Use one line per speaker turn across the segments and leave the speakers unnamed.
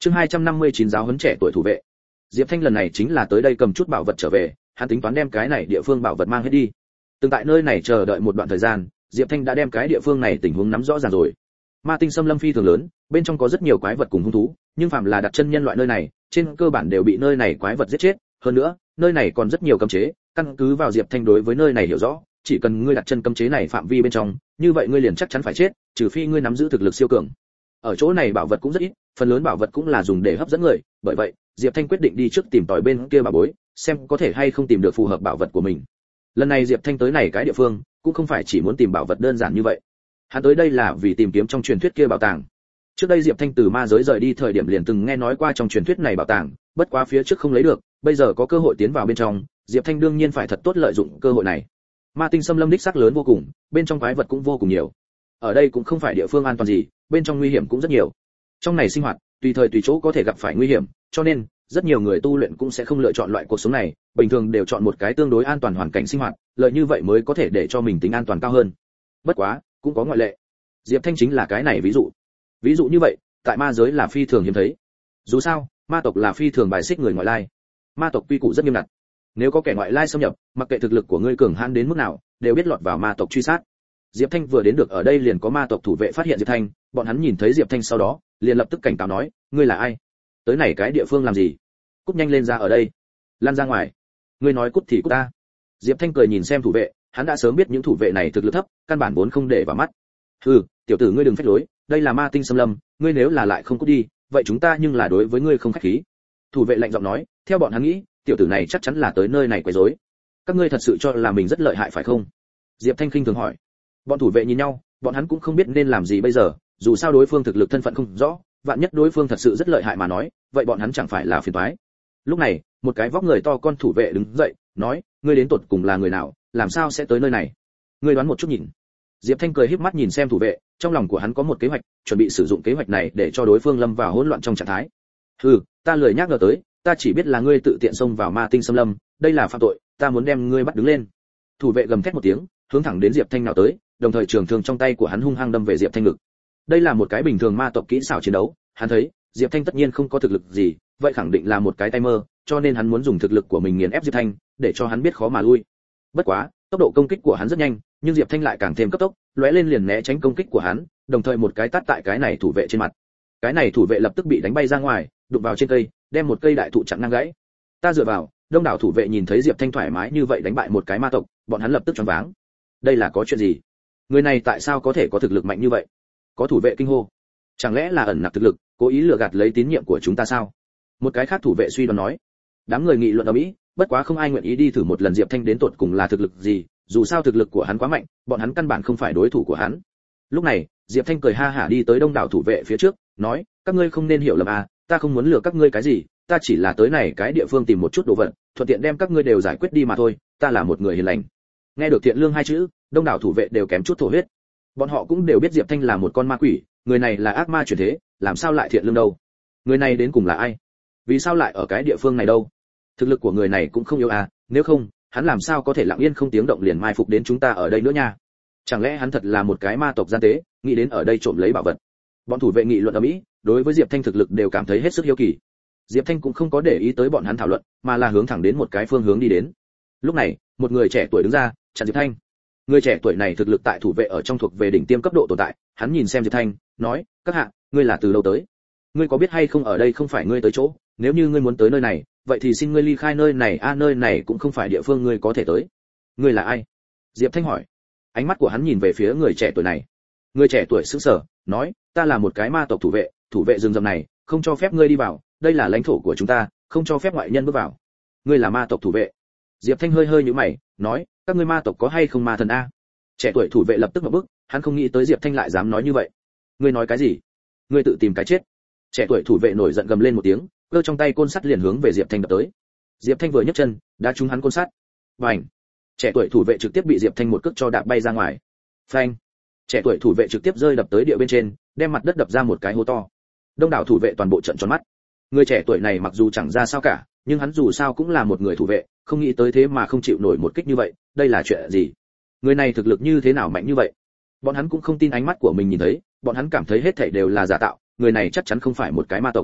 Chương 259 giáo huấn trẻ tuổi thủ vệ. Diệp Thanh lần này chính là tới đây cầm chút bảo vật trở về, hắn tính toán đem cái này địa phương bảo vật mang hết đi. Từng tại nơi này chờ đợi một đoạn thời gian, Diệp Thanh đã đem cái địa phương này tình huống nắm rõ ràng rồi. Ma tinh xâm lâm phi thường lớn, bên trong có rất nhiều quái vật cùng hung thú, nhưng phàm là đặt chân nhân loại nơi này, trên cơ bản đều bị nơi này quái vật giết chết, hơn nữa, nơi này còn rất nhiều cấm chế, căn cứ vào Diệp Thanh đối với nơi này hiểu rõ, chỉ cần ngươi đặt chân cấm chế này phạm vi bên trong, như vậy ngươi liền chắc chắn phải chết, trừ phi ngươi nắm giữ thực lực siêu cường. Ở chỗ này bảo vật cũng rất ít, phần lớn bảo vật cũng là dùng để hấp dẫn người, bởi vậy, Diệp Thanh quyết định đi trước tìm tòi bên kia bảo bối, xem có thể hay không tìm được phù hợp bảo vật của mình. Lần này Diệp Thanh tới này cái địa phương, cũng không phải chỉ muốn tìm bảo vật đơn giản như vậy. Hắn tới đây là vì tìm kiếm trong truyền thuyết kia bảo tàng. Trước đây Diệp Thanh từ ma giới rời đi thời điểm liền từng nghe nói qua trong truyền thuyết này bảo tàng, bất quá phía trước không lấy được, bây giờ có cơ hội tiến vào bên trong, Diệp Thanh đương nhiên phải thật tốt lợi dụng cơ hội này. Ma tinh xâm lâm đích xác lớn vô cùng, bên trong quái vật cũng vô cùng nhiều. Ở đây cũng không phải địa phương an toàn gì, bên trong nguy hiểm cũng rất nhiều. Trong này sinh hoạt, tùy thời tùy chỗ có thể gặp phải nguy hiểm, cho nên rất nhiều người tu luyện cũng sẽ không lựa chọn loại cuộc sống này, bình thường đều chọn một cái tương đối an toàn hoàn cảnh sinh hoạt, lợi như vậy mới có thể để cho mình tính an toàn cao hơn. Bất quá, cũng có ngoại lệ. Diệp Thanh chính là cái này ví dụ. Ví dụ như vậy, tại ma giới là phi thường hiếm thấy. Dù sao, ma tộc là phi thường bài xích người ngoại lai. Ma tộc quy củ rất nghiêm ngặt. Nếu có kẻ ngoại lai xâm nhập, mặc kệ thực lực của ngươi cường hãn đến mức nào, đều biết lọt vào ma tộc truy sát. Diệp Thanh vừa đến được ở đây liền có ma tộc thủ vệ phát hiện Diệp Thanh, bọn hắn nhìn thấy Diệp Thanh sau đó, liền lập tức cảnh cáo nói, ngươi là ai? Tới này cái địa phương làm gì? Cút nhanh lên ra ở đây. Lan ra ngoài. Ngươi nói cút thì cút ta. Diệp Thanh cười nhìn xem thủ vệ, hắn đã sớm biết những thủ vệ này thực lực thấp, căn bản vốn không để vào mắt. Hừ, tiểu tử ngươi đừng phách lối, đây là ma tinh xâm lâm, ngươi nếu là lại không cút đi, vậy chúng ta nhưng là đối với ngươi không khách khí. Thủ vệ lạnh giọng nói, theo bọn hắn nghĩ, tiểu tử này chắc chắn là tới nơi này quấy rối. Các ngươi thật sự cho là mình rất lợi hại phải không? Diệp Thanh khinh thường hỏi. Bọn thủ vệ nhìn nhau, bọn hắn cũng không biết nên làm gì bây giờ, dù sao đối phương thực lực thân phận không rõ, vạn nhất đối phương thật sự rất lợi hại mà nói, vậy bọn hắn chẳng phải là phiền toái. Lúc này, một cái vóc người to con thủ vệ đứng dậy, nói, ngươi đến tột cùng là người nào, làm sao sẽ tới nơi này? Ngươi đoán một chút nhìn. Diệp Thanh cười híp mắt nhìn xem thủ vệ, trong lòng của hắn có một kế hoạch, chuẩn bị sử dụng kế hoạch này để cho đối phương lâm vào hỗn loạn trong trạng thái. Hừ, ta lười nhắc ngờ tới, ta chỉ biết là ngươi tự tiện xông vào ma tinh xâm lâm, đây là phạm tội, ta muốn đem ngươi bắt đứng lên. Thủ vệ gầm thét một tiếng, hướng thẳng đến Diệp Thanh nào tới, đồng thời trường thương trong tay của hắn hung hăng đâm về Diệp Thanh ngực. Đây là một cái bình thường ma tộc kỹ xảo chiến đấu, hắn thấy, Diệp Thanh tất nhiên không có thực lực gì, vậy khẳng định là một cái tay mơ, cho nên hắn muốn dùng thực lực của mình nghiền ép Diệp Thanh, để cho hắn biết khó mà lui. Bất quá, tốc độ công kích của hắn rất nhanh, nhưng Diệp Thanh lại càng thêm cấp tốc, lóe lên liền né tránh công kích của hắn, đồng thời một cái tát tại cái này thủ vệ trên mặt. Cái này thủ vệ lập tức bị đánh bay ra ngoài, đụng vào trên cây, đem một cây đại thụ chặn ngang gãy. Ta dựa vào, đông đảo thủ vệ nhìn thấy Diệp Thanh thoải mái như vậy đánh bại một cái ma tộc, bọn hắn lập tức choáng váng. Đây là có chuyện gì? Người này tại sao có thể có thực lực mạnh như vậy? Có thủ vệ kinh hô. Chẳng lẽ là ẩn nặc thực lực, cố ý lừa gạt lấy tín nhiệm của chúng ta sao? Một cái khác thủ vệ suy đoán nói. Đám người nghị luận ầm ĩ, bất quá không ai nguyện ý đi thử một lần Diệp Thanh đến tột cùng là thực lực gì, dù sao thực lực của hắn quá mạnh, bọn hắn căn bản không phải đối thủ của hắn. Lúc này, Diệp Thanh cười ha hả đi tới đông đảo thủ vệ phía trước, nói, các ngươi không nên hiểu lầm à, ta không muốn lừa các ngươi cái gì, ta chỉ là tới này cái địa phương tìm một chút đồ vật, thuận tiện đem các ngươi đều giải quyết đi mà thôi, ta là một người hiền lành. Nghe được thiện lương hai chữ, đông đảo thủ vệ đều kém chút thổ huyết. Bọn họ cũng đều biết Diệp Thanh là một con ma quỷ, người này là ác ma chuyển thế, làm sao lại thiện lương đâu? Người này đến cùng là ai? Vì sao lại ở cái địa phương này đâu? Thực lực của người này cũng không yếu à, nếu không, hắn làm sao có thể lặng yên không tiếng động liền mai phục đến chúng ta ở đây nữa nha? Chẳng lẽ hắn thật là một cái ma tộc gian tế, nghĩ đến ở đây trộm lấy bảo vật? Bọn thủ vệ nghị luận ầm ĩ, đối với Diệp Thanh thực lực đều cảm thấy hết sức hiếu kỳ. Diệp Thanh cũng không có để ý tới bọn hắn thảo luận, mà là hướng thẳng đến một cái phương hướng đi đến. Lúc này, một người trẻ tuổi đứng ra, chặn Diệp Thanh. Người trẻ tuổi này thực lực tại thủ vệ ở trong thuộc về đỉnh tiêm cấp độ tồn tại, hắn nhìn xem Diệp Thanh, nói, các hạ, ngươi là từ đâu tới? Ngươi có biết hay không ở đây không phải ngươi tới chỗ, nếu như ngươi muốn tới nơi này, vậy thì xin ngươi ly khai nơi này, nơi này cũng không phải địa phương ngươi có thể tới. Ngươi là ai? Diệp Thanh hỏi. Ánh mắt của hắn nhìn về phía người trẻ tuổi này. Người trẻ tuổi sững sờ, nói, ta là một cái ma tộc thủ vệ rừng rậm này, không cho phép ngươi đi vào, đây là lãnh thổ của chúng ta, không cho phép ngoại nhân bước vào. Ngươi là ma tộc thủ vệ? Diệp Thanh hơi hơi nhíu mày, nói, các ngươi ma tộc có hay không ma thần a? Trẻ tuổi thủ vệ lập tức ngậm bức, hắn không nghĩ tới Diệp Thanh lại dám nói như vậy. Ngươi nói cái gì? Ngươi tự tìm cái chết. Trẻ tuổi thủ vệ nổi giận gầm lên một tiếng, giơ trong tay côn sắt liền hướng về Diệp Thanh đập tới. Diệp Thanh vừa nhấc chân, đã trúng hắn côn sắt. Bành! Trẻ tuổi thủ vệ trực tiếp bị Diệp Thanh một cước cho đạp bay ra ngoài. Phanh! Trẻ tuổi thủ vệ trực tiếp rơi đập tới địa bên trên, đem mặt đất đập ra một cái hố to. Đông đảo thủ vệ toàn bộ trợn tròn mắt. Người trẻ tuổi này mặc dù chẳng ra sao cả, nhưng hắn dù sao cũng là một người thủ vệ, không nghĩ tới thế mà không chịu nổi một kích như vậy, đây là chuyện gì? Người này thực lực như thế nào mạnh như vậy? Bọn hắn cũng không tin ánh mắt của mình nhìn thấy, bọn hắn cảm thấy hết thảy đều là giả tạo, người này chắc chắn không phải một cái ma tộc.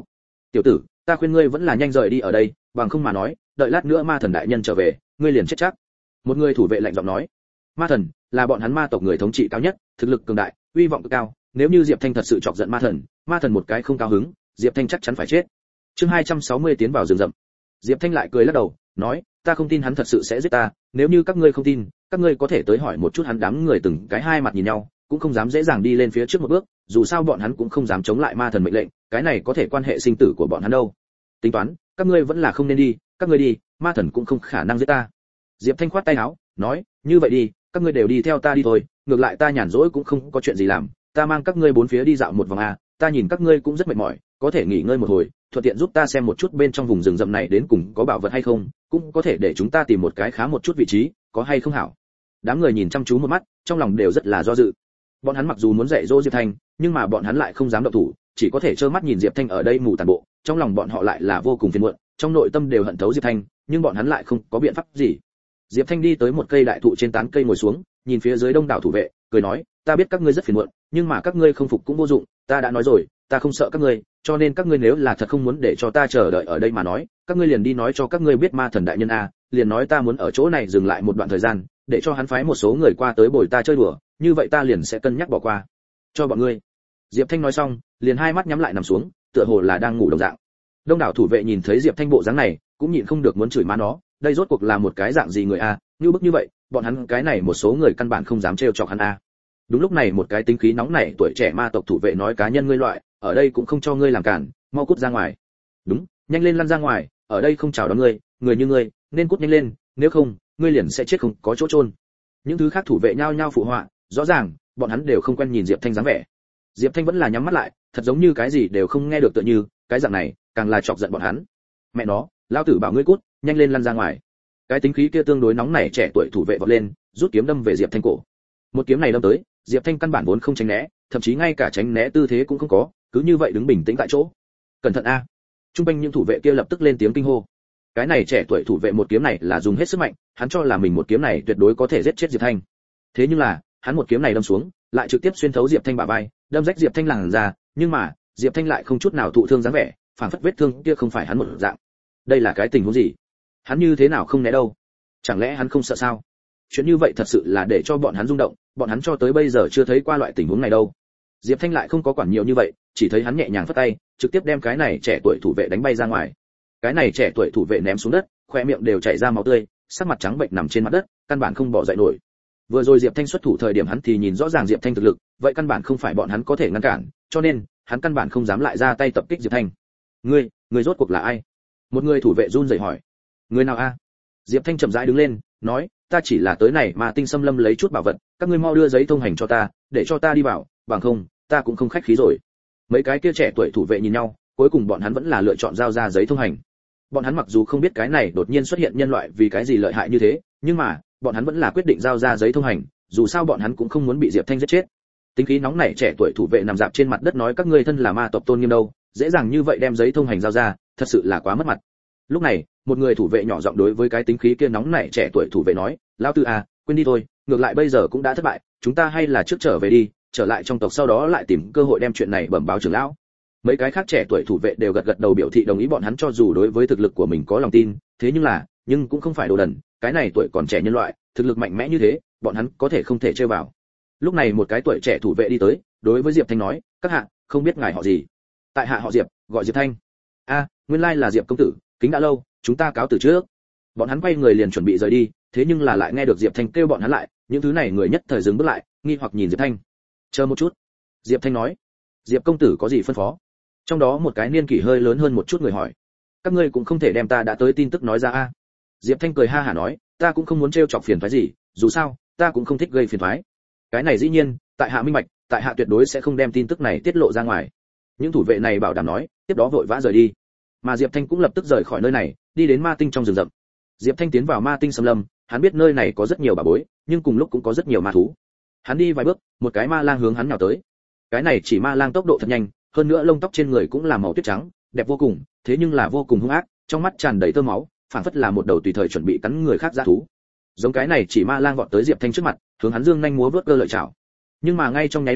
tiểu tử, ta khuyên ngươi vẫn là nhanh rời đi ở đây, bằng không mà nói, đợi lát nữa ma thần đại nhân trở về, ngươi liền chết chắc. Một người thủ vệ lạnh giọng nói. Ma thần là bọn hắn ma tộc người thống trị cao nhất, thực lực cường đại, uy vọng cực cao, nếu như Diệp Thanh thật sự chọc giận ma thần một cái không cao hứng, Diệp Thanh chắc chắn phải chết. Chương 260 tiến vào rừng rậm. Diệp Thanh lại cười lắc đầu, nói, ta không tin hắn thật sự sẽ giết ta, nếu như các ngươi không tin, các ngươi có thể tới hỏi một chút hắn. Đám người từng cái hai mặt nhìn nhau, cũng không dám dễ dàng đi lên phía trước một bước, dù sao bọn hắn cũng không dám chống lại ma thần mệnh lệnh, cái này có thể quan hệ sinh tử của bọn hắn đâu. Tính toán, các ngươi vẫn là không nên đi, các ngươi đi, ma thần cũng không khả năng giết ta. Diệp Thanh khoát tay áo, nói, như vậy đi, các ngươi đều đi theo ta đi thôi, ngược lại ta nhàn rỗi cũng không có chuyện gì làm, ta mang các ngươi bốn phía đi dạo một vòng à, ta nhìn các ngươi cũng rất mệt mỏi, có thể nghỉ ngơi một hồi, thuận tiện giúp ta xem một chút bên trong vùng rừng rậm này đến cùng có bảo vật hay không, cũng có thể để chúng ta tìm một cái khá một chút vị trí, có hay không hảo. Đám người nhìn chăm chú một mắt, trong lòng đều rất là do dự. Bọn hắn mặc dù muốn dạy dỗ Diệp Thanh, nhưng mà bọn hắn lại không dám động thủ, chỉ có thể trơ mắt nhìn Diệp Thanh ở đây mù tàn bộ, trong lòng bọn họ lại là vô cùng phiền muộn, trong nội tâm đều hận thấu Diệp Thanh, nhưng bọn hắn lại không có biện pháp gì. Diệp Thanh đi tới một cây đại thụ trên tán cây ngồi xuống, nhìn phía dưới đông đảo thủ vệ, cười nói, ta biết các ngươi rất phiền muộn, nhưng mà các ngươi không phục cũng vô dụng, ta đã nói rồi, ta không sợ các ngươi, cho nên các ngươi nếu là thật không muốn để cho ta chờ đợi ở đây mà nói, các ngươi liền đi nói cho các ngươi biết ma thần đại nhân a, liền nói ta muốn ở chỗ này dừng lại một đoạn thời gian, để cho hắn phái một số người qua tới bồi ta chơi đùa, như vậy ta liền sẽ cân nhắc bỏ qua cho bọn ngươi. Diệp Thanh nói xong, liền hai mắt nhắm lại nằm xuống, tựa hồ là đang ngủ đồng dạng. Đông đảo thủ vệ nhìn thấy Diệp Thanh bộ dáng này, cũng nhịn không được muốn chửi má nó, đây rốt cuộc là một cái dạng gì người a, như bức như vậy, bọn hắn cái này một số người căn bản không dám trêu chọc hắn a. Đúng lúc này một cái tính khí nóng nảy tuổi trẻ ma tộc thủ vệ nói, cá nhân ngươi loại, ở đây cũng không cho ngươi làm cản, mau cút ra ngoài. Đúng, nhanh lên lăn ra ngoài, ở đây không chào đón ngươi, người như ngươi, nên cút nhanh lên, nếu không, ngươi liền sẽ chết không có chỗ chôn. Những thứ khác thủ vệ nhao nhao phụ họa, rõ ràng, bọn hắn đều không quen nhìn Diệp Thanh dáng vẻ. Diệp Thanh vẫn là nhắm mắt lại, thật giống như cái gì đều không nghe được tựa như, cái dạng này, càng là chọc giận bọn hắn. Mẹ nó, lão tử bảo ngươi cút, nhanh lên lăn ra ngoài. Cái tính khí kia tương đối nóng nảy trẻ tuổi thủ vệ vọt lên, rút kiếm đâm về Diệp Thanh cổ. Một kiếm này đâm tới, Diệp Thanh căn bản vốn không tránh né, thậm chí ngay cả tránh né tư thế cũng không có, cứ như vậy đứng bình tĩnh tại chỗ. Cẩn thận a! Trung quanh những thủ vệ kia lập tức lên tiếng kinh hô. Cái này trẻ tuổi thủ vệ một kiếm này là dùng hết sức mạnh, hắn cho là mình một kiếm này tuyệt đối có thể giết chết Diệp Thanh. Thế nhưng là, hắn một kiếm này đâm xuống, lại trực tiếp xuyên thấu Diệp Thanh bả vai, đâm rách Diệp Thanh làn da, nhưng mà, Diệp Thanh lại không chút nào thụ thương dáng vẻ, phản phất vết thương kia không phải hắn một dạng. Đây là cái tình huống gì? Hắn như thế nào không né đâu? Chẳng lẽ hắn không sợ sao? Chuyện như vậy thật sự là để cho bọn hắn rung động, bọn hắn cho tới bây giờ chưa thấy qua loại tình huống này đâu. Diệp Thanh lại không có quản nhiều như vậy, chỉ thấy hắn nhẹ nhàng phất tay, trực tiếp đem cái này trẻ tuổi thủ vệ đánh bay ra ngoài. Cái này trẻ tuổi thủ vệ ném xuống đất, khoe miệng đều chảy ra máu tươi, sắc mặt trắng bệch nằm trên mặt đất, căn bản không bỏ dậy nổi. Vừa rồi Diệp Thanh xuất thủ thời điểm hắn thì nhìn rõ ràng Diệp Thanh thực lực, vậy căn bản không phải bọn hắn có thể ngăn cản, cho nên hắn căn bản không dám lại ra tay tập kích Diệp Thanh. Ngươi rốt cuộc là ai? Một người thủ vệ run rẩy hỏi. Người nào a? Diệp Thanh chậm rãi đứng lên, nói, ta chỉ là tới này mà tinh xâm lâm lấy chút bảo vật, các ngươi mau đưa giấy thông hành cho ta, để cho ta đi vào, bằng không, ta cũng không khách khí rồi. Mấy cái kia trẻ tuổi thủ vệ nhìn nhau, cuối cùng bọn hắn vẫn là lựa chọn giao ra giấy thông hành. Bọn hắn mặc dù không biết cái này đột nhiên xuất hiện nhân loại vì cái gì lợi hại như thế, nhưng mà, bọn hắn vẫn là quyết định giao ra giấy thông hành, dù sao bọn hắn cũng không muốn bị Diệp Thanh giết chết. Tính khí nóng nảy trẻ tuổi thủ vệ nằm dạp trên mặt đất nói, các ngươi thân là ma tộc tôn nghiêm đâu, dễ dàng như vậy đem giấy thông hành giao ra, thật sự là quá mất mặt. Lúc này, một người thủ vệ nhỏ giọng đối với cái tính khí kia nóng nảy trẻ tuổi thủ vệ nói, lão tư à, quên đi thôi, ngược lại bây giờ cũng đã thất bại, chúng ta hay là trước trở về đi, trở lại trong tộc sau đó lại tìm cơ hội đem chuyện này bẩm báo trưởng lão. Mấy cái khác trẻ tuổi thủ vệ đều gật gật đầu biểu thị đồng ý, bọn hắn cho dù đối với thực lực của mình có lòng tin, thế nhưng cũng không phải đồ đần, cái này tuổi còn trẻ nhân loại, thực lực mạnh mẽ như thế, bọn hắn có thể không thể chơi vào. Lúc này một cái tuổi trẻ thủ vệ đi tới, đối với Diệp Thanh nói, các hạ, không biết ngài họ gì? Tại hạ họ Diệp, gọi Diệp Thanh. A, nguyên lai là Diệp công tử, kính đã lâu, chúng ta cáo từ trước. Bọn hắn quay người liền chuẩn bị rời đi, thế nhưng là lại nghe được Diệp Thanh kêu bọn hắn lại, những thứ này người nhất thời dừng bước lại, nghi hoặc nhìn Diệp Thanh. Chờ một chút. Diệp Thanh nói, Diệp công tử có gì phân phó? Trong đó một cái niên kỷ hơi lớn hơn một chút người hỏi, các ngươi cũng không thể đem ta đã tới tin tức nói ra a? Diệp Thanh cười ha hả nói, ta cũng không muốn trêu chọc phiền toái gì, dù sao, ta cũng không thích gây phiền toái. Cái này dĩ nhiên, tại hạ minh bạch, tại hạ tuyệt đối sẽ không đem tin tức này tiết lộ ra ngoài. Những thủ vệ này bảo đảm nói, tiếp đó vội vã rời đi. Mà Diệp Thanh cũng lập tức rời khỏi nơi này, đi đến ma tinh trong rừng rậm. Diệp Thanh tiến vào ma tinh xâm lâm, hắn biết nơi này có rất nhiều bảo bối, nhưng cùng lúc cũng có rất nhiều ma thú. Hắn đi vài bước, một cái ma lang hướng hắn nhào tới. Cái này chỉ ma lang tốc độ thật nhanh, hơn nữa lông tóc trên người cũng là màu tuyết trắng, đẹp vô cùng, thế nhưng là vô cùng hung ác, trong mắt tràn đầy tơ máu, phảng phất là một đầu tùy thời chuẩn bị cắn người khác dã thú. Giống cái này chỉ ma lang vọt tới Diệp Thanh trước mặt, hướng hắn dương nhanh múa vớt cơ lợi chảo. Nhưng mà ngay trong nháy mắt này,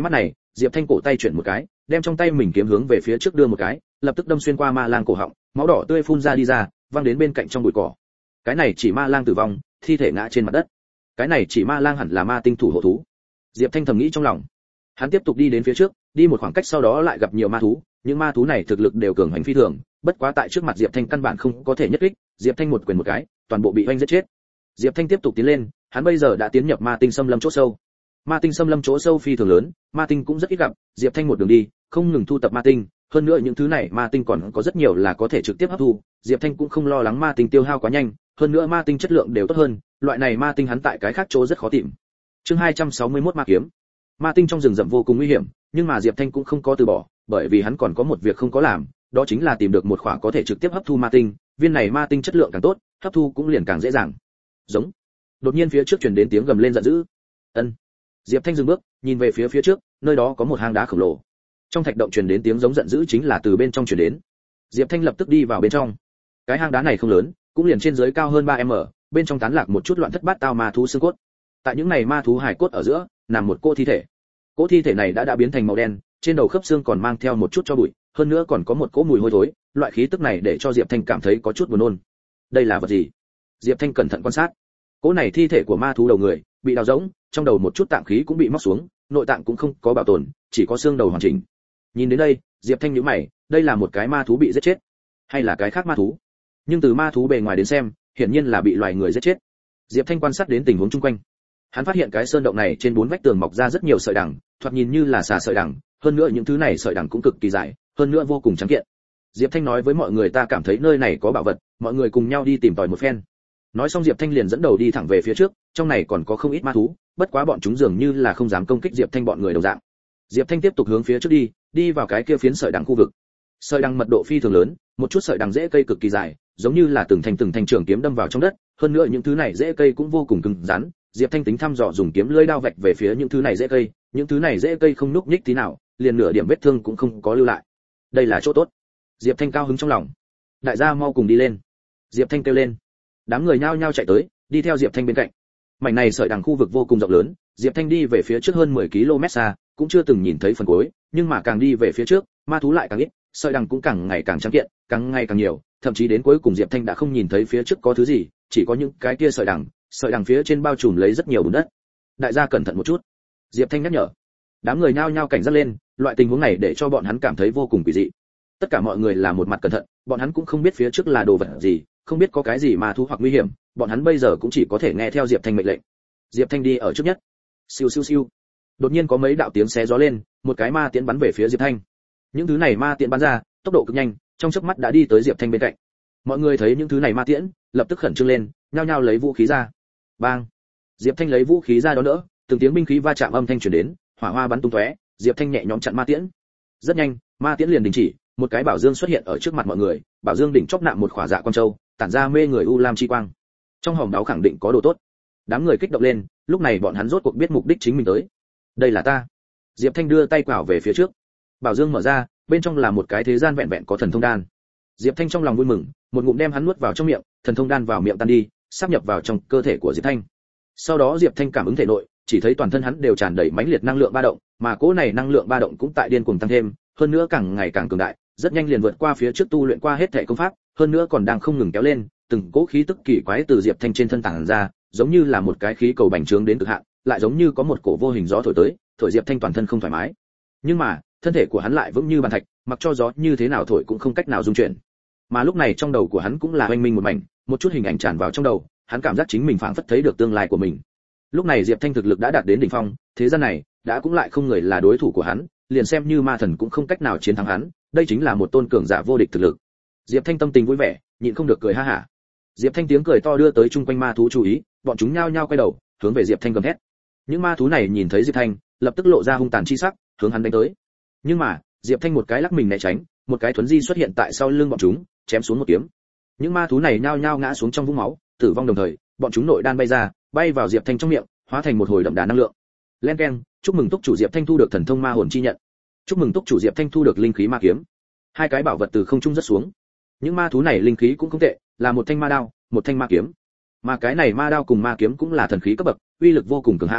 Diệp Thanh cổ tay chuyển một cái, đem trong tay mình kiếm hướng về phía trước đưa một cái, lập tức đâm xuyên qua ma lang cổ họng, máu đỏ tươi phun ra đi ra, văng đến bên cạnh trong bụi cỏ. Cái này chỉ ma lang tử vong, thi thể ngã trên mặt đất. Cái này chỉ ma lang hẳn là ma tinh thủ hộ thú. Diệp Thanh thầm nghĩ trong lòng. Hắn tiếp tục đi đến phía trước, đi một khoảng cách sau đó lại gặp nhiều ma thú, những ma thú này thực lực đều cường hành phi thường, bất quá tại trước mặt Diệp Thanh căn bản không có thể nhất kích, Diệp Thanh một quyền một cái, toàn bộ bị oanh giết chết. Diệp Thanh tiếp tục tiến lên, hắn bây giờ đã tiến nhập ma tinh xâm lâm chỗ sâu. Ma tinh xâm lâm chỗ sâu phi thường lớn, ma tinh cũng rất ít gặp, Diệp Thanh một đường đi, không ngừng thu tập ma tinh, hơn nữa những thứ này ma tinh còn có rất nhiều là có thể trực tiếp hấp thu, Diệp Thanh cũng không lo lắng ma tinh tiêu hao quá nhanh, hơn nữa ma tinh chất lượng đều tốt hơn, loại này ma tinh hắn tại cái khác chỗ rất khó tìm. Chương 261 ma kiếm. Ma tinh trong rừng rậm vô cùng nguy hiểm, nhưng mà Diệp Thanh cũng không có từ bỏ, bởi vì hắn còn có một việc không có làm, đó chính là tìm được một khỏa có thể trực tiếp hấp thu ma tinh, viên này ma tinh chất lượng càng tốt, hấp thu cũng liền càng dễ dàng. Giống. Đột nhiên phía trước truyền đến tiếng gầm lên giận dữ. Ân. Diệp Thanh dừng bước, nhìn về phía trước, nơi đó có một hang đá khổng lồ. Trong thạch động truyền đến tiếng giống giận dữ chính là từ bên trong truyền đến. Diệp Thanh lập tức đi vào bên trong. Cái hang đá này không lớn, cũng liền trên dưới cao hơn 3m, bên trong tán lạc một chút loạn thất bát tao ma thú xương cốt. Tại những này ma thú hải cốt ở giữa, nằm một cô thi thể. Cỗ thi thể này đã biến thành màu đen, trên đầu khớp xương còn mang theo một chút tro bụi, hơn nữa còn có một cỗ mùi hôi thối, loại khí tức này để cho Diệp Thanh cảm thấy có chút buồn nôn. Đây là vật gì? Diệp Thanh cẩn thận quan sát. Cỗ này thi thể của ma thú đầu người, bị đào rỗng, trong đầu một chút tạng khí cũng bị móc xuống, nội tạng cũng không có bảo tồn, chỉ có xương đầu hoàn chỉnh. Nhìn đến đây, Diệp Thanh nhíu mày, đây là một cái ma thú bị giết chết, hay là cái khác ma thú? Nhưng từ ma thú bề ngoài đến xem, hiển nhiên là bị loài người giết chết. Diệp Thanh quan sát đến tình huống xung quanh. Hắn phát hiện cái sơn động này trên 4 vách tường mọc ra rất nhiều sợi đằng, thoạt nhìn như là xà sợi đằng, hơn nữa những thứ này sợi đằng cũng cực kỳ dài, hơn nữa vô cùng trắng kiện. Diệp Thanh nói với mọi người ta cảm thấy nơi này có bảo vật, mọi người cùng nhau đi tìm tòi một phen. Nói xong Diệp Thanh liền dẫn đầu đi thẳng về phía trước, trong này còn có không ít ma thú, bất quá bọn chúng dường như là không dám công kích Diệp Thanh bọn người đồng dạng. Diệp Thanh tiếp tục hướng phía trước đi, đi vào cái kia phiến sợi đằng khu vực. Sợi đằng mật độ phi thường lớn, một chút sợi đằng rễ cây cực kỳ dài, giống như là từng thanh trường kiếm đâm vào trong đất, hơn nữa những thứ này rễ cây cũng vô cùng cứng rắn. Diệp Thanh tính thăm dò dùng kiếm lưỡi đao vạch về phía những thứ này rễ cây, những thứ này rễ cây không nhúc nhích tí nào, liền nửa điểm vết thương cũng không có lưu lại. Đây là chỗ tốt. Diệp Thanh cao hứng trong lòng. Đại gia mau cùng đi lên. Diệp Thanh kêu lên. Đám người nhao nhao chạy tới, đi theo Diệp Thanh bên cạnh. Mảnh này sợi đằng khu vực vô cùng rộng lớn, Diệp Thanh đi về phía trước hơn 10 km xa, cũng chưa từng nhìn thấy phần cuối, nhưng mà càng đi về phía trước, ma thú lại càng ít, sợi đằng cũng càng ngày càng trắng kiện, càng ngày càng nhiều, thậm chí đến cuối cùng Diệp Thanh đã không nhìn thấy phía trước có thứ gì, chỉ có những cái kia sợi đằng phía trên bao trùm lấy rất nhiều bùn đất. Đại gia cẩn thận một chút. Diệp Thanh nhắc nhở. Đám người nhao nhao cảnh giác lên, loại tình huống này để cho bọn hắn cảm thấy vô cùng kỳ dị. Tất cả mọi người là một mặt cẩn thận, bọn hắn cũng không biết phía trước là đồ vật gì, không biết có cái gì ma thú hoặc nguy hiểm, bọn hắn bây giờ cũng chỉ có thể nghe theo Diệp Thanh mệnh lệnh. Diệp Thanh đi ở trước nhất. Siêu siêu siêu. Đột nhiên có mấy đạo tiếng xé gió lên, một cái ma tiễn bắn về phía Diệp Thanh. Những thứ này ma tiễn bắn ra, tốc độ cực nhanh, trong chớp mắt đã đi tới Diệp Thanh bên cạnh. Mọi người thấy những thứ này ma tiễn, lập tức khẩn trương lên, nhao nhao lấy vũ khí ra. Bang! Diệp Thanh lấy vũ khí ra đón đỡ, từng tiếng binh khí va chạm âm thanh truyền đến, hỏa hoa bắn tung tóe, Diệp Thanh nhẹ nhõm chặn ma tiễn. Rất nhanh, ma tiễn liền đình chỉ, một cái bảo dương xuất hiện ở trước mặt mọi người, bảo dương đỉnh chóp nạm một khỏa dạ con châu, tản ra mê người u lam chi quang. Trong hòm đáo khẳng định có đồ tốt. Đám người kích động lên, lúc này bọn hắn rốt cuộc biết mục đích chính mình tới. Đây là ta. Diệp Thanh đưa tay quảo về phía trước. Bảo dương mở ra, bên trong là một cái thế gian vẹn vẹn có thần thông đan. Diệp Thanh trong lòng vui mừng, một ngụm đem hắn nuốt vào trong miệng, thần thông đan vào miệng tan đi, sáp nhập vào trong cơ thể của Diệp Thanh. Sau đó Diệp Thanh cảm ứng thể nội, chỉ thấy toàn thân hắn đều tràn đầy mãnh liệt năng lượng ba động, mà cỗ này năng lượng ba động cũng tại điên cuồng tăng thêm, hơn nữa càng ngày càng cường đại, rất nhanh liền vượt qua phía trước tu luyện qua hết thể công pháp, hơn nữa còn đang không ngừng kéo lên, từng cỗ khí tức kỳ quái từ Diệp Thanh trên thân tản ra, giống như là một cái khí cầu bành trướng đến cực hạn, lại giống như có một cổ vô hình gió thổi tới, thổi Diệp Thanh toàn thân không thoải mái. Nhưng mà, thân thể của hắn lại vững như bàn thạch, mặc cho gió như thế nào thổi cũng không cách nào rung chuyển. Mà lúc này trong đầu của hắn cũng là oanh minh một mảnh, một chút hình ảnh tràn vào trong đầu, hắn cảm giác chính mình phảng phất thấy được tương lai của mình. Lúc này Diệp Thanh thực lực đã đạt đến đỉnh phong, thế gian này đã cũng lại không người là đối thủ của hắn, liền xem như ma thần cũng không cách nào chiến thắng hắn, đây chính là một tôn cường giả vô địch thực lực. Diệp Thanh tâm tình vui vẻ, nhịn không được cười ha hả. Diệp Thanh tiếng cười to đưa tới chung quanh ma thú chú ý, bọn chúng nhao nhao quay đầu, hướng về Diệp Thanh gầm thét. Những ma thú này nhìn thấy Diệp Thanh, lập tức lộ ra hung tàn chi sắc, hướng hắn đánh tới. Nhưng mà, Diệp Thanh một cái lắc mình né tránh, một cái thuấn di xuất hiện tại sau lưng bọn chúng, chém xuống một kiếm. Những ma thú này nhao nhao ngã xuống trong vũng máu, tử vong đồng thời, bọn chúng nội đan bay ra, bay vào Diệp Thanh trong miệng, hóa thành một hồi đậm đà năng lượng. Len keng, chúc mừng túc chủ Diệp Thanh thu được thần thông ma hồn chi nhận. Chúc mừng túc chủ Diệp Thanh thu được linh khí ma kiếm. Hai cái bảo vật từ không trung rất xuống. Những ma thú này linh khí cũng không tệ, là một thanh ma đao, một thanh ma kiếm. Mà cái này ma đao cùng ma kiếm cũng là thần khí cấp bậc, uy lực vô cùng cường hãn,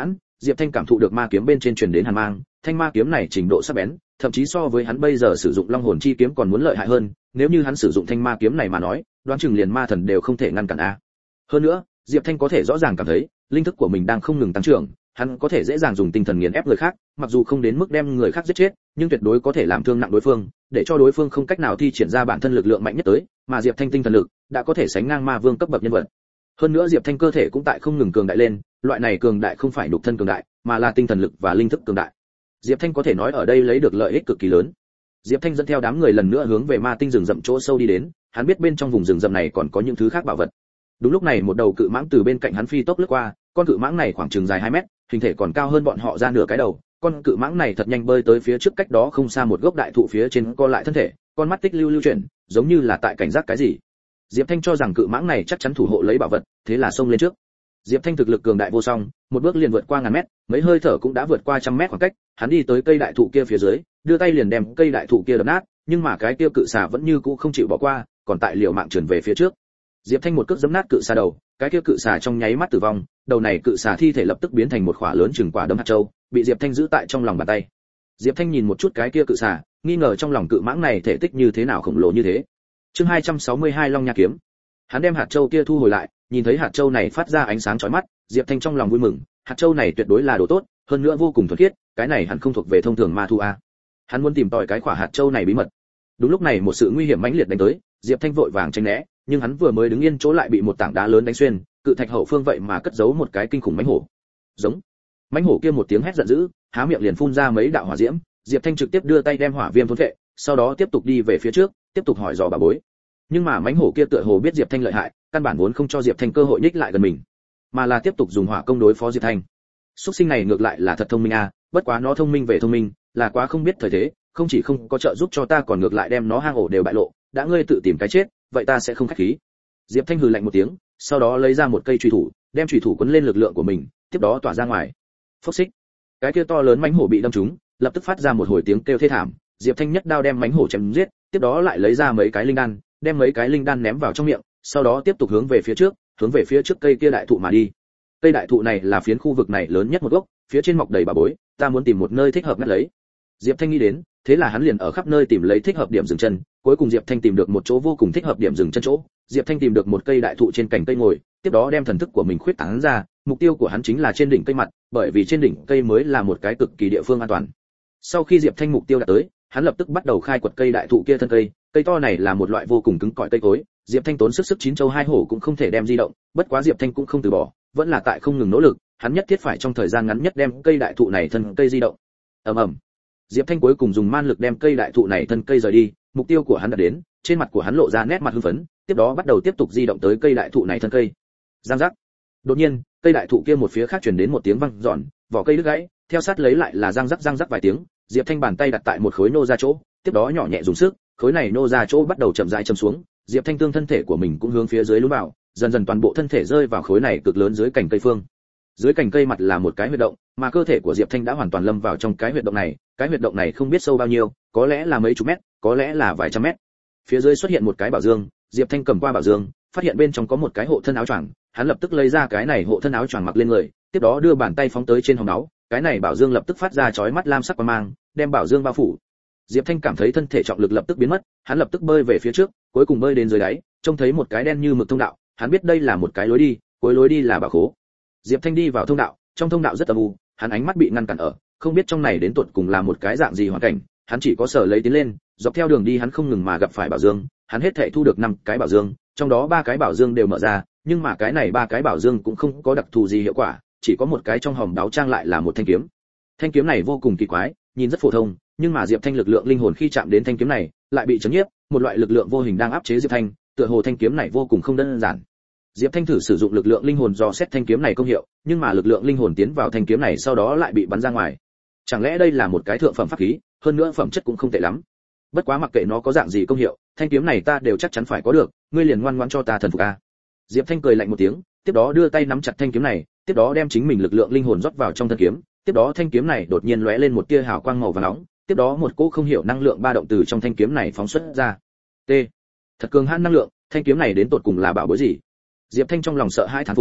Diệp Thanh cảm thụ được ma kiếm bên trên truyền đến hàn mang, thanh ma kiếm này trình độ sắc bén, thậm chí so với hắn bây giờ sử dụng Long hồn chi kiếm còn muốn lợi hại hơn, nếu như hắn sử dụng thanh ma kiếm này mà nói, đoán chừng liền ma thần đều không thể ngăn cản a. Hơn nữa, Diệp Thanh có thể rõ ràng cảm thấy, linh thức của mình đang không ngừng tăng trưởng, hắn có thể dễ dàng dùng tinh thần nghiền ép người khác, mặc dù không đến mức đem người khác giết chết, nhưng tuyệt đối có thể làm thương nặng đối phương, để cho đối phương không cách nào thi triển ra bản thân lực lượng mạnh nhất tới, mà Diệp Thanh tinh thần lực đã có thể sánh ngang ma vương cấp bậc nhân vật. Hơn nữa Diệp Thanh cơ thể cũng tại không ngừng cường đại lên, loại này cường đại không phải nhục thân cường đại, mà là tinh thần lực và linh thức cường đại. Diệp Thanh có thể nói ở đây lấy được lợi ích cực kỳ lớn. Diệp Thanh dẫn theo đám người lần nữa hướng về ma tinh rừng rậm chỗ sâu đi đến, hắn biết bên trong vùng rừng rậm này còn có những thứ khác bảo vật. Đúng lúc này một đầu cự mãng từ bên cạnh hắn phi tốc lướt qua, con cự mãng này khoảng chừng dài 2 mét, hình thể còn cao hơn bọn họ ra nửa cái đầu. Con cự mãng này thật nhanh bơi tới phía trước cách đó không xa một gốc đại thụ phía trên, co lại thân thể, con mắt tích lưu chuyển, giống như là tại cảnh giác cái gì. Diệp Thanh cho rằng cự mãng này chắc chắn thủ hộ lấy bảo vật, thế là xông lên trước. Diệp Thanh thực lực cường đại vô song, một bước liền vượt qua ngàn mét, mấy hơi thở cũng đã vượt qua 100 mét khoảng cách, hắn đi tới cây đại thụ kia phía dưới, đưa tay liền đem cây đại thụ kia đập nát, nhưng mà cái kia cự xà vẫn như cũ không chịu bỏ qua, còn tại liều mạng trườn về phía trước. Diệp Thanh một cước giẫm nát cự xà đầu, cái kia cự xà trong nháy mắt tử vong, đầu này cự xà thi thể lập tức biến thành một quả lớn chừng quả đấm hạt châu, bị Diệp Thanh giữ tại trong lòng bàn tay. Diệp Thanh nhìn một chút cái kia cự xà, nghi ngờ trong lòng cự mãng này thể tích như thế nào khổng lồ như thế. Chương 262 Long Nha kiếm. Hắn đem hạt châu kia thu hồi lại, nhìn thấy hạt châu này phát ra ánh sáng chói mắt, Diệp Thanh trong lòng vui mừng, hạt châu này tuyệt đối là đồ tốt, hơn nữa vô cùng thuần khiết, cái này hẳn không thuộc về thông thường ma thu a. Hắn muốn tìm tòi cái quả hạt châu này bí mật. Đúng lúc này một sự nguy hiểm mãnh liệt đánh tới, Diệp Thanh vội vàng tránh né, nhưng hắn vừa mới đứng yên chỗ lại bị một tảng đá lớn đánh xuyên, cự thạch hậu phương vậy mà cất giấu một cái kinh khủng mãnh hổ. Giống. Mãnh hổ kia một tiếng hét giận dữ, há miệng liền phun ra mấy đạo hỏa diễm, Diệp Thanh trực tiếp đưa tay đem hỏa viêm thôn phệ, sau đó tiếp tục đi về phía trước, tiếp tục hỏi dò bà bối. Nhưng mà mãnh hổ kia tựa hồ biết Diệp Thanh lợi hại, căn bản vốn không cho Diệp Thanh cơ hội nhích lại gần mình, mà là tiếp tục dùng hỏa công đối phó Diệp Thanh. Súc sinh này ngược lại là thật thông minh a, bất quá nó thông minh về thông minh, là quá không biết thời thế, không chỉ không có trợ giúp cho ta còn ngược lại đem nó hang ổ đều bại lộ, đã ngươi tự tìm cái chết, vậy ta sẽ không khách khí. Diệp Thanh hừ lạnh một tiếng, sau đó lấy ra một cây chùy thủ, đem chùy thủ quấn lên lực lượng của mình, tiếp đó tỏa ra ngoài. Phốc xích. Cái kia to lớn mãnh hổ bị đâm trúng, lập tức phát ra một hồi tiếng kêu thê thảm, Diệp Thanh nhất đao đem mãnh hổ chém giết, tiếp đó lại lấy ra mấy cái linh đan, đem mấy cái linh đan ném vào trong miệng, sau đó tiếp tục hướng về phía trước cây kia đại thụ mà đi. Cây đại thụ này là phiến khu vực này lớn nhất một gốc, phía trên mọc đầy bà bối, ta muốn tìm một nơi thích hợp ngắt lấy. Diệp Thanh nghĩ đến, thế là hắn liền ở khắp nơi tìm lấy thích hợp điểm dừng chân, cuối cùng Diệp Thanh tìm được một chỗ vô cùng thích hợp điểm dừng chân chỗ. Diệp Thanh tìm được một cây đại thụ trên cành cây ngồi, tiếp đó đem thần thức của mình khuyết tán ra, mục tiêu của hắn chính là trên đỉnh cây mặt, bởi vì trên đỉnh cây mới là một cái cực kỳ địa phương an toàn. Sau khi Diệp Thanh mục tiêu đã tới, hắn lập tức bắt đầu khai quật cây đại thụ kia thân cây, cây to này là một loại vô cùng cứng cỏi cây cối, Diệp Thanh tốn sức chín châu hai hổ cũng không thể đem di động, bất quá Diệp Thanh cũng không từ bỏ, vẫn là tại không ngừng nỗ lực, hắn nhất thiết phải trong thời gian ngắn nhất đem cây đại thụ này thân cây di động. Ầm ầm. Diệp Thanh cuối cùng dùng man lực đem cây đại thụ này thân cây rời đi, mục tiêu của hắn đã đến, trên mặt của hắn lộ ra nét mặt hưng phấn, tiếp đó bắt đầu tiếp tục di động tới cây đại thụ này thân cây. Giang giác. Đột nhiên, cây đại thụ kia một phía khác truyền đến một tiếng vang giòn, vỏ cây đứt gãy, theo sát lấy lại là răng rắc vài tiếng, Diệp Thanh bàn tay đặt tại một khối nô ra chỗ, tiếp đó nhỏ nhẹ dùng sức, khối này nô ra chỗ bắt đầu chậm rãi châm xuống, Diệp Thanh tương thân thể của mình cũng hướng phía dưới lún vào, dần dần toàn bộ thân thể rơi vào khối này cực lớn dưới cành cây phương. Dưới cành cây mặt là một cái huyệt động, mà cơ thể của Diệp Thanh đã hoàn toàn lâm vào trong cái huyệt động này, cái huyệt động này không biết sâu bao nhiêu, có lẽ là mấy chục mét, có lẽ là vài trăm mét. Phía dưới xuất hiện một cái bảo dương, Diệp Thanh cầm qua bảo dương, phát hiện bên trong có một cái hộ thân áo choàng, hắn lập tức lấy ra cái này hộ thân áo choàng mặc lên người, tiếp đó đưa bàn tay phóng tới trên hông áo, cái này bảo dương lập tức phát ra chói mắt lam sắc quang mang, đem bảo dương bao phủ. Diệp Thanh cảm thấy thân thể trọng lực lập tức biến mất, hắn lập tức bơi về phía trước, cuối cùng bơi đến dưới đáy, trông thấy một cái đen như mực thông đạo, hắn biết đây là một cái lối đi, cuối lối đi là bảo khố. Diệp Thanh đi vào thông đạo, trong thông đạo rất âm u, hắn ánh mắt bị ngăn cản ở, không biết trong này đến tuột cùng là một cái dạng gì hoàn cảnh, hắn chỉ có sở lấy tiến lên, dọc theo đường đi hắn không ngừng mà gặp phải bảo dương, hắn hết thảy thu được 5 cái bảo dương, trong đó 3 cái bảo dương đều mở ra, nhưng mà cái này 3 cái bảo dương cũng không có đặc thù gì hiệu quả, chỉ có một cái trong hòm đáo trang lại là một thanh kiếm. Thanh kiếm này vô cùng kỳ quái, nhìn rất phổ thông, nhưng mà Diệp Thanh lực lượng linh hồn khi chạm đến thanh kiếm này, lại bị chấn nhiếp, một loại lực lượng vô hình đang áp chế Diệp Thanh, tựa hồ thanh kiếm này vô cùng không đơn giản. Diệp Thanh thử sử dụng lực lượng linh hồn dò xét thanh kiếm này công hiệu, nhưng mà lực lượng linh hồn tiến vào thanh kiếm này sau đó lại bị bắn ra ngoài. Chẳng lẽ đây là một cái thượng phẩm pháp khí, hơn nữa phẩm chất cũng không tệ lắm. Bất quá mặc kệ nó có dạng gì công hiệu, thanh kiếm này ta đều chắc chắn phải có được, ngươi liền ngoan ngoãn cho ta thần phục a. Diệp Thanh cười lạnh một tiếng, tiếp đó đưa tay nắm chặt thanh kiếm này, tiếp đó đem chính mình lực lượng linh hồn rót vào trong thân kiếm, tiếp đó thanh kiếm này đột nhiên lóe lên một tia hào quang màu vàng nóng, tiếp đó một cỗ không hiểu năng lượng ba động từ trong thanh kiếm này phóng xuất ra. T. Thật cường hãn năng lượng, thanh kiếm này đến tột cùng là bảo bối gì? Diệp Thanh trong lòng sợ hãi thán phục.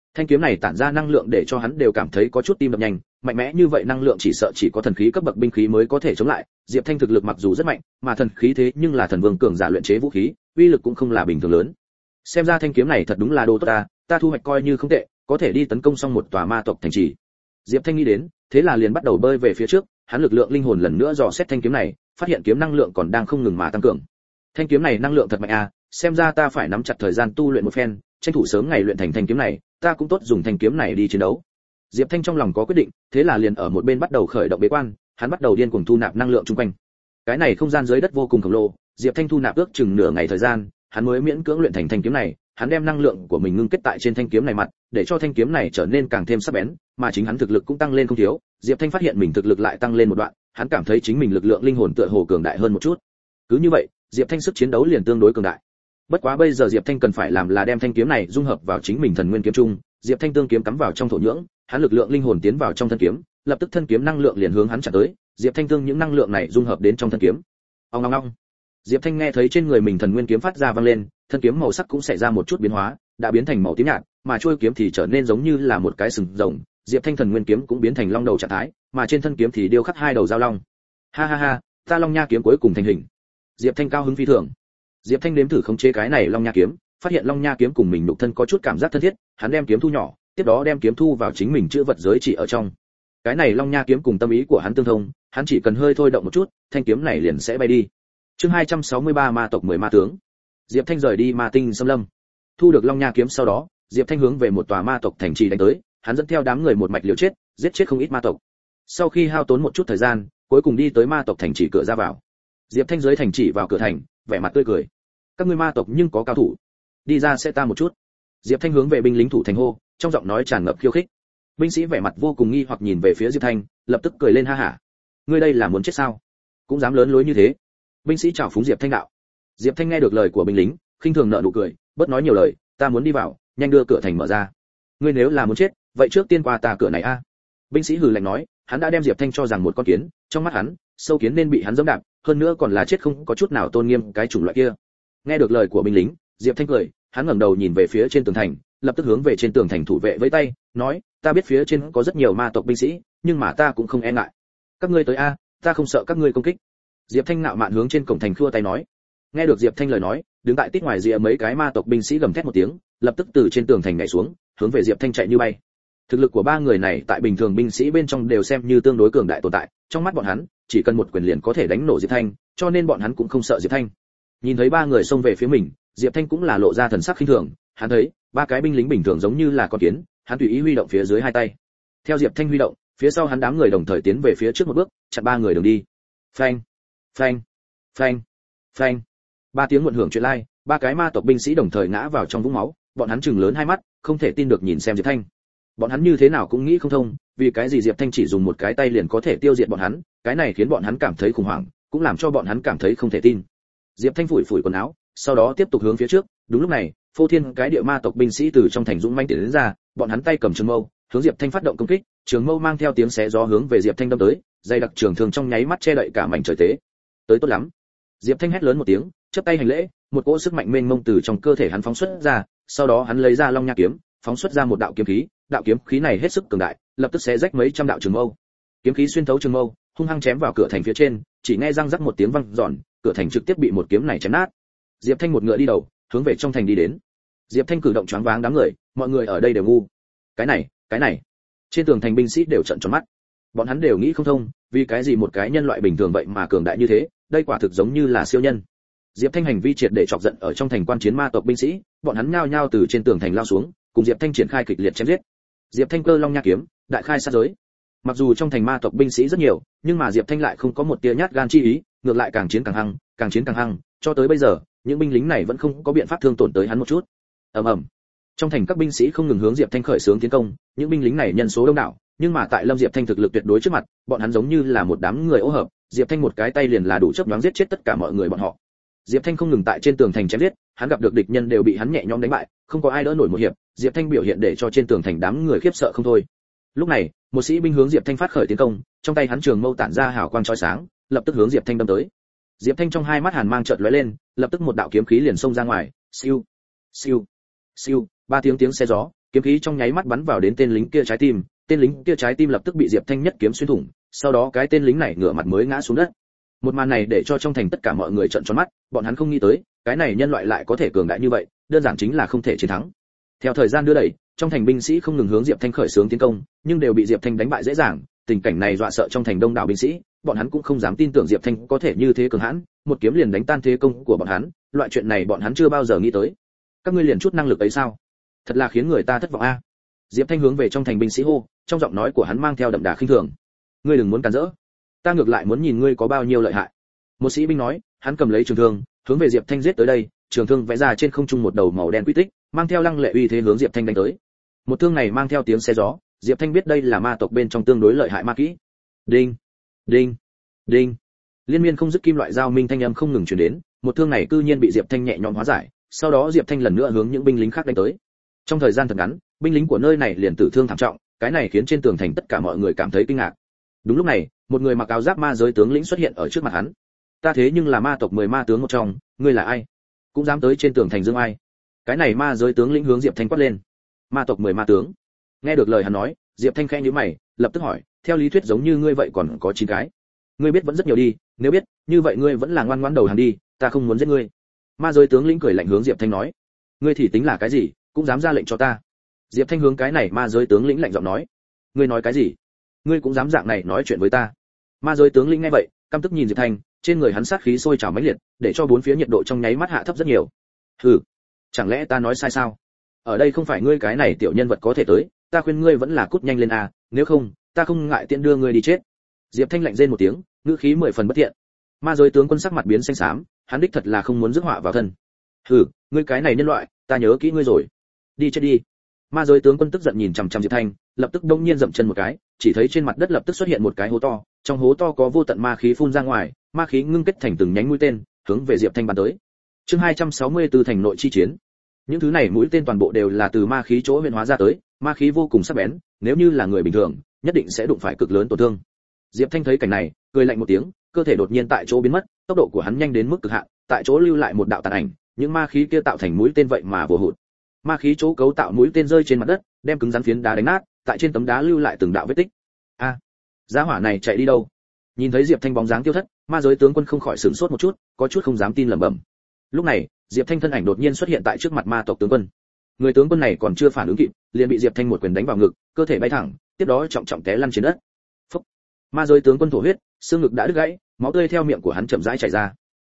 Thanh kiếm này tản ra năng lượng để cho hắn đều cảm thấy có chút tim đập nhanh, mạnh mẽ như vậy năng lượng chỉ sợ chỉ có thần khí cấp bậc binh khí mới có thể chống lại. Diệp Thanh thực lực mặc dù rất mạnh, mà thần khí thế nhưng là thần vương cường giả luyện chế vũ khí, uy lực cũng không là bình thường lớn. Xem ra thanh kiếm này thật đúng là đồ tốt ta thu hoạch coi như không tệ, có thể đi tấn công xong một tòa ma tộc thành trì. Diệp Thanh nghĩ đến, thế là liền bắt đầu bơi về phía trước, hắn lực lượng linh hồn lần nữa dò xét thanh kiếm này, phát hiện kiếm năng lượng còn đang không ngừng mà tăng cường. Thanh kiếm này năng lượng thật mạnh xem ra ta phải nắm chặt thời gian tu luyện một phen, tranh thủ sớm ngày luyện thành thanh kiếm này, ta cũng tốt dùng thanh kiếm này đi chiến đấu. Diệp Thanh trong lòng có quyết định, thế là liền ở một bên bắt đầu khởi động bế quan, hắn bắt đầu điên cuồng thu nạp năng lượng xung quanh. Cái này không gian dưới đất vô cùng khổng lồ, Diệp Thanh thu nạp ước chừng nửa ngày thời gian, hắn mới miễn cưỡng luyện thành thanh kiếm này, hắn đem năng lượng của mình ngưng kết tại trên thanh kiếm này mặt, để cho thanh kiếm này trở nên càng thêm sắc bén, mà chính hắn thực lực cũng tăng lên không thiếu. Diệp Thanh phát hiện mình thực lực lại tăng lên một đoạn, hắn cảm thấy chính mình lực lượng linh hồn tựa hồ cường đại hơn một chút. Cứ như vậy, Diệp Thanh sức chiến đấu liền tương đối cường đại. Bất quá bây giờ Diệp Thanh cần phải làm là đem thanh kiếm này dung hợp vào chính mình thần nguyên kiếm trung, Diệp Thanh tương kiếm cắm vào trong thổ nhưỡng, hắn lực lượng linh hồn tiến vào trong thân kiếm, lập tức thân kiếm năng lượng liền hướng hắn chặn tới, Diệp Thanh tương những năng lượng này dung hợp đến trong thân kiếm. Ong ong ong. Diệp Thanh nghe thấy trên người mình thần nguyên kiếm phát ra vang lên, thân kiếm màu sắc cũng xảy ra một chút biến hóa, đã biến thành màu tím nhạt, mà chuôi kiếm thì trở nên giống như là một cái sừng rồng. Diệp Thanh thần nguyên kiếm cũng biến thành long đầu trạng thái, mà trên thân kiếm thì điêu khắc hai đầu dao long. Ha ha ha, ta long nha kiếm cuối cùng thành hình. Diệp Thanh cao hứng phi thường. Diệp Thanh nếm thử khống chế cái này long nha kiếm, phát hiện long nha kiếm cùng mình nhục thân có chút cảm giác thân thiết, hắn đem kiếm thu nhỏ, tiếp đó đem kiếm thu vào chính mình chữ vật giới chỉ ở trong. Cái này long nha kiếm cùng tâm ý của hắn tương thông, hắn chỉ cần hơi thôi động một chút, thanh kiếm này liền sẽ bay đi. Chương 263 ma tộc 10 ma tướng. Diệp Thanh rời đi ma tinh xâm lâm. Thu được long nha kiếm sau đó, Diệp Thanh hướng về một tòa ma tộc thành trì đánh tới, hắn dẫn theo đám người một mạch liều chết, giết chết không ít ma tộc. Sau khi hao tốn một chút thời gian, cuối cùng đi tới ma tộc thành trì cửa ra vào. Diệp Thanh dưới thành trì vào cửa thành, vẻ mặt tươi cười. Các ngươi ma tộc nhưng có cao thủ, đi ra sẽ ta một chút. Diệp Thanh hướng về binh lính thủ thành hô, trong giọng nói tràn ngập khiêu khích. Binh sĩ vẻ mặt vô cùng nghi hoặc nhìn về phía Diệp Thanh, lập tức cười lên ha hả. Ngươi đây là muốn chết sao? Cũng dám lớn lối như thế. Binh sĩ chào phúng Diệp Thanh đạo. Diệp Thanh nghe được lời của binh lính, khinh thường nở nụ cười, bớt nói nhiều lời, ta muốn đi vào, nhanh đưa cửa thành mở ra. Ngươi nếu là muốn chết, vậy trước tiên qua ta cửa này a. Binh sĩ hừ lạnh nói, hắn đã đem Diệp Thanh cho rằng một con kiến, trong mắt hắn, sâu kiến nên bị hắn giẫm đạp, hơn nữa còn là chết không có chút nào tôn nghiêm cái chủng loại kia. Nghe được lời của binh lính, Diệp Thanh cười, hắn ngẩng đầu nhìn về phía trên tường thành, lập tức hướng về trên tường thành thủ vệ vẫy tay, nói, ta biết phía trên có rất nhiều ma tộc binh sĩ, nhưng mà ta cũng không e ngại. Các ngươi tới a, ta không sợ các ngươi công kích. Diệp Thanh ngạo mạn hướng trên cổng thành khua tay nói. Nghe được Diệp Thanh lời nói, đứng tại tít ngoài rìa mấy cái ma tộc binh sĩ gầm thét một tiếng, lập tức từ trên tường thành nhảy xuống, hướng về Diệp Thanh chạy như bay. Thực lực của ba người này tại bình thường binh sĩ bên trong đều xem như tương đối cường đại tồn tại, trong mắt bọn hắn, chỉ cần một quyền liền có thể đánh nổ Diệp Thanh, cho nên bọn hắn cũng không sợ Diệp Thanh. Nhìn thấy ba người xông về phía mình, Diệp Thanh cũng là lộ ra thần sắc khinh thường, hắn thấy ba cái binh lính bình thường giống như là con kiến, hắn tùy ý huy động phía dưới hai tay. Theo Diệp Thanh huy động, phía sau hắn đám người đồng thời tiến về phía trước một bước, chặn ba người đường đi. Phanh, phanh, phanh, phanh. Ba tiếng muộn hưởng chuyện lai, ba cái ma tộc binh sĩ đồng thời ngã vào trong vũng máu, bọn hắn trừng lớn hai mắt, không thể tin được nhìn xem Diệp Thanh. Bọn hắn như thế nào cũng nghĩ không thông, vì cái gì Diệp Thanh chỉ dùng một cái tay liền có thể tiêu diệt bọn hắn, cái này khiến bọn hắn cảm thấy khủng hoảng, cũng làm cho bọn hắn cảm thấy không thể tin. Diệp Thanh phủi phủi quần áo, sau đó tiếp tục hướng phía trước, đúng lúc này, phô thiên cái địa ma tộc binh sĩ từ trong thành dũng mãnh tiến đến ra, bọn hắn tay cầm trường mâu, hướng Diệp Thanh phát động công kích, trường mâu mang theo tiếng xé gió hướng về Diệp Thanh đâm tới, dây đặc trường thường trong nháy mắt che đậy cả mảnh trời tế. Tới tốt lắm. Diệp Thanh hét lớn một tiếng, chắp tay hành lễ, một cỗ sức mạnh mênh mông từ trong cơ thể hắn phóng xuất ra, sau đó hắn lấy ra long nha kiếm, phóng xuất ra một đạo kiếm khí, đạo kiếm khí này hết sức cường đại, lập tức xé rách mấy trăm đạo trường mâu. Kiếm khí xuyên thấu trường mâu, hung hăng chém vào cửa thành phía trên, chỉ nghe răng rắc một tiếng vang giòn, cửa thành trực tiếp bị một kiếm này chém nát. Diệp Thanh một ngựa đi đầu, hướng về trong thành đi đến. Diệp Thanh cử động choáng váng đám người, mọi người ở đây đều ngu. Cái này. Trên tường thành binh sĩ đều trợn tròn mắt. Bọn hắn đều nghĩ không thông, vì cái gì một cái nhân loại bình thường vậy mà cường đại như thế, đây quả thực giống như là siêu nhân. Diệp Thanh hành vi triệt để chọc giận ở trong thành quan chiến ma tộc binh sĩ, bọn hắn nhao nhao từ trên tường thành lao xuống, cùng Diệp Thanh triển khai kịch liệt chém giết. Diệp Thanh cơ long nha kiếm, đại khai sát giới. Mặc dù trong thành ma tộc binh sĩ rất nhiều, nhưng mà Diệp Thanh lại không có một tia nhát gan chi ý, ngược lại càng chiến càng hăng, cho tới bây giờ, những binh lính này vẫn không có biện pháp thương tổn tới hắn một chút. Ầm ầm. Trong thành các binh sĩ không ngừng hướng Diệp Thanh khởi xướng tiến công, những binh lính này nhân số đông đảo, nhưng mà tại Lâm Diệp Thanh thực lực tuyệt đối trước mặt, bọn hắn giống như là một đám người ô hợp, Diệp Thanh một cái tay liền là đủ chớp nhoáng giết chết tất cả mọi người bọn họ. Diệp Thanh không ngừng tại trên tường thành chém giết, hắn gặp được địch nhân đều bị hắn nhẹ nhõm đánh bại, không có ai đỡ nổi một hiệp, Diệp Thanh biểu hiện để cho trên tường thành đám người khiếp sợ không thôi. Lúc này, một sĩ binh hướng Diệp Thanh phát khởi tiến công, trong tay hắn trường mâu tản ra hào quang chói sáng, lập tức hướng Diệp Thanh đâm tới. Diệp Thanh trong hai mắt hàn mang chợt lóe lên, lập tức một đạo kiếm khí liền xông ra ngoài, siêu, siêu, siêu, ba tiếng xé gió, kiếm khí trong nháy mắt bắn vào đến tên lính kia trái tim, tên lính kia trái tim lập tức bị Diệp Thanh nhất kiếm xuyên thủng, sau đó cái tên lính này ngửa mặt mới ngã xuống đất. Một màn này để cho trong thành tất cả mọi người trợn tròn mắt, bọn hắn không nghĩ tới, cái này nhân loại lại có thể cường đại như vậy, đơn giản chính là không thể chiến thắng. Theo thời gian đưa đẩy, trong thành binh sĩ không ngừng hướng Diệp Thanh khởi xướng tiến công, nhưng đều bị Diệp Thanh đánh bại dễ dàng, tình cảnh này dọa sợ trong thành đông đảo binh sĩ, bọn hắn cũng không dám tin tưởng Diệp Thanh có thể như thế cường hãn, một kiếm liền đánh tan thế công của bọn hắn, loại chuyện này bọn hắn chưa bao giờ nghĩ tới. Các ngươi liền chút năng lực ấy sao? Thật là khiến người ta thất vọng a. Diệp Thanh hướng về trong thành binh sĩ hô, trong giọng nói của hắn mang theo đậm đà khinh thường. Ngươi đừng muốn cản rỡ, ta ngược lại muốn nhìn ngươi có bao nhiêu lợi hại. Một sĩ binh nói, hắn cầm lấy trường thương, hướng về Diệp Thanh giết tới đây, trường thương vẽ ra trên không trung một đầu màu đen quy tích, mang theo lăng lệ uy thế hướng Diệp Thanh đánh tới. Một thương này mang theo tiếng xe gió, Diệp Thanh biết đây là ma tộc bên trong tương đối lợi hại ma kỹ. Đinh, đinh, đinh. Liên miên không dứt kim loại dao minh thanh âm không ngừng truyền đến, một thương này cư nhiên bị Diệp Thanh nhẹ nhõm hóa giải, sau đó Diệp Thanh lần nữa hướng những binh lính khác đánh tới. Trong thời gian thật ngắn, binh lính của nơi này liền tử thương thảm trọng, cái này khiến trên tường thành tất cả mọi người cảm thấy kinh ngạc. Đúng lúc này, một người mặc áo giáp ma giới tướng lĩnh xuất hiện ở trước mặt hắn. Ta thế nhưng là ma tộc 10 ma tướng một trong, ngươi là ai? Cũng dám tới trên tường thành dương ai? Cái này ma giới tướng lĩnh hướng Diệp Thanh quát lên. Ma tộc 10 ma tướng. Nghe được lời hắn nói, Diệp Thanh khẽ nhíu mày, lập tức hỏi, theo lý thuyết giống như ngươi vậy còn có 9 cái. Ngươi biết vẫn rất nhiều đi, nếu biết, như vậy ngươi vẫn là ngoan ngoãn đầu hàng đi, ta không muốn giết ngươi. Ma giới tướng lĩnh cười lạnh hướng Diệp Thanh nói, ngươi thì tính là cái gì, cũng dám ra lệnh cho ta. Diệp Thanh hướng cái này ma giới tướng lĩnh lạnh giọng nói, ngươi nói cái gì? Ngươi cũng dám dạng này nói chuyện với ta? Ma giới tướng lĩnh nghe vậy, căm tức nhìn Diệp Thanh, trên người hắn sát khí sôi trào mãnh liệt, để cho bốn phía nhiệt độ trong nháy mắt hạ thấp rất nhiều. Hừ, chẳng lẽ ta nói sai sao? Ở đây không phải ngươi cái này tiểu nhân vật có thể tới, ta khuyên ngươi vẫn là cút nhanh lên a, nếu không, ta không ngại tiện đưa ngươi đi chết. Diệp Thanh lạnh rên một tiếng, ngữ khí 10 phần bất thiện. Ma giới tướng quân sắc mặt biến xanh xám, hắn đích thật là không muốn rước họa vào thân. Hừ, ngươi cái này nhân loại, ta nhớ kỹ ngươi rồi. Đi chết đi. Ma giới tướng quân tức giận nhìn chằm chằm Diệp Thanh, lập tức đông nhiên dậm chân một cái, chỉ thấy trên mặt đất lập tức xuất hiện một cái hố to, trong hố to có vô tận ma khí phun ra ngoài, ma khí ngưng kết thành từng nhánh mũi tên, hướng về Diệp Thanh bắn tới. Chương 264 thành nội chi chiến. Những thứ này mũi tên toàn bộ đều là từ ma khí chỗ huyễn hóa ra tới, ma khí vô cùng sắc bén, nếu như là người bình thường, nhất định sẽ đụng phải cực lớn tổn thương. Diệp Thanh thấy cảnh này, cười lạnh một tiếng, cơ thể đột nhiên tại chỗ biến mất, tốc độ của hắn nhanh đến mức cực hạn, tại chỗ lưu lại một đạo tàn ảnh, những ma khí kia tạo thành mũi tên vậy mà vô hụt. Ma khí chỗ cấu tạo mũi tên rơi trên mặt đất, đem cứng rắn phiến đá đánh nát, tại trên tấm đá lưu lại từng đạo vết tích. A, giá hỏa này chạy đi đâu? Nhìn thấy Diệp Thanh bóng dáng tiêu thất, ma giới tướng quân không khỏi sửng sốt một chút, có chút không dám tin lẩm bẩm. Lúc này, Diệp Thanh thân ảnh đột nhiên xuất hiện tại trước mặt ma tộc tướng quân. Người tướng quân này còn chưa phản ứng kịp, liền bị Diệp Thanh một quyền đánh vào ngực, cơ thể bay thẳng, tiếp đó trọng trọng té lăn trên đất. Phốc. Ma giới tướng quân thổ huyết, xương ngực đã đứt gãy, máu tươi theo miệng của hắn chậm rãi chảy ra.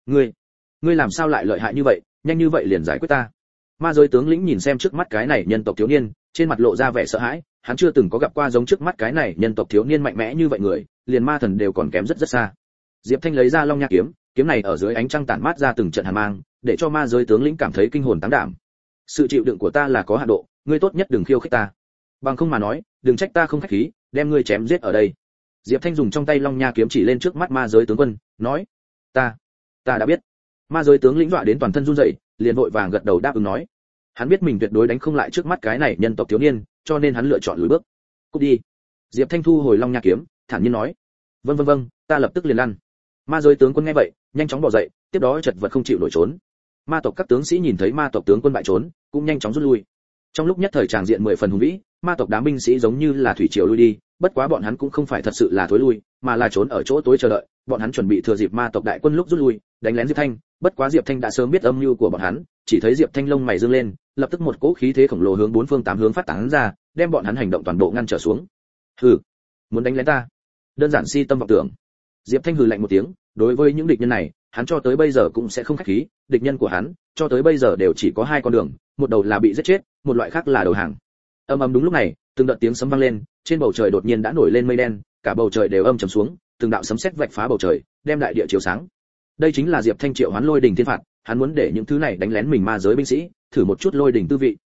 Ngươi làm sao lại lợi hại như vậy, nhanh như vậy liền giải quyết ta? Ma giới tướng lĩnh nhìn xem trước mắt cái này nhân tộc thiếu niên, trên mặt lộ ra vẻ sợ hãi, hắn chưa từng có gặp qua giống trước mắt cái này nhân tộc thiếu niên mạnh mẽ như vậy người, liền ma thần đều còn kém rất rất xa. Diệp Thanh lấy ra Long Nha kiếm, kiếm này ở dưới ánh trăng tản mát ra từng trận hàn mang, để cho ma giới tướng lĩnh cảm thấy kinh hồn táng đảm. Sự chịu đựng của ta là có hạn độ, ngươi tốt nhất đừng khiêu khích ta. Bằng không mà nói, đừng trách ta không khách khí, đem ngươi chém giết ở đây. Diệp Thanh dùng trong tay Long Nha kiếm chỉ lên trước mắt ma giới tướng quân, nói: Ta đã biết." Ma giới tướng lĩnh dọa đến toàn thân run rẩy, liền vội vàng gật đầu đáp ứng nói. Hắn biết mình tuyệt đối đánh không lại trước mắt cái này nhân tộc thiếu niên, cho nên hắn lựa chọn lùi bước. "Cút đi." Diệp Thanh thu hồi Long Nha kiếm, thản nhiên nói: Vâng, ta lập tức liền lăn." Ma giới tướng quân nghe vậy, nhanh chóng bỏ dậy, tiếp đó chật vật không chịu nổi trốn. Ma tộc các tướng sĩ nhìn thấy ma tộc tướng quân bại trốn, cũng nhanh chóng rút lui. Trong lúc nhất thời tràng diện 10 phần hùng vĩ, ma tộc đám binh sĩ giống như là thủy triều lui đi, bất quá bọn hắn cũng không phải thật sự là thối lui, mà là trốn ở chỗ tối chờ đợi, bọn hắn chuẩn bị thừa dịp ma tộc đại quân lúc rút lui, đánh lén Diệp Thanh, bất quá Diệp Thanh đã sớm biết âm mưu của bọn hắn, chỉ thấy Diệp Thanh lông mày dương lên, lập tức một cỗ khí thế khổng lồ hướng bốn phương tám hướng phát tán ra, đem bọn hắn hành động toàn bộ ngăn trở xuống. Hừ, muốn đánh lén ta? Đơn giản si tâm vọng tưởng. Diệp Thanh hừ lạnh một tiếng, đối với những địch nhân này, hắn cho tới bây giờ cũng sẽ không khách khí, địch nhân của hắn cho tới bây giờ đều chỉ có hai con đường, một đầu là bị giết chết, một loại khác là đầu hàng. Ầm đúng lúc này, từng đợt tiếng sấm vang lên, trên bầu trời đột nhiên đã nổi lên mây đen, cả bầu trời đều âm trầm xuống, từng đạo sấm sét vạch phá bầu trời, đem đại địa chiếu sáng. Đây chính là Diệp Thanh triệu hoán lôi đỉnh thiên phạt, hắn muốn để những thứ này đánh lén mình ma giới binh sĩ, thử một chút lôi đỉnh tư vị.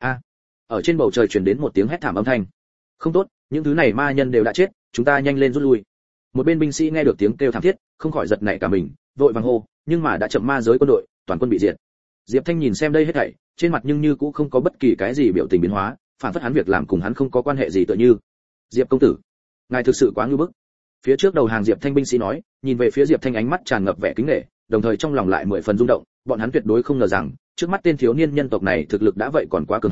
Ở trên bầu trời truyền đến một tiếng hét thảm âm thanh. Không tốt, những thứ này ma nhân đều đã chết, chúng ta nhanh lên rút lui. Một bên binh sĩ nghe được tiếng kêu thảm thiết, không khỏi giật nảy cả mình, vội vàng hô, nhưng mà đã chậm, ma giới quân đội, toàn quân bị diệt. Diệp Thanh nhìn xem đây hết thảy, trên mặt nhưng như cũng không có bất kỳ cái gì biểu tình biến hóa, phản phất hắn việc làm cùng hắn không có quan hệ gì tựa như. Diệp công tử, ngài thực sự quá ngưu bức. Phía trước đầu hàng Diệp Thanh binh sĩ nói, nhìn về phía Diệp Thanh ánh mắt tràn ngập vẻ kính nể, đồng thời trong lòng lại 10 phần rung động, bọn hắn tuyệt đối không ngờ rằng, trước mắt tên thiếu niên nhân tộc này thực lực đã vậy còn quá cường hãn,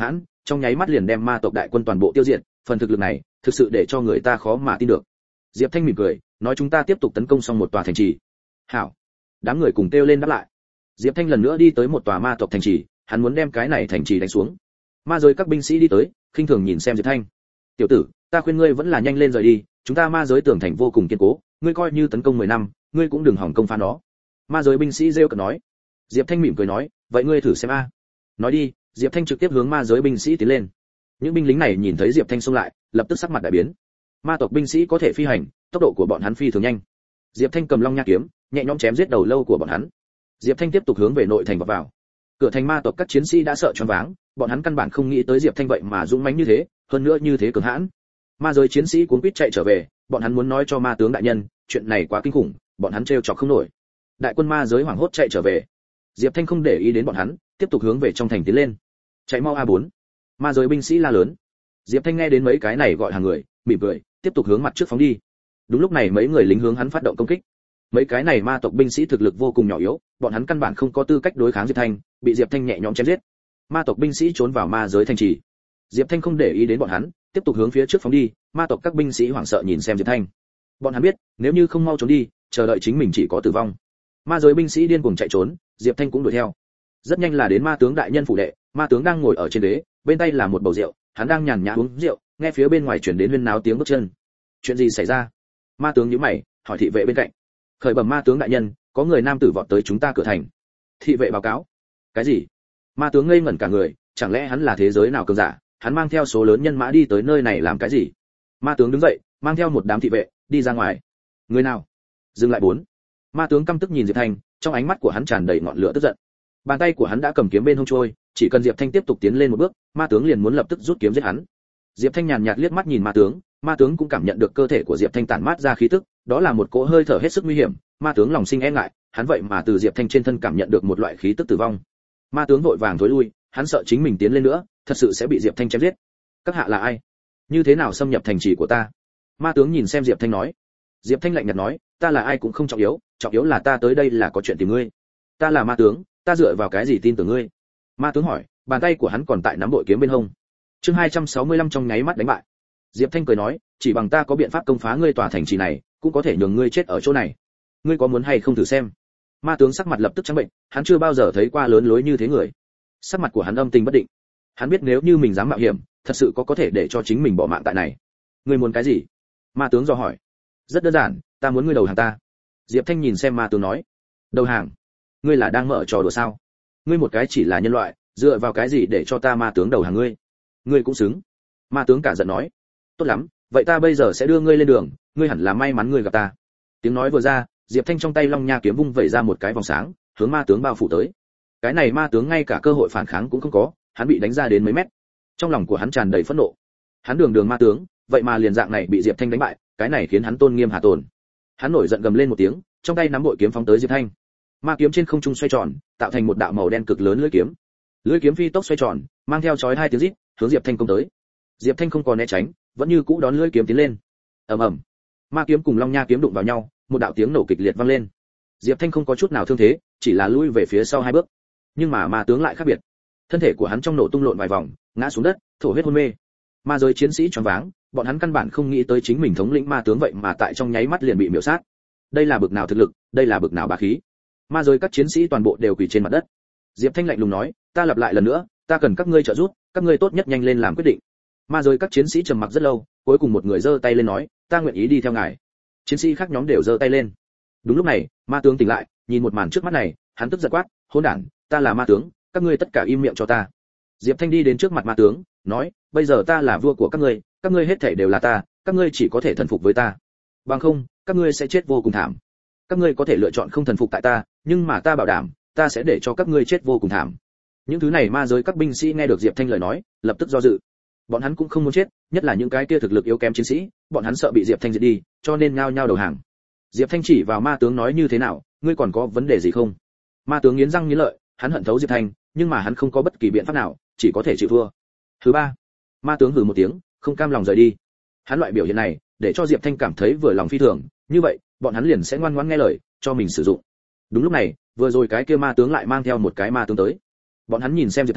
trong nháy mắt liền đem ma tộc đại quân toàn bộ tiêu diệt, phần thực lực này thực sự để cho người ta khó mà tin được. Diệp Thanh mỉm cười nói chúng ta tiếp tục tấn công xong một tòa thành trì. Hảo. Đám người cùng kêu lên đáp lại. Diệp Thanh lần nữa đi tới một tòa ma tộc thành trì, hắn muốn đem cái này thành trì đánh xuống. Ma giới các binh sĩ đi tới, khinh thường nhìn xem Diệp Thanh. Tiểu tử, ta khuyên ngươi vẫn là nhanh lên rời đi, chúng ta ma giới tường thành vô cùng kiên cố, ngươi coi như tấn công 10 năm, ngươi cũng đừng hỏng công phá nó. Ma giới binh sĩ rêu cợt nói. Diệp Thanh mỉm cười nói, vậy ngươi thử xem a. Nói đi, Diệp Thanh trực tiếp hướng ma giới binh sĩ tiến lên. Những binh lính này nhìn thấy Diệp Thanh xông lại, lập tức sắc mặt đại biến. Ma tộc binh sĩ có thể phi hành, tốc độ của bọn hắn phi thường nhanh. Diệp Thanh cầm long nha kiếm, nhẹ nhõm chém giết đầu lâu của bọn hắn. Diệp Thanh tiếp tục hướng về nội thành vào. Cửa thành ma tộc các chiến sĩ đã sợ choáng váng, bọn hắn căn bản không nghĩ tới Diệp Thanh vậy mà dũng mãnh như thế, hơn nữa như thế cường hãn. Ma giới chiến sĩ cuống quýt chạy trở về, bọn hắn muốn nói cho ma tướng đại nhân, chuyện này quá kinh khủng, bọn hắn trêu chọc không nổi. Đại quân ma giới hoảng hốt chạy trở về. Diệp Thanh không để ý đến bọn hắn, tiếp tục hướng về trong thành tiến lên. Chạy mau A4. Ma giới binh sĩ la lớn. Diệp Thanh nghe đến mấy cái này gọi hàng người, mỉm cười, tiếp tục hướng mặt trước phóng đi. Đúng lúc này mấy người lính hướng hắn phát động công kích. Mấy cái này ma tộc binh sĩ thực lực vô cùng nhỏ yếu, bọn hắn căn bản không có tư cách đối kháng Diệp Thanh, bị Diệp Thanh nhẹ nhõm chém giết. Ma tộc binh sĩ trốn vào ma giới thành trì. Diệp Thanh không để ý đến bọn hắn, tiếp tục hướng phía trước phóng đi. Ma tộc các binh sĩ hoảng sợ nhìn xem Diệp Thanh. Bọn hắn biết, nếu như không mau trốn đi, chờ đợi chính mình chỉ có tử vong. Ma giới binh sĩ điên cuồng chạy trốn, Diệp Thanh cũng đuổi theo. Rất nhanh là đến ma tướng đại nhân phủ đệ, ma tướng đang ngồi ở trên ghế, bên tay là một bầu rượu, hắn đang nhàn nhã uống rượu, nghe phía bên ngoài truyền đến huyên náo tiếng bước chân. Chuyện gì xảy ra? Ma tướng nhíu mày, hỏi thị vệ bên cạnh. Khởi bẩm ma tướng đại nhân, có người nam tử vọt tới chúng ta cửa thành. Thị vệ báo cáo. Cái gì? Ma tướng ngây ngẩn cả người, chẳng lẽ hắn là thế giới nào cường giả, hắn mang theo số lớn nhân mã đi tới nơi này làm cái gì? Ma tướng đứng dậy, mang theo một đám thị vệ, đi ra ngoài. Người nào? Dừng lại 4. Ma tướng căm tức nhìn Diệp Thanh, trong ánh mắt của hắn tràn đầy ngọn lửa tức giận. Bàn tay của hắn đã cầm kiếm bên hông trôi, chỉ cần Diệp Thanh tiếp tục tiến lên một bước, ma tướng liền muốn lập tức rút kiếm giết hắn. Diệp Thanh nhàn nhạt liếc mắt nhìn ma tướng cũng cảm nhận được cơ thể của Diệp Thanh tản mát ra khí tức, đó là một cỗ hơi thở hết sức nguy hiểm, ma tướng lòng sinh e ngại, hắn vậy mà từ Diệp Thanh trên thân cảm nhận được một loại khí tức tử vong. Ma tướng vội vàng thối lui, hắn sợ chính mình tiến lên nữa, thật sự sẽ bị Diệp Thanh chém giết. Các hạ là ai? Như thế nào xâm nhập thành trì của ta? Ma tướng nhìn xem Diệp Thanh nói. Diệp Thanh lạnh nhạt nói, ta là ai cũng không trọng yếu là ta tới đây là có chuyện tìm ngươi. Ta là ma tướng, ta dựa vào cái gì tin tưởng ngươi? Ma tướng hỏi, bàn tay của hắn còn tại nắm bội kiếm bên hông. Chương 265 trong nháy mắt đánh bại. Diệp Thanh cười nói, chỉ bằng ta có biện pháp công phá ngươi tòa thành trì này, cũng có thể nhường ngươi chết ở chỗ này. Ngươi có muốn hay không thử xem? Ma tướng sắc mặt lập tức trắng bệnh, hắn chưa bao giờ thấy qua lớn lối như thế người. Sắc mặt của hắn âm tình bất định. Hắn biết nếu như mình dám mạo hiểm, thật sự có thể để cho chính mình bỏ mạng tại này. Ngươi muốn cái gì? Ma tướng dò hỏi. Rất đơn giản, ta muốn ngươi đầu hàng ta. Diệp Thanh nhìn xem ma tướng nói. Đầu hàng? Ngươi là đang mở trò đùa sao? Ngươi một cái chỉ là nhân loại, dựa vào cái gì để cho ta ma tướng đầu hàng ngươi? Ngươi cũng xứng. Ma tướng cả giận nói. Tốt lắm, vậy ta bây giờ sẽ đưa ngươi lên đường, ngươi hẳn là may mắn ngươi gặp ta. Tiếng nói vừa ra, Diệp Thanh trong tay long nha kiếm vung vẩy ra một cái vòng sáng, hướng ma tướng bao phủ tới. Cái này ma tướng ngay cả cơ hội phản kháng cũng không có, hắn bị đánh ra đến mấy mét. Trong lòng của hắn tràn đầy phẫn nộ. Hắn đường ma tướng, vậy mà liền dạng này bị Diệp Thanh đánh bại, cái này khiến hắn tôn nghiêm hạ tổn. Hắn nổi giận gầm lên một tiếng, trong tay nắm bội kiếm phóng tới Diệp Thanh. Ma kiếm trên không trung xoay tròn, tạo thành một đạo màu đen cực lớn lưỡi kiếm. Lưỡi kiếm phi tốc xoay tròn, mang theo chói hai tiếng rít, hướng Diệp Thanh công tới. Diệp Thanh không còn né tránh, vẫn như cũ đón lưỡi kiếm tiến lên. Ầm ầm. Ma kiếm cùng long nha kiếm đụng vào nhau, một đạo tiếng nổ kịch liệt vang lên. Diệp Thanh không có chút nào thương thế, chỉ là lui về phía sau 2 bước. Nhưng mà ma tướng lại khác biệt. Thân thể của hắn trong nổ tung lộn vài vòng, ngã xuống đất, thổ huyết hôn mê. Ma giới chiến sĩ choáng váng, bọn hắn căn bản không nghĩ tới chính mình thống lĩnh ma tướng vậy mà tại trong nháy mắt liền bị miểu sát. Đây là bực nào thực lực, đây là bực nào bá khí. Ma giới các chiến sĩ toàn bộ đều quỳ trên mặt đất. Diệp Thanh lạnh lùng nói, ta lặp lại lần nữa, ta cần các ngươi trợ giúp, các ngươi tốt nhất nhanh lên làm quyết định. Ma giới các chiến sĩ trầm mặc rất lâu, cuối cùng một người giơ tay lên nói, ta nguyện ý đi theo ngài. Chiến sĩ khác nhóm đều giơ tay lên. Đúng lúc này, ma tướng tỉnh lại, nhìn một màn trước mắt này, hắn tức giận quát, hỗn đản, ta là ma tướng, các ngươi tất cả im miệng cho ta. Diệp Thanh đi đến trước mặt ma tướng, nói, bây giờ ta là vua của các ngươi hết thảy đều là ta, các ngươi chỉ có thể thần phục với ta. Bằng không, các ngươi sẽ chết vô cùng thảm. Các ngươi có thể lựa chọn không thần phục tại ta, nhưng mà ta bảo đảm, ta sẽ để cho các ngươi chết vô cùng thảm. Những thứ này ma giới các binh sĩ nghe được Diệp Thanh lời nói, lập tức do dự. Bọn hắn cũng không muốn chết, nhất là những cái kia thực lực yếu kém chiến sĩ, bọn hắn sợ bị Diệp Thanh diệt đi, cho nên nhao nhao đầu hàng. Diệp Thanh chỉ vào ma tướng nói như thế nào, ngươi còn có vấn đề gì không? Ma tướng nghiến răng nghiến lợi, hắn hận thấu Diệp Thanh, nhưng mà hắn không có bất kỳ biện pháp nào, chỉ có thể chịu thua. Thứ ba, ma tướng hừ một tiếng, không cam lòng rời đi. Hắn loại biểu hiện này, để cho Diệp Thanh cảm thấy vừa lòng phi thường, như vậy, bọn hắn liền sẽ ngoan ngoãn nghe lời, cho mình sử dụng. Đúng lúc này, vừa rồi cái kia ma tướng lại mang theo một cái ma tướng tới. Bọn hắn nhìn xem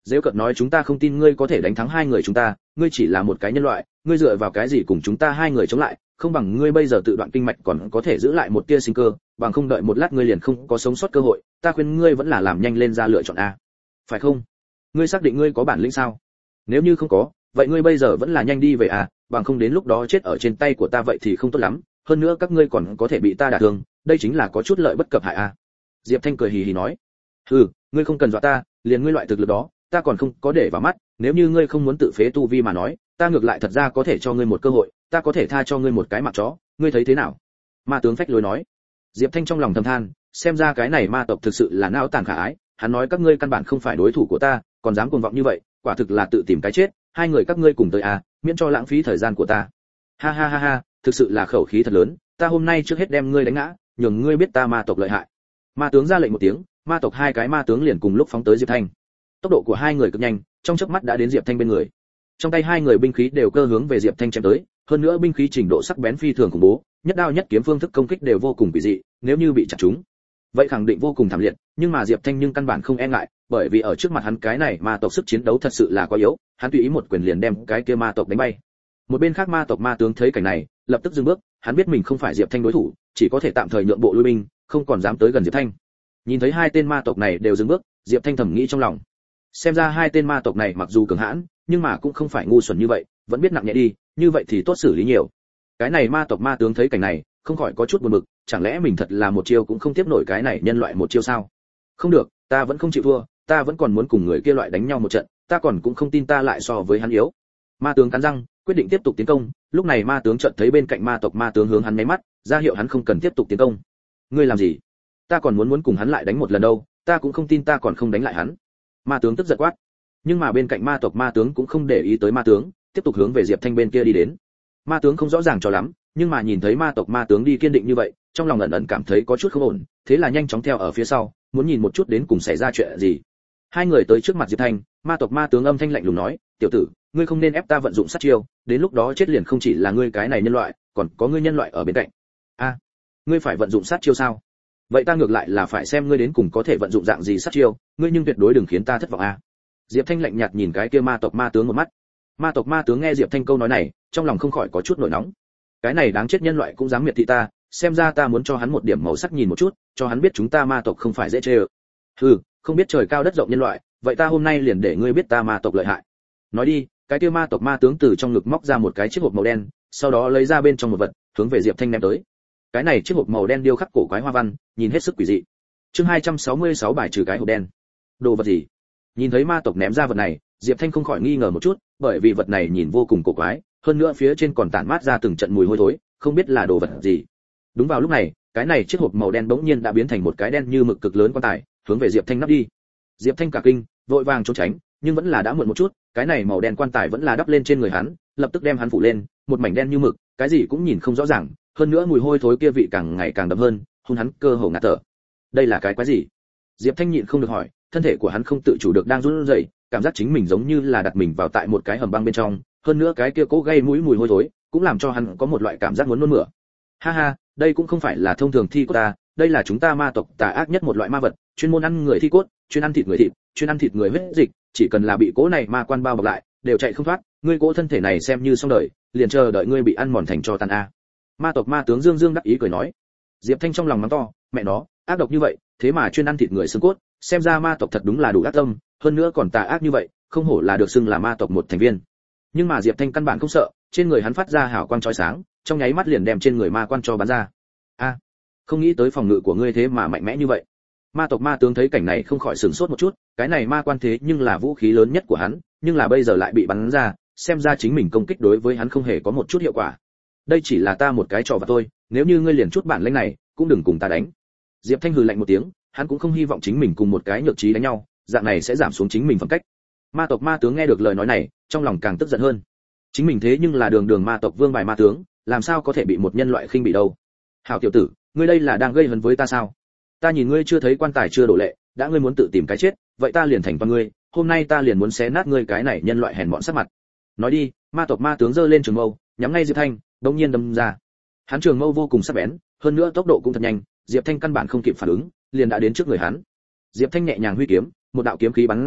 Dễ cợt nói chúng ta không tin ngươi có thể đánh thắng hai người chúng ta, ngươi chỉ là một cái nhân loại, ngươi dựa vào cái gì cùng chúng ta hai người chống lại, không bằng ngươi bây giờ tự đoạn kinh mạch còn có thể giữ lại một tia sinh cơ, bằng không đợi một lát ngươi liền không có sống sót cơ hội, ta khuyên ngươi vẫn là làm nhanh lên ra lựa chọn a. Phải không? Ngươi xác định ngươi có bản lĩnh sao? Nếu như không có, vậy ngươi bây giờ vẫn là nhanh đi về à, bằng không đến lúc đó chết ở trên tay của ta vậy thì không tốt lắm, hơn nữa các ngươi còn có thể bị ta đả thương, đây chính là có chút lợi bất cập hại a. Diệp Thanh cười hì hì nói. Ngươi không cần dọa ta, liền ngươi loại thực lực đó, ta còn không có để vào mắt, nếu như ngươi không muốn tự phế tu vi mà nói, ta ngược lại thật ra có thể cho ngươi một cơ hội, ta có thể tha cho ngươi một cái mạng chó, ngươi thấy thế nào? Ma tướng phách lối nói. Diệp Thanh trong lòng thầm than, xem ra cái này ma tộc thực sự là não tàn khả ái, hắn nói các ngươi căn bản không phải đối thủ của ta, còn dám cuồng vọng như vậy, quả thực là tự tìm cái chết, hai người các ngươi cùng tới à, miễn cho lãng phí thời gian của ta. Ha ha ha ha, thực sự là khẩu khí thật lớn, ta hôm nay trước hết đem ngươi đánh ngã, nhường ngươi biết ta ma tộc lợi hại. Ma tướng ra lệnh một tiếng, ma tộc hai cái ma tướng liền cùng lúc phóng tới Diệp Thanh. Tốc độ của hai người cực nhanh, trong chớp mắt đã đến Diệp Thanh bên người. Trong tay hai người binh khí đều cơ hướng về Diệp Thanh chém tới, hơn nữa binh khí trình độ sắc bén phi thường khủng bố, nhất đao nhất kiếm phương thức công kích đều vô cùng kỳ dị, nếu như bị chặt trúng, vậy khẳng định vô cùng thảm liệt, nhưng mà Diệp Thanh nhưng căn bản không e ngại, bởi vì ở trước mặt hắn cái này ma tộc sức chiến đấu thật sự là quá yếu, hắn tùy ý một quyền liền đem cái kia ma tộc đánh bay. Một bên khác ma tộc ma tướng thấy cảnh này, lập tức dừng bước, hắn biết mình không phải Diệp Thanh đối thủ, chỉ có thể tạm thời nhượng bộ lui binh, không còn dám tới gần Diệp Thanh. Nhìn thấy hai tên ma tộc này đều dừng bước, Diệp Thanh thầm nghĩ trong lòng, xem ra hai tên ma tộc này mặc dù cường hãn, nhưng mà cũng không phải ngu xuẩn như vậy, vẫn biết nặng nhẹ đi, như vậy thì tốt xử lý nhiều. Cái này ma tộc ma tướng thấy cảnh này, không khỏi có chút buồn bực, chẳng lẽ mình thật là một chiêu cũng không tiếp nổi cái này nhân loại một chiêu sao? Không được, ta vẫn không chịu thua, ta vẫn còn muốn cùng người kia loại đánh nhau một trận, ta còn cũng không tin ta lại so với hắn yếu. Ma tướng cắn răng, quyết định tiếp tục tiến công, lúc này ma tướng chợt thấy bên cạnh ma tộc ma tướng hướng hắn mấy mắt, ra hiệu hắn không cần tiếp tục tiến công. Ngươi làm gì? Ta còn muốn cùng hắn lại đánh một lần đâu, ta cũng không tin ta còn không đánh lại hắn. Ma tướng tức giận quát. Nhưng mà bên cạnh ma tộc ma tướng cũng không để ý tới ma tướng, tiếp tục hướng về Diệp Thanh bên kia đi đến. Ma tướng không rõ ràng cho lắm, nhưng mà nhìn thấy ma tộc ma tướng đi kiên định như vậy, trong lòng ẩn ẩn cảm thấy có chút không ổn, thế là nhanh chóng theo ở phía sau, muốn nhìn một chút đến cùng xảy ra chuyện gì. Hai người tới trước mặt Diệp Thanh, ma tộc ma tướng âm thanh lạnh lùng nói, tiểu tử, ngươi không nên ép ta vận dụng sát chiêu, đến lúc đó chết liền không chỉ là ngươi cái này nhân loại, còn có ngươi nhân loại ở bên cạnh. A, ngươi phải vận dụng sát chiêu sao? Vậy ta ngược lại là phải xem ngươi đến cùng có thể vận dụng dạng gì sát chiêu, ngươi nhưng tuyệt đối đừng khiến ta thất vọng a. Diệp Thanh lạnh nhạt nhìn cái kia ma tộc ma tướng một mắt. Ma tộc ma tướng nghe Diệp Thanh câu nói này, trong lòng không khỏi có chút nổi nóng. Cái này đáng chết nhân loại cũng dám miệt thị ta, xem ra ta muốn cho hắn một điểm màu sắc nhìn một chút, cho hắn biết chúng ta ma tộc không phải dễ chơi. Không biết trời cao đất rộng nhân loại, vậy ta hôm nay liền để ngươi biết ta ma tộc lợi hại. Nói đi, cái kia ma tộc ma tướng từ trong ngực móc ra một cái chiếc hộp màu đen, sau đó lấy ra bên trong một vật, hướng về Diệp Thanh ném tới. Cái này chiếc hộp màu đen điêu khắc cổ quái hoa văn, nhìn hết sức quỷ dị. Chương 266 bài trừ cái hộp đen. Đồ vật gì? Nhìn thấy ma tộc ném ra vật này, Diệp Thanh không khỏi nghi ngờ một chút, bởi vì vật này nhìn vô cùng cổ quái, hơn nữa phía trên còn tản mát ra từng trận mùi hôi thối, không biết là đồ vật gì. Đúng vào lúc này, cái này chiếc hộp màu đen bỗng nhiên đã biến thành một cái đen như mực cực lớn quan tài, hướng về Diệp Thanh nắp đi. Diệp Thanh cả kinh, vội vàng trốn tránh, nhưng vẫn là đã muộn một chút, cái này màu đen quan tài vẫn là đắp lên trên người hắn, lập tức đem hắn phủ lên, một mảnh đen như mực, cái gì cũng nhìn không rõ ràng, hơn nữa mùi hôi thối kia vị càng ngày càng đậm hơn, hôn hắn cơ hồ ngạt thở. Đây là cái quái gì? Diệp Thanh nhịn không được hỏi, thân thể của hắn không tự chủ được đang run rẩy, cảm giác chính mình giống như là đặt mình vào tại một cái hầm băng bên trong, hơn nữa cái kia cố gây mũi mùi hôi thối, cũng làm cho hắn có một loại cảm giác muốn nôn mửa. Ha ha, đây cũng không phải là thông thường thi cốt ta, đây là chúng ta ma tộc tà ác nhất một loại ma vật, chuyên môn ăn người thi cốt, chuyên ăn thịt người thịt, chuyên ăn thịt người huyết dịch, chỉ cần là bị cố này ma quan bao bọc lại, đều chạy không thoát, ngươi cố thân thể này xem như xong đời, liền chờ đợi ngươi bị ăn mòn thành tro tàn a. Ma tộc ma tướng Dương Dương đắc ý cười nói. Diệp Thanh trong lòng mắng to, mẹ nó, ác độc như vậy, thế mà chuyên ăn thịt người xương cốt, xem ra ma tộc thật đúng là đủ ác tâm, hơn nữa còn tà ác như vậy, không hổ là được xưng là ma tộc một thành viên. Nhưng mà Diệp Thanh căn bản không sợ, trên người hắn phát ra hào quang chói sáng, trong nháy mắt liền đem trên người ma quan cho bắn ra. A, không nghĩ tới phòng ngự của ngươi thế mà mạnh mẽ như vậy. Ma tộc ma tướng thấy cảnh này không khỏi sửng sốt một chút, cái này ma quan thế nhưng là vũ khí lớn nhất của hắn, nhưng là bây giờ lại bị bắn ra, xem ra chính mình công kích đối với hắn không hề có một chút hiệu quả. Đây chỉ là ta một cái trò vặt thôi, nếu như ngươi liền chút bản lĩnh này, cũng đừng cùng ta đánh. Diệp Thanh hừ lạnh một tiếng, hắn cũng không hy vọng chính mình cùng một cái nhược trí đánh nhau, dạng này sẽ giảm xuống chính mình phẩm cách. Ma tộc ma tướng nghe được lời nói này, trong lòng càng tức giận hơn. Chính mình thế nhưng là đường đường ma tộc vương bài ma tướng, làm sao có thể bị một nhân loại khinh bị đâu? Hảo tiểu tử, ngươi đây là đang gây hấn với ta sao? Ta nhìn ngươi chưa thấy quan tài chưa đổ lệ, đã ngươi muốn tự tìm cái chết, vậy ta liền thành toàn ngươi, hôm nay ta liền muốn xé nát ngươi cái này nhân loại hèn mọn sắc mặt. Nói đi, ma tộc ma tướng giơ lên trường mâu, nhắm ngay Diệp Thanh, đống nhiên đâm ra. Hắn trường mâu vô cùng sắc bén, hơn nữa tốc độ cũng thật nhanh, Diệp Thanh căn bản không kịp phản ứng, liền đã đến trước người hắn. Diệp Thanh nhẹ nhàng huy kiếm, một đạo kiếm khí bắn ra,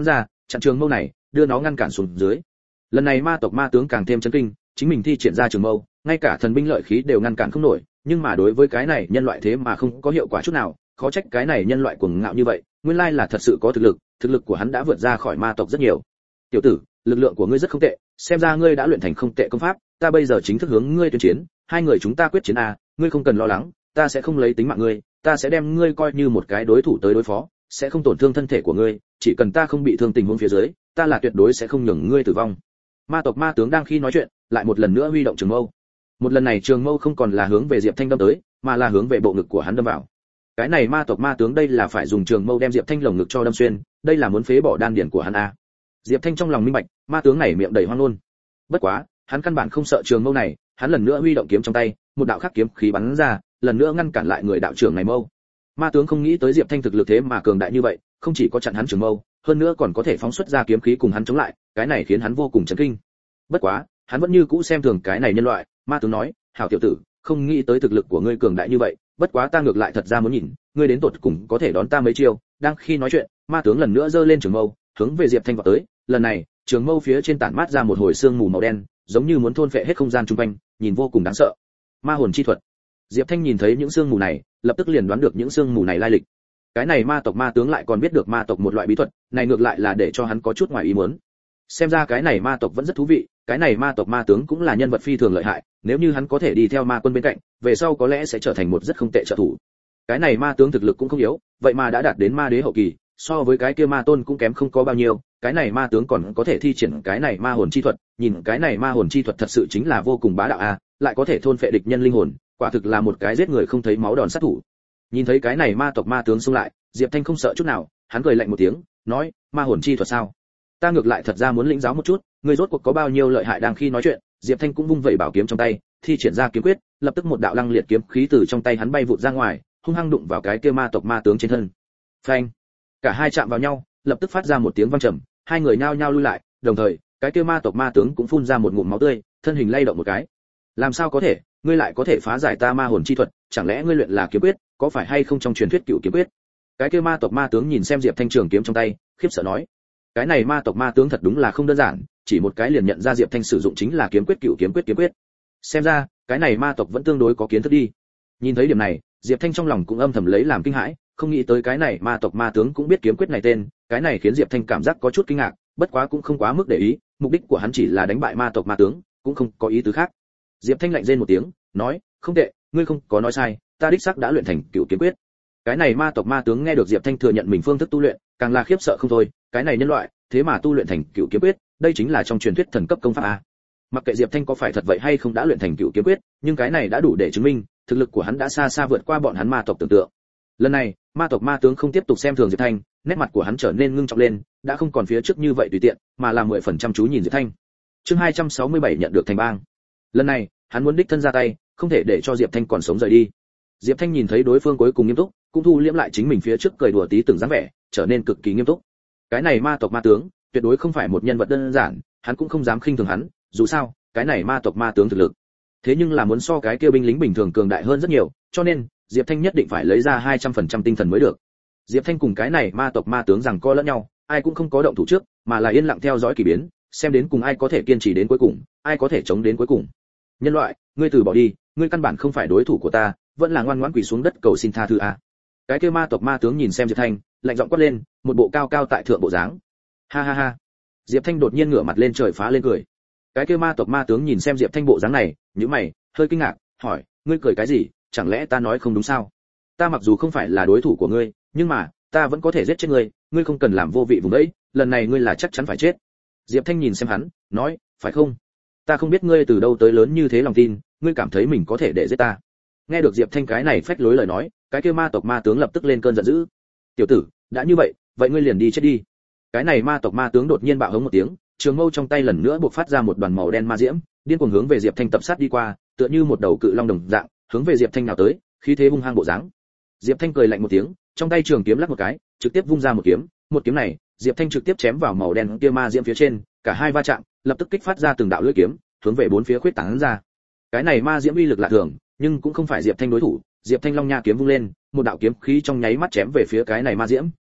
chặn trường mâu này, đưa nó ngăn cản xuống dưới. Lần này ma tộc ma tướng càng thêm chấn kinh, chính mình thi triển ra trường mâu, ngay cả thần binh lợi khí đều ngăn cản không nổi, nhưng mà đối với cái này nhân loại thế mà không có hiệu quả chút nào, khó trách cái này nhân loại cuồng ngạo như vậy, nguyên lai là thật sự có thực lực của hắn đã vượt ra khỏi ma tộc rất nhiều. Tiểu tử, lực lượng của ngươi rất không tệ, xem ra ngươi đã luyện thành không tệ công pháp, ta bây giờ chính thức hướng ngươi tuyên chiến, hai người chúng ta quyết chiến a, ngươi không cần lo lắng, ta sẽ không lấy tính mạng ngươi, ta sẽ đem ngươi coi như một cái đối thủ tới đối phó, sẽ không tổn thương thân thể của ngươi, chỉ cần ta không bị thương tình huống phía dưới, ta là tuyệt đối sẽ không nhường ngươi tử vong. Ma tộc ma tướng đang khi nói chuyện, lại một lần nữa huy động trường mâu. Một lần này trường mâu không còn là hướng về Diệp Thanh đâm tới, mà là hướng về bộ ngực của hắn đâm vào. Cái này ma tộc ma tướng đây là phải dùng trường mâu đem Diệp Thanh lồng ngực cho đâm xuyên, đây là muốn phế bỏ đan điển của hắn a. Diệp Thanh trong lòng minh bạch, ma tướng này miệng đầy hoang luôn. Bất quá, hắn căn bản không sợ trường mâu này, hắn lần nữa huy động kiếm trong tay, một đạo khắc kiếm khí bắn ra, lần nữa ngăn cản lại người đạo trưởng này mâu. Ma tướng không nghĩ tới Diệp Thanh thực lực thế mà cường đại như vậy, không chỉ có chặn hắn trường mâu, hơn nữa còn có thể phóng xuất ra kiếm khí cùng hắn chống lại, cái này khiến hắn vô cùng chấn kinh. Bất quá, hắn vẫn như cũ xem thường cái này nhân loại, ma tướng nói, "Hảo tiểu tử, không nghĩ tới thực lực của ngươi cường đại như vậy, bất quá ta ngược lại thật ra muốn nhìn, ngươi đến tột cùng có thể đón ta mấy chiêu." Đang khi nói chuyện, ma tướng lần nữa giơ lên trường mâu, hướng về Diệp Thanh vọt tới, lần này, trường mâu phía trên tản mát ra một hồi sương mù màu đen, giống như muốn thôn phệ hết không gian xung quanh, nhìn vô cùng đáng sợ. Ma hồn chi thuật. Diệp Thanh nhìn thấy những sương mù này, lập tức liền đoán được những sương mù này lai lịch. Cái này ma tộc ma tướng lại còn biết được ma tộc một loại bí thuật, này ngược lại là để cho hắn có chút ngoài ý muốn. Xem ra cái này ma tộc vẫn rất thú vị, cái này ma tộc ma tướng cũng là nhân vật phi thường lợi hại, nếu như hắn có thể đi theo ma quân bên cạnh, về sau có lẽ sẽ trở thành một rất không tệ trợ thủ. Cái này ma tướng thực lực cũng không yếu, vậy mà đã đạt đến ma đế hậu kỳ, so với cái kia ma tôn cũng kém không có bao nhiêu, cái này ma tướng còn có thể thi triển cái này ma hồn chi thuật, nhìn cái này ma hồn chi thuật thật sự chính là vô cùng bá đạo a, lại có thể thôn phệ địch nhân linh hồn, quả thực là một cái giết người không thấy máu đòn sát thủ. Nhìn thấy cái này ma tộc ma tướng xung lại, Diệp Thanh không sợ chút nào, hắn cười lạnh một tiếng, nói, ma hồn chi thuật sao? Ta ngược lại thật ra muốn lĩnh giáo một chút, người rốt cuộc có bao nhiêu lợi hại. Đang khi nói chuyện, Diệp Thanh cũng vung vẩy bảo kiếm trong tay, thi triển ra kiếm quyết, lập tức một đạo lăng liệt kiếm khí từ trong tay hắn bay vụt ra ngoài, hung hăng đụng vào cái kia ma tộc ma tướng trên thân. Phanh! Cả hai chạm vào nhau, lập tức phát ra một tiếng vang trầm, hai người nhao nhao lui lại, đồng thời, cái kia ma tộc ma tướng cũng phun ra một ngụm máu tươi, thân hình lay động một cái. Làm sao có thể, ngươi lại có thể phá giải ta ma hồn chi thuật, chẳng lẽ ngươi luyện là kiếm quyết, có phải hay không trong truyền thuyết cựu kiếm quyết? Cái kia ma tộc ma tướng nhìn xem Diệp Thanh trường kiếm trong tay, khiếp sợ nói, cái này ma tộc ma tướng thật đúng là không đơn giản, chỉ một cái liền nhận ra Diệp Thanh sử dụng chính là kiếm quyết cựu kiếm quyết. Xem ra, cái này ma tộc vẫn tương đối có kiến thức đi. Nhìn thấy điểm này, Diệp Thanh trong lòng cũng âm thầm lấy làm kinh hãi, không nghĩ tới cái này ma tộc ma tướng cũng biết kiếm quyết này tên, cái này khiến Diệp Thanh cảm giác có chút kinh ngạc, bất quá cũng không quá mức để ý, mục đích của hắn chỉ là đánh bại ma tộc ma tướng, cũng không có ý tứ khác. Diệp Thanh lạnh rên một tiếng, nói, không tệ, ngươi không có nói sai, ta đích xác đã luyện thành cựu kiếm quyết. Cái này ma tộc ma tướng nghe được Diệp Thanh thừa nhận mình phương thức tu luyện, càng là khiếp sợ không thôi, cái này nhân loại, thế mà tu luyện thành cựu kiếm quyết, đây chính là trong truyền thuyết thần cấp công pháp a. Mặc kệ Diệp Thanh có phải thật vậy hay không đã luyện thành cựu kiếm quyết, nhưng cái này đã đủ để chứng minh, thực lực của hắn đã xa xa vượt qua bọn hắn ma tộc tưởng tượng. Lần này, ma tộc ma tướng không tiếp tục xem thường Diệp Thanh, nét mặt của hắn trở nên ngưng trọng lên, đã không còn phía trước như vậy tùy tiện, mà là 10% chú nhìn Diệp Thanh. Chương 267 nhận được thành bang. Lần này, hắn muốn đích thân ra tay, không thể để cho Diệp Thanh còn sống rời đi. Diệp Thanh nhìn thấy đối phương cuối cùng nghiêm túc, cũng thu liễm lại chính mình phía trước cười đùa tí từng dáng vẻ, trở nên cực kỳ nghiêm túc. Cái này ma tộc ma tướng, tuyệt đối không phải một nhân vật đơn giản, hắn cũng không dám khinh thường hắn, dù sao, cái này ma tộc ma tướng thực lực, thế nhưng là muốn so cái kia binh lính bình thường cường đại hơn rất nhiều, cho nên, Diệp Thanh nhất định phải lấy ra 200% tinh thần mới được. Diệp Thanh cùng cái này ma tộc ma tướng rằng co lẫn nhau, ai cũng không có động thủ trước, mà là yên lặng theo dõi kỳ biến, xem đến cùng ai có thể kiên trì đến cuối cùng, ai có thể chống đến cuối cùng. Nhân loại, ngươi từ bỏ đi, ngươi căn bản không phải đối thủ của ta, vẫn là ngoan ngoãn quỳ xuống đất cầu xin tha thứ a. Cái kia ma tộc ma tướng nhìn xem Diệp Thanh, lạnh giọng quát lên, một bộ cao cao tại thượng bộ dáng. Ha ha ha. Diệp Thanh đột nhiên ngửa mặt lên trời phá lên cười. Cái kia ma tộc ma tướng nhìn xem Diệp Thanh bộ dáng này, nhíu mày, hơi kinh ngạc, hỏi, ngươi cười cái gì, chẳng lẽ ta nói không đúng sao? Ta mặc dù không phải là đối thủ của ngươi, nhưng mà, ta vẫn có thể giết chết ngươi, ngươi không cần làm vô vị vùng đấy, lần này ngươi là chắc chắn phải chết. Diệp Thanh nhìn xem hắn, nói, phải không? Ta không biết ngươi từ đâu tới lớn như thế lòng tin, ngươi cảm thấy mình có thể để giết ta. Nghe được Diệp Thanh cái này phách lối lời nói, cái kia ma tộc ma tướng lập tức lên cơn giận dữ. Tiểu tử, đã như vậy, vậy ngươi liền đi chết đi. Cái này ma tộc ma tướng đột nhiên bạo hống một tiếng, trường mâu trong tay lần nữa bộc phát ra một đoàn màu đen ma diễm, điên cuồng hướng về Diệp Thanh tập sát đi qua, tựa như một đầu cự long đồng dạng, hướng về Diệp Thanh nào tới, khí thế hung hăng bộ dáng. Diệp Thanh cười lạnh một tiếng, trong tay trường kiếm lắc một cái, trực tiếp vung ra một kiếm này, Diệp Thanh trực tiếp chém vào màu đen kia ma diễm phía trên, cả hai va chạm, lập tức kích phát ra từng đạo lưỡi kiếm, hướng về bốn phía khuyết tán ra. Cái này ma diễm uy lực lạ thường, nhưng cũng không phải Diệp Thanh đối thủ, Diệp Thanh long nha kiếm vung lên, một đạo kiếm khí trong nháy mắt chém về phía cái này ma diễm,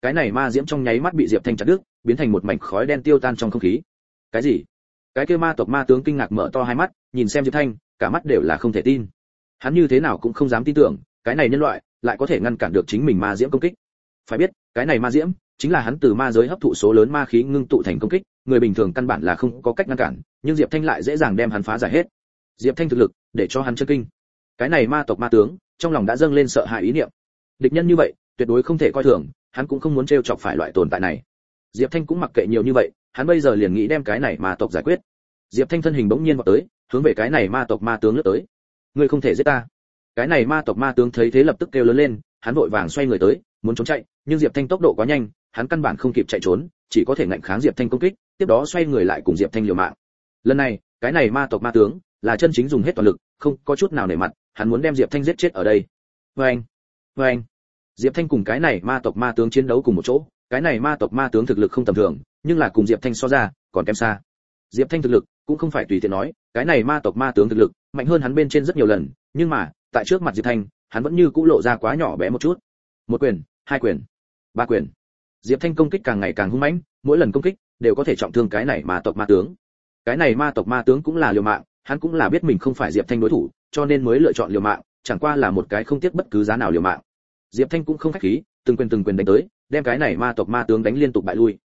cái này ma diễm trong nháy mắt bị Diệp Thanh chặt đứt, biến thành một mảnh khói đen tiêu tan trong không khí. Cái gì? Cái kia ma tộc ma tướng kinh ngạc mở to hai mắt, nhìn xem Diệp Thanh, cả mắt đều là không thể tin. Hắn như thế nào cũng không dám tin tưởng, cái này nhân loại lại có thể ngăn cản được chính mình ma diễm công kích. Phải biết, cái này ma diễm chính là hắn từ ma giới hấp thụ số lớn ma khí ngưng tụ thành công kích, người bình thường căn bản là không có cách ngăn cản, nhưng Diệp Thanh lại dễ dàng đem hắn phá giải hết. Diệp Thanh thực lực để cho hắn chấn kinh. Cái này ma tộc ma tướng trong lòng đã dâng lên sợ hãi ý niệm. Địch nhân như vậy, tuyệt đối không thể coi thường, hắn cũng không muốn trêu chọc phải loại tồn tại này. Diệp Thanh cũng mặc kệ nhiều như vậy, hắn bây giờ liền nghĩ đem cái này ma tộc giải quyết. Diệp Thanh thân hình bỗng nhiên vọt tới, hướng về cái này ma tộc ma tướng lướt tới. Ngươi không thể giết ta. Cái này ma tộc ma tướng thấy thế lập tức kêu lớn lên, hắn vội vàng xoay người tới, muốn trốn chạy, nhưng Diệp Thanh tốc độ quá nhanh, hắn căn bản không kịp chạy trốn, chỉ có thể ngạnh kháng Diệp Thanh công kích, tiếp đó xoay người lại cùng Diệp Thanh liều mạng. Lần này, cái này ma tộc ma tướng là chân chính dùng hết toàn lực, không có chút nào nể mặt, hắn muốn đem Diệp Thanh giết chết ở đây. Oeng, oeng. Diệp Thanh cùng cái này ma tộc ma tướng chiến đấu cùng một chỗ, cái này ma tộc ma tướng thực lực không tầm thường, nhưng là cùng Diệp Thanh so ra, còn kém xa. Diệp Thanh thực lực cũng không phải tùy tiện nói, cái này ma tộc ma tướng thực lực mạnh hơn hắn bên trên rất nhiều lần, nhưng mà, tại trước mặt Diệp Thanh, hắn vẫn như cũ lộ ra quá nhỏ bé một chút. Một quyền, hai quyền, ba quyền. Diệp Thanh công kích càng ngày càng hung mãnh, mỗi lần công kích đều có thể trọng thương cái này ma tộc ma tướng. Cái này ma tộc ma tướng cũng là liều mạng, hắn cũng là biết mình không phải Diệp Thanh đối thủ, cho nên mới lựa chọn liều mạng, chẳng qua là một cái không tiếc bất cứ giá nào liều mạng. Diệp Thanh cũng không khách khí, từng quyền đánh tới, đem cái này ma tộc ma tướng đánh liên tục bại lui.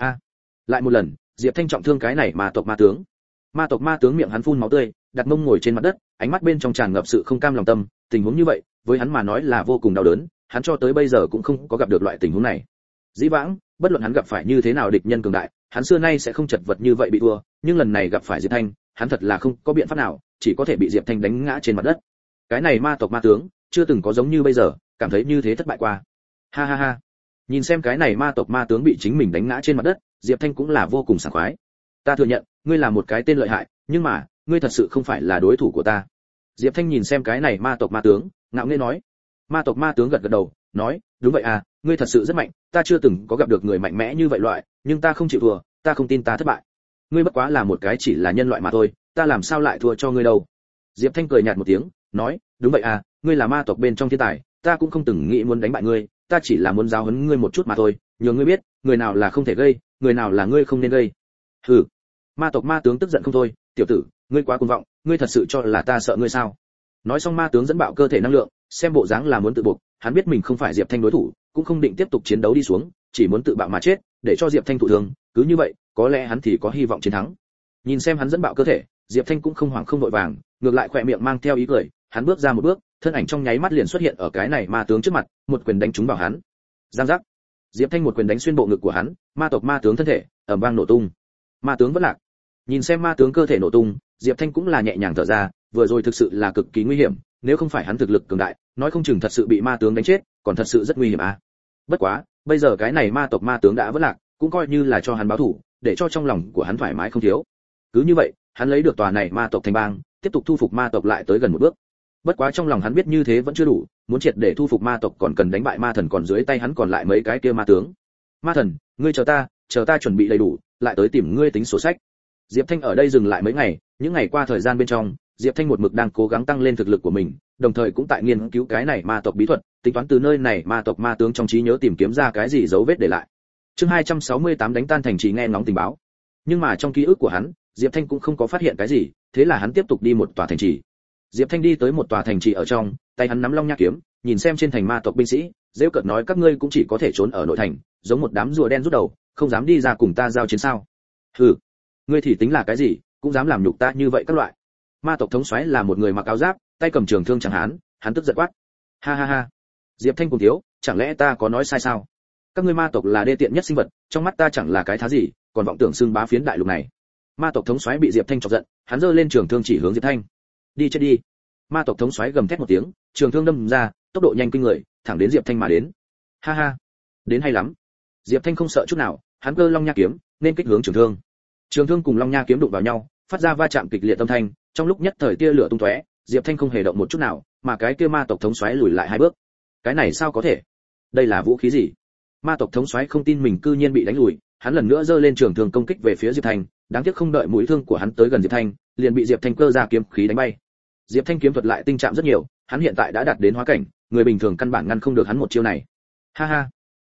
Lại một lần, Diệp Thanh trọng thương cái này ma tộc ma tướng. Ma tộc ma tướng miệng hắn phun máu tươi, đặt mông ngồi trên mặt đất, ánh mắt bên trong tràn ngập sự không cam lòng tâm, tình huống như vậy, với hắn mà nói là vô cùng đau đớn, hắn cho tới bây giờ cũng không có gặp được loại tình huống này. Dĩ vãng, bất luận hắn gặp phải như thế nào địch nhân cường đại, hắn xưa nay sẽ không chật vật như vậy bị thua, nhưng lần này gặp phải Diệp Thanh, hắn thật là không có biện pháp nào, chỉ có thể bị Diệp Thanh đánh ngã trên mặt đất. Cái này ma tộc ma tướng, chưa từng có giống như bây giờ, cảm thấy như thế thất bại qua. Ha ha ha. Nhìn xem cái này ma tộc ma tướng bị chính mình đánh ngã trên mặt đất, Diệp Thanh cũng là vô cùng sảng khoái. Ta thừa nhận, ngươi là một cái tên lợi hại, nhưng mà, ngươi thật sự không phải là đối thủ của ta. Diệp Thanh nhìn xem cái này ma tộc ma tướng, ngạo nghễ nói. Ma tộc ma tướng gật gật đầu, nói, đúng vậy à, ngươi thật sự rất mạnh, ta chưa từng có gặp được người mạnh mẽ như vậy loại, nhưng ta không chịu thua, ta không tin ta thất bại. Ngươi bất quá là một cái chỉ là nhân loại mà thôi, ta làm sao lại thua cho ngươi đâu. Diệp Thanh cười nhạt một tiếng, nói, đúng vậy à, ngươi là ma tộc bên trong thiên tài, ta cũng không từng nghĩ muốn đánh bại ngươi, ta chỉ là muốn giáo huấn ngươi một chút mà thôi, nhờ ngươi biết, người nào là không thể gây, người nào là ngươi không nên gây. Hừ. Ma tộc ma tướng tức giận không thôi, tiểu tử, ngươi quá cuồng vọng, ngươi thật sự cho là ta sợ ngươi sao? Nói xong ma tướng dẫn bạo cơ thể năng lượng, xem bộ dáng là muốn tự buộc, hắn biết mình không phải Diệp Thanh đối thủ, cũng không định tiếp tục chiến đấu đi xuống, chỉ muốn tự bạo mà chết, để cho Diệp Thanh thụ thương, cứ như vậy, có lẽ hắn thì có hy vọng chiến thắng. Nhìn xem hắn dẫn bạo cơ thể, Diệp Thanh cũng không hoảng không vội vàng, ngược lại khỏe miệng mang theo ý cười, hắn bước ra một bước, thân ảnh trong nháy mắt liền xuất hiện ở cái này ma tướng trước mặt, một quyền đánh trúng vào hắn. Giang giác. Diệp Thanh một quyền đánh xuyên bộ ngực của hắn, ma tộc ma tướng thân thể ầm vang nổ tung. Ma tướng vẫn lạc. Nhìn xem ma tướng cơ thể nổ tung, Diệp Thanh cũng là nhẹ nhàng thở ra, vừa rồi thực sự là cực kỳ nguy hiểm, nếu không phải hắn thực lực cường đại, nói không chừng thật sự bị ma tướng đánh chết, còn thật sự rất nguy hiểm à. Bất quá, bây giờ cái này ma tộc ma tướng đã vẫn lạc, cũng coi như là cho hắn báo thù, để cho trong lòng của hắn thoải mái không thiếu. Cứ như vậy, hắn lấy được tòa này ma tộc thành bang, tiếp tục thu phục ma tộc lại tới gần một bước. Bất quá trong lòng hắn biết như thế vẫn chưa đủ, muốn triệt để thu phục ma tộc còn cần đánh bại ma thần còn dưới tay hắn còn lại mấy cái kia ma tướng. Ma thần, ngươi chờ ta chuẩn bị đầy đủ, lại tới tìm ngươi tính sổ sách. Diệp Thanh ở đây dừng lại mấy ngày, những ngày qua thời gian bên trong, Diệp Thanh một mực đang cố gắng tăng lên thực lực của mình, đồng thời cũng tại nghiên cứu cái này ma tộc bí thuật, tính toán từ nơi này ma tộc ma tướng trong trí nhớ tìm kiếm ra cái gì dấu vết để lại. Chương 268 đánh tan thành trì nghe ngóng tình báo. Nhưng mà trong ký ức của hắn, Diệp Thanh cũng không có phát hiện cái gì, thế là hắn tiếp tục đi một tòa thành trì. Diệp Thanh đi tới một tòa thành trì ở trong, tay hắn nắm long nha kiếm, nhìn xem trên thành ma tộc binh sĩ, giễu cợt nói các ngươi cũng chỉ có thể trốn ở nội thành, giống một đám rùa đen rút đầu, không dám đi ra cùng ta giao chiến sao? Hừ, ngươi thì tính là cái gì, cũng dám làm nhục ta như vậy các loại. Ma tộc thống soái là một người mặc áo giáp, tay cầm trường thương chẳng hán, hắn tức giận quát. Ha ha ha. Diệp Thanh cùng thiếu, chẳng lẽ ta có nói sai sao? Các ngươi ma tộc là đê tiện nhất sinh vật, trong mắt ta chẳng là cái thá gì, còn vọng tưởng xưng bá phiến đại lục này. Ma tộc thống soái bị Diệp Thanh chọc giận, hắn giơ lên trường thương chỉ hướng Diệp Thanh. Đi chết đi. Ma tộc thống soái gầm thét một tiếng, trường thương đâm ra, tốc độ nhanh kinh người, thẳng đến Diệp Thanh mà đến. Ha ha, đến hay lắm. Diệp Thanh không sợ chút nào, hắn cơ long nha kiếm, nên kích hướng trường thương. Trường thương cùng long nha kiếm đụng vào nhau, phát ra va chạm kịch liệt âm thanh, trong lúc nhất thời tia lửa tung tóe, Diệp Thanh không hề động một chút nào, mà cái kia ma tộc thống soái lùi lại hai bước. Cái này sao có thể? Đây là vũ khí gì? Ma tộc thống soái không tin mình cư nhiên bị đánh lùi, hắn lần nữa giơ lên trường thương công kích về phía Diệp Thanh, đáng tiếc không đợi mũi thương của hắn tới gần Diệp Thanh, liền bị Diệp Thanh cơ ra kiếm khí đánh bay. Diệp Thanh kiếm thuật lại tinh trạng rất nhiều, hắn hiện tại đã đạt đến hóa cảnh, người bình thường căn bản ngăn không được hắn một chiêu này. Ha ha.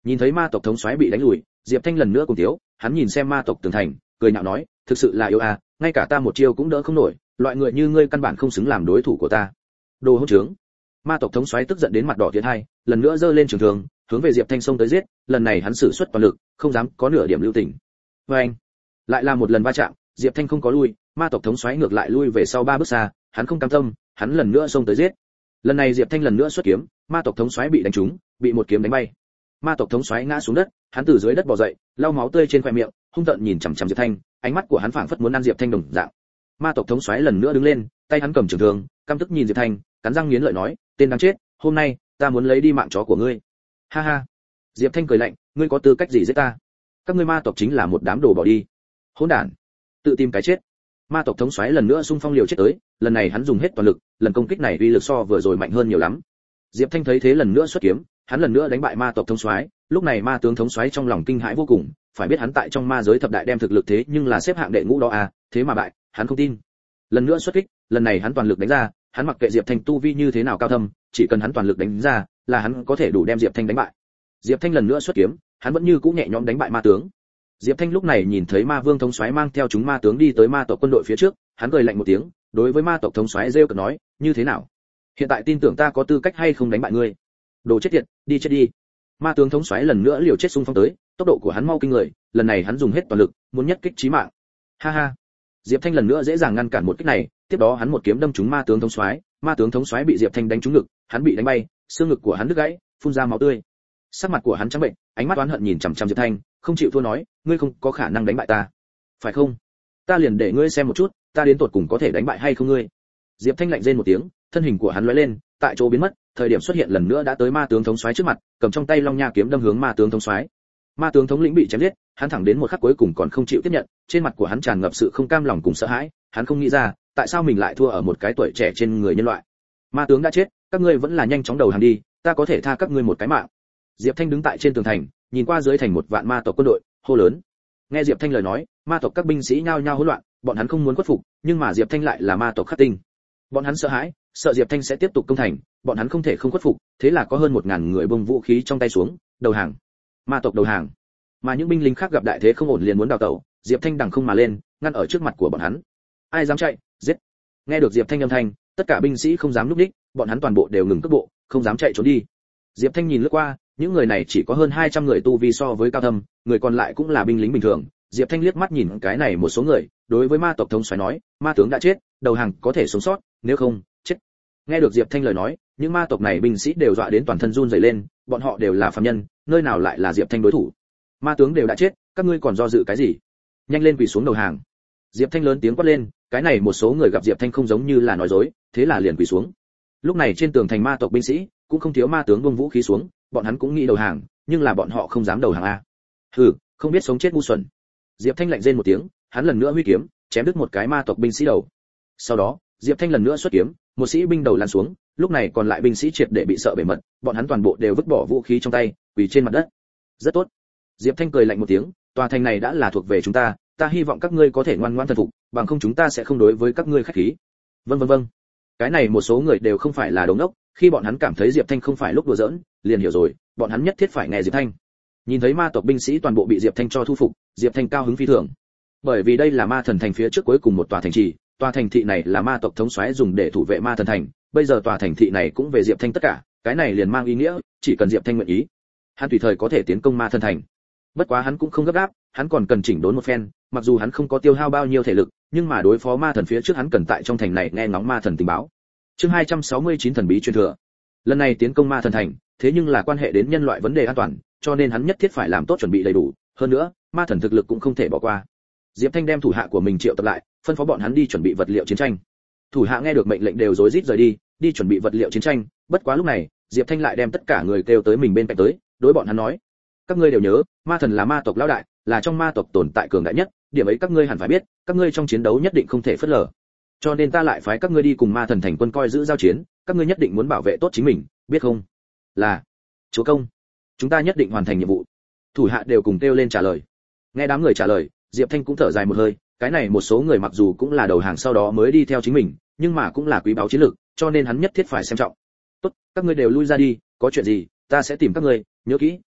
Nhìn thấy ma tộc thống soái bị đánh lùi, Diệp Thanh lần nữa cùng thiếu, hắn nhìn xem ma tộc tường thành, cười nhạo nói, thực sự là yếu à, ngay cả ta một chiêu cũng đỡ không nổi, loại người như ngươi căn bản không xứng làm đối thủ của ta. Đồ hỗn trướng. Ma tộc thống soái tức giận đến mặt đỏ tiến hai, lần nữa giơ lên trường thương, hướng về Diệp Thanh xông tới giết, lần này hắn sử xuất toàn lực, không dám có nửa điểm lưu tình. Oeng! Lại là một lần va chạm, Diệp Thanh không có lui, ma tộc thống soái ngược lại lui về sau 3 bước xa, hắn không cam tâm, hắn lần nữa xông tới giết. Lần này Diệp Thanh lần nữa xuất kiếm, ma tộc thống soái bị đánh trúng, bị một kiếm đánh bay. Ma tộc thống soái ngã xuống đất, hắn từ dưới đất bò dậy, lau máu tươi trên khóe miệng, hung tợn nhìn chằm chằm Diệp Thanh, ánh mắt của hắn phảng phất muốn ăn Diệp Thanh đồng dạng. Ma tộc thống soái lần nữa đứng lên, tay hắn cầm trường thương, căm tức nhìn Diệp Thanh, cắn răng nghiến lợi nói, tên đáng chết, hôm nay ta muốn lấy đi mạng chó của ngươi. Ha ha. Diệp Thanh cười lạnh, ngươi có tư cách gì giết ta? Các ngươi ma tộc chính là một đám đồ bỏ đi. Hỗn đản, tự tìm cái chết. Ma tộc thống soái lần nữa xung phong liều chết tới, lần này hắn dùng hết toàn lực, lần công kích này uy lực so vừa rồi mạnh hơn nhiều lắm. Diệp Thanh thấy thế lần nữa xuất kiếm, hắn lần nữa đánh bại ma tộc thống soái, lúc này ma tướng thống soái trong lòng kinh hãi vô cùng, phải biết hắn tại trong ma giới thập đại đem thực lực thế nhưng là xếp hạng đệ ngũ đó à, thế mà bại, hắn không tin. Lần nữa xuất kích, lần này hắn toàn lực đánh ra, hắn mặc kệ Diệp Thanh tu vi như thế nào cao thâm, chỉ cần hắn toàn lực đánh ra, là hắn có thể đủ đem Diệp Thanh đánh bại. Diệp Thanh lần nữa xuất kiếm, hắn vẫn như cũ nhẹ nhõm đánh bại ma tướng. Diệp Thanh lúc này nhìn thấy ma vương thống soái mang theo chúng ma tướng đi tới ma tộc quân đội phía trước, hắn cười lạnh một tiếng, đối với ma tộc thống soái rêu cợt nói, như thế nào? Hiện tại tin tưởng ta có tư cách hay không đánh bại ngươi? Đồ chết tiệt, đi chết đi. Ma tướng thống soái lần nữa liều chết xung phong tới, tốc độ của hắn mau kinh người, lần này hắn dùng hết toàn lực, muốn nhất kích chí mạng. Ha ha. Diệp Thanh lần nữa dễ dàng ngăn cản một kích này, tiếp đó hắn một kiếm đâm trúng ma tướng thống soái bị Diệp Thanh đánh trúng ngực, hắn bị đánh bay, xương ngực của hắn đứt gãy, phun ra máu tươi. Sắc mặt của hắn trắng bệnh, ánh mắt oán hận nhìn chằm chằm Diệp Thanh, không chịu thua nói, ngươi không có khả năng đánh bại ta, phải không? Ta liền để ngươi xem một chút, ta đến tột cùng có thể đánh bại hay không ngươi. Diệp Thanh lạnh rên một tiếng, thân hình của hắn lóe lên, tại chỗ biến mất, thời điểm xuất hiện lần nữa đã tới ma tướng thống soái trước mặt, cầm trong tay long nha kiếm đâm hướng ma tướng thống soái. Ma tướng thống lĩnh bị chém giết, hắn thẳng đến một khắc cuối cùng còn không chịu tiếp nhận, trên mặt của hắn tràn ngập sự không cam lòng cùng sợ hãi, hắn không nghĩ ra, tại sao mình lại thua ở một cái tuổi trẻ trên người nhân loại. Ma tướng đã chết, các ngươi vẫn là nhanh chóng đầu hàng đi, ta có thể tha các ngươi một cái mạng. Diệp Thanh đứng tại trên tường thành, nhìn qua dưới thành một vạn ma tộc quân đội, hô lớn. Nghe Diệp Thanh lời nói, ma tộc các binh sĩ nhao nhao hỗn loạn, bọn hắn không muốn khuất phục, nhưng mà Diệp Thanh lại là ma tộc khắc tinh. Bọn hắn sợ hãi, sợ Diệp Thanh sẽ tiếp tục công thành, bọn hắn không thể không khuất phục, thế là có hơn 1000 người bông vũ khí trong tay xuống, đầu hàng. Ma tộc đầu hàng. Mà những binh lính khác gặp đại thế không ổn liền muốn đào tẩu, Diệp Thanh đằng không mà lên, ngăn ở trước mặt của bọn hắn. Ai dám chạy, giết. Nghe được Diệp Thanh âm thanh, tất cả binh sĩ không dám lúc đích, bọn hắn toàn bộ đều ngừng cước bộ, không dám chạy trốn đi. Diệp Thanh nhìn lướt qua, những người này chỉ có hơn 200 người tu vi so với cao thâm, người còn lại cũng là binh lính bình thường. Diệp Thanh liếc mắt nhìn cái này một số người, đối với ma tộc thống soái nói, ma tướng đã chết, đầu hàng có thể sống sót, nếu không, chết. Nghe được Diệp Thanh lời nói, những ma tộc này binh sĩ đều dọa đến toàn thân run rẩy lên, bọn họ đều là phàm nhân, nơi nào lại là Diệp Thanh đối thủ. Ma tướng đều đã chết, các ngươi còn do dự cái gì? Nhanh lên quỳ xuống đầu hàng. Diệp Thanh lớn tiếng quát lên, cái này một số người gặp Diệp Thanh không giống như là nói dối, thế là liền quỳ xuống. Lúc này trên tường thành ma tộc binh sĩ cũng không thiếu ma tướng buông vũ khí xuống, bọn hắn cũng nghĩ đầu hàng, nhưng là bọn họ không dám đầu hàng a. Hừ, không biết sống chết ngu xuẩn. Diệp Thanh lạnh rên một tiếng, hắn lần nữa huy kiếm, chém đứt một cái ma tộc binh sĩ đầu. Sau đó, Diệp Thanh lần nữa xuất kiếm, một sĩ binh đầu lăn xuống, lúc này còn lại binh sĩ triệt để bị sợ bể mật, bọn hắn toàn bộ đều vứt bỏ vũ khí trong tay, quỳ trên mặt đất. Rất tốt. Diệp Thanh cười lạnh một tiếng, tòa thành này đã là thuộc về chúng ta, ta hy vọng các ngươi có thể ngoan ngoãn thần phục, bằng không chúng ta sẽ không đối với các ngươi khách khí. Vâng. Cái này một số người đều không phải là đồ ngốc, khi bọn hắn cảm thấy Diệp Thanh không phải lúc đùa giỡn, liền hiểu rồi, bọn hắn nhất thiết phải nghe Diệp Thanh. Nhìn thấy ma tộc binh sĩ toàn bộ bị Diệp Thanh cho thu phục, Diệp Thanh cao hứng phi thường. Bởi vì đây là ma thần thành phía trước cuối cùng một tòa thành trì, tòa thành thị này là ma tộc thống soái dùng để thủ vệ ma thần thành, bây giờ tòa thành thị này cũng về Diệp Thanh tất cả, cái này liền mang ý nghĩa, chỉ cần Diệp Thanh nguyện ý, hắn tùy thời có thể tiến công ma thần thành. Bất quá hắn cũng không gấp gáp, hắn còn cần chỉnh đốn một phen, mặc dù hắn không có tiêu hao bao nhiêu thể lực, nhưng mà đối phó ma thần phía trước hắn cần tại trong thành này nghe ngóng ma thần tình báo. Chương 269 thần bí truyền thừa. Lần này tiến công ma thần thành, thế nhưng là quan hệ đến nhân loại vấn đề an toàn, cho nên hắn nhất thiết phải làm tốt chuẩn bị đầy đủ, hơn nữa, ma thần thực lực cũng không thể bỏ qua. Diệp Thanh đem thủ hạ của mình triệu tập lại, phân phó bọn hắn đi chuẩn bị vật liệu chiến tranh. Thủ hạ nghe được mệnh lệnh đều rối rít rời đi chuẩn bị vật liệu chiến tranh, bất quá lúc này, Diệp Thanh lại đem tất cả người kêu tới mình bên cạnh tới, đối bọn hắn nói: các ngươi đều nhớ, ma thần là ma tộc lão đại, là trong ma tộc tồn tại cường đại nhất, điểm ấy các ngươi hẳn phải biết, các ngươi trong chiến đấu nhất định không thể phớt lờ. Cho nên ta lại phái các ngươi đi cùng ma thần thành quân coi giữ giao chiến, các ngươi nhất định muốn bảo vệ tốt chính mình, biết không? Là, chúa công, chúng ta nhất định hoàn thành nhiệm vụ. Thủ hạ đều cùng kêu lên trả lời. Nghe đám người trả lời, Diệp Thanh cũng thở dài một hơi, cái này một số người mặc dù cũng là đầu hàng sau đó mới đi theo chính mình, nhưng mà cũng là quý báu chiến lược, cho nên hắn nhất thiết phải xem trọng. Tốt, các ngươi đều lui ra đi, có chuyện gì, ta sẽ tìm các ngươi, nhớ kỹ,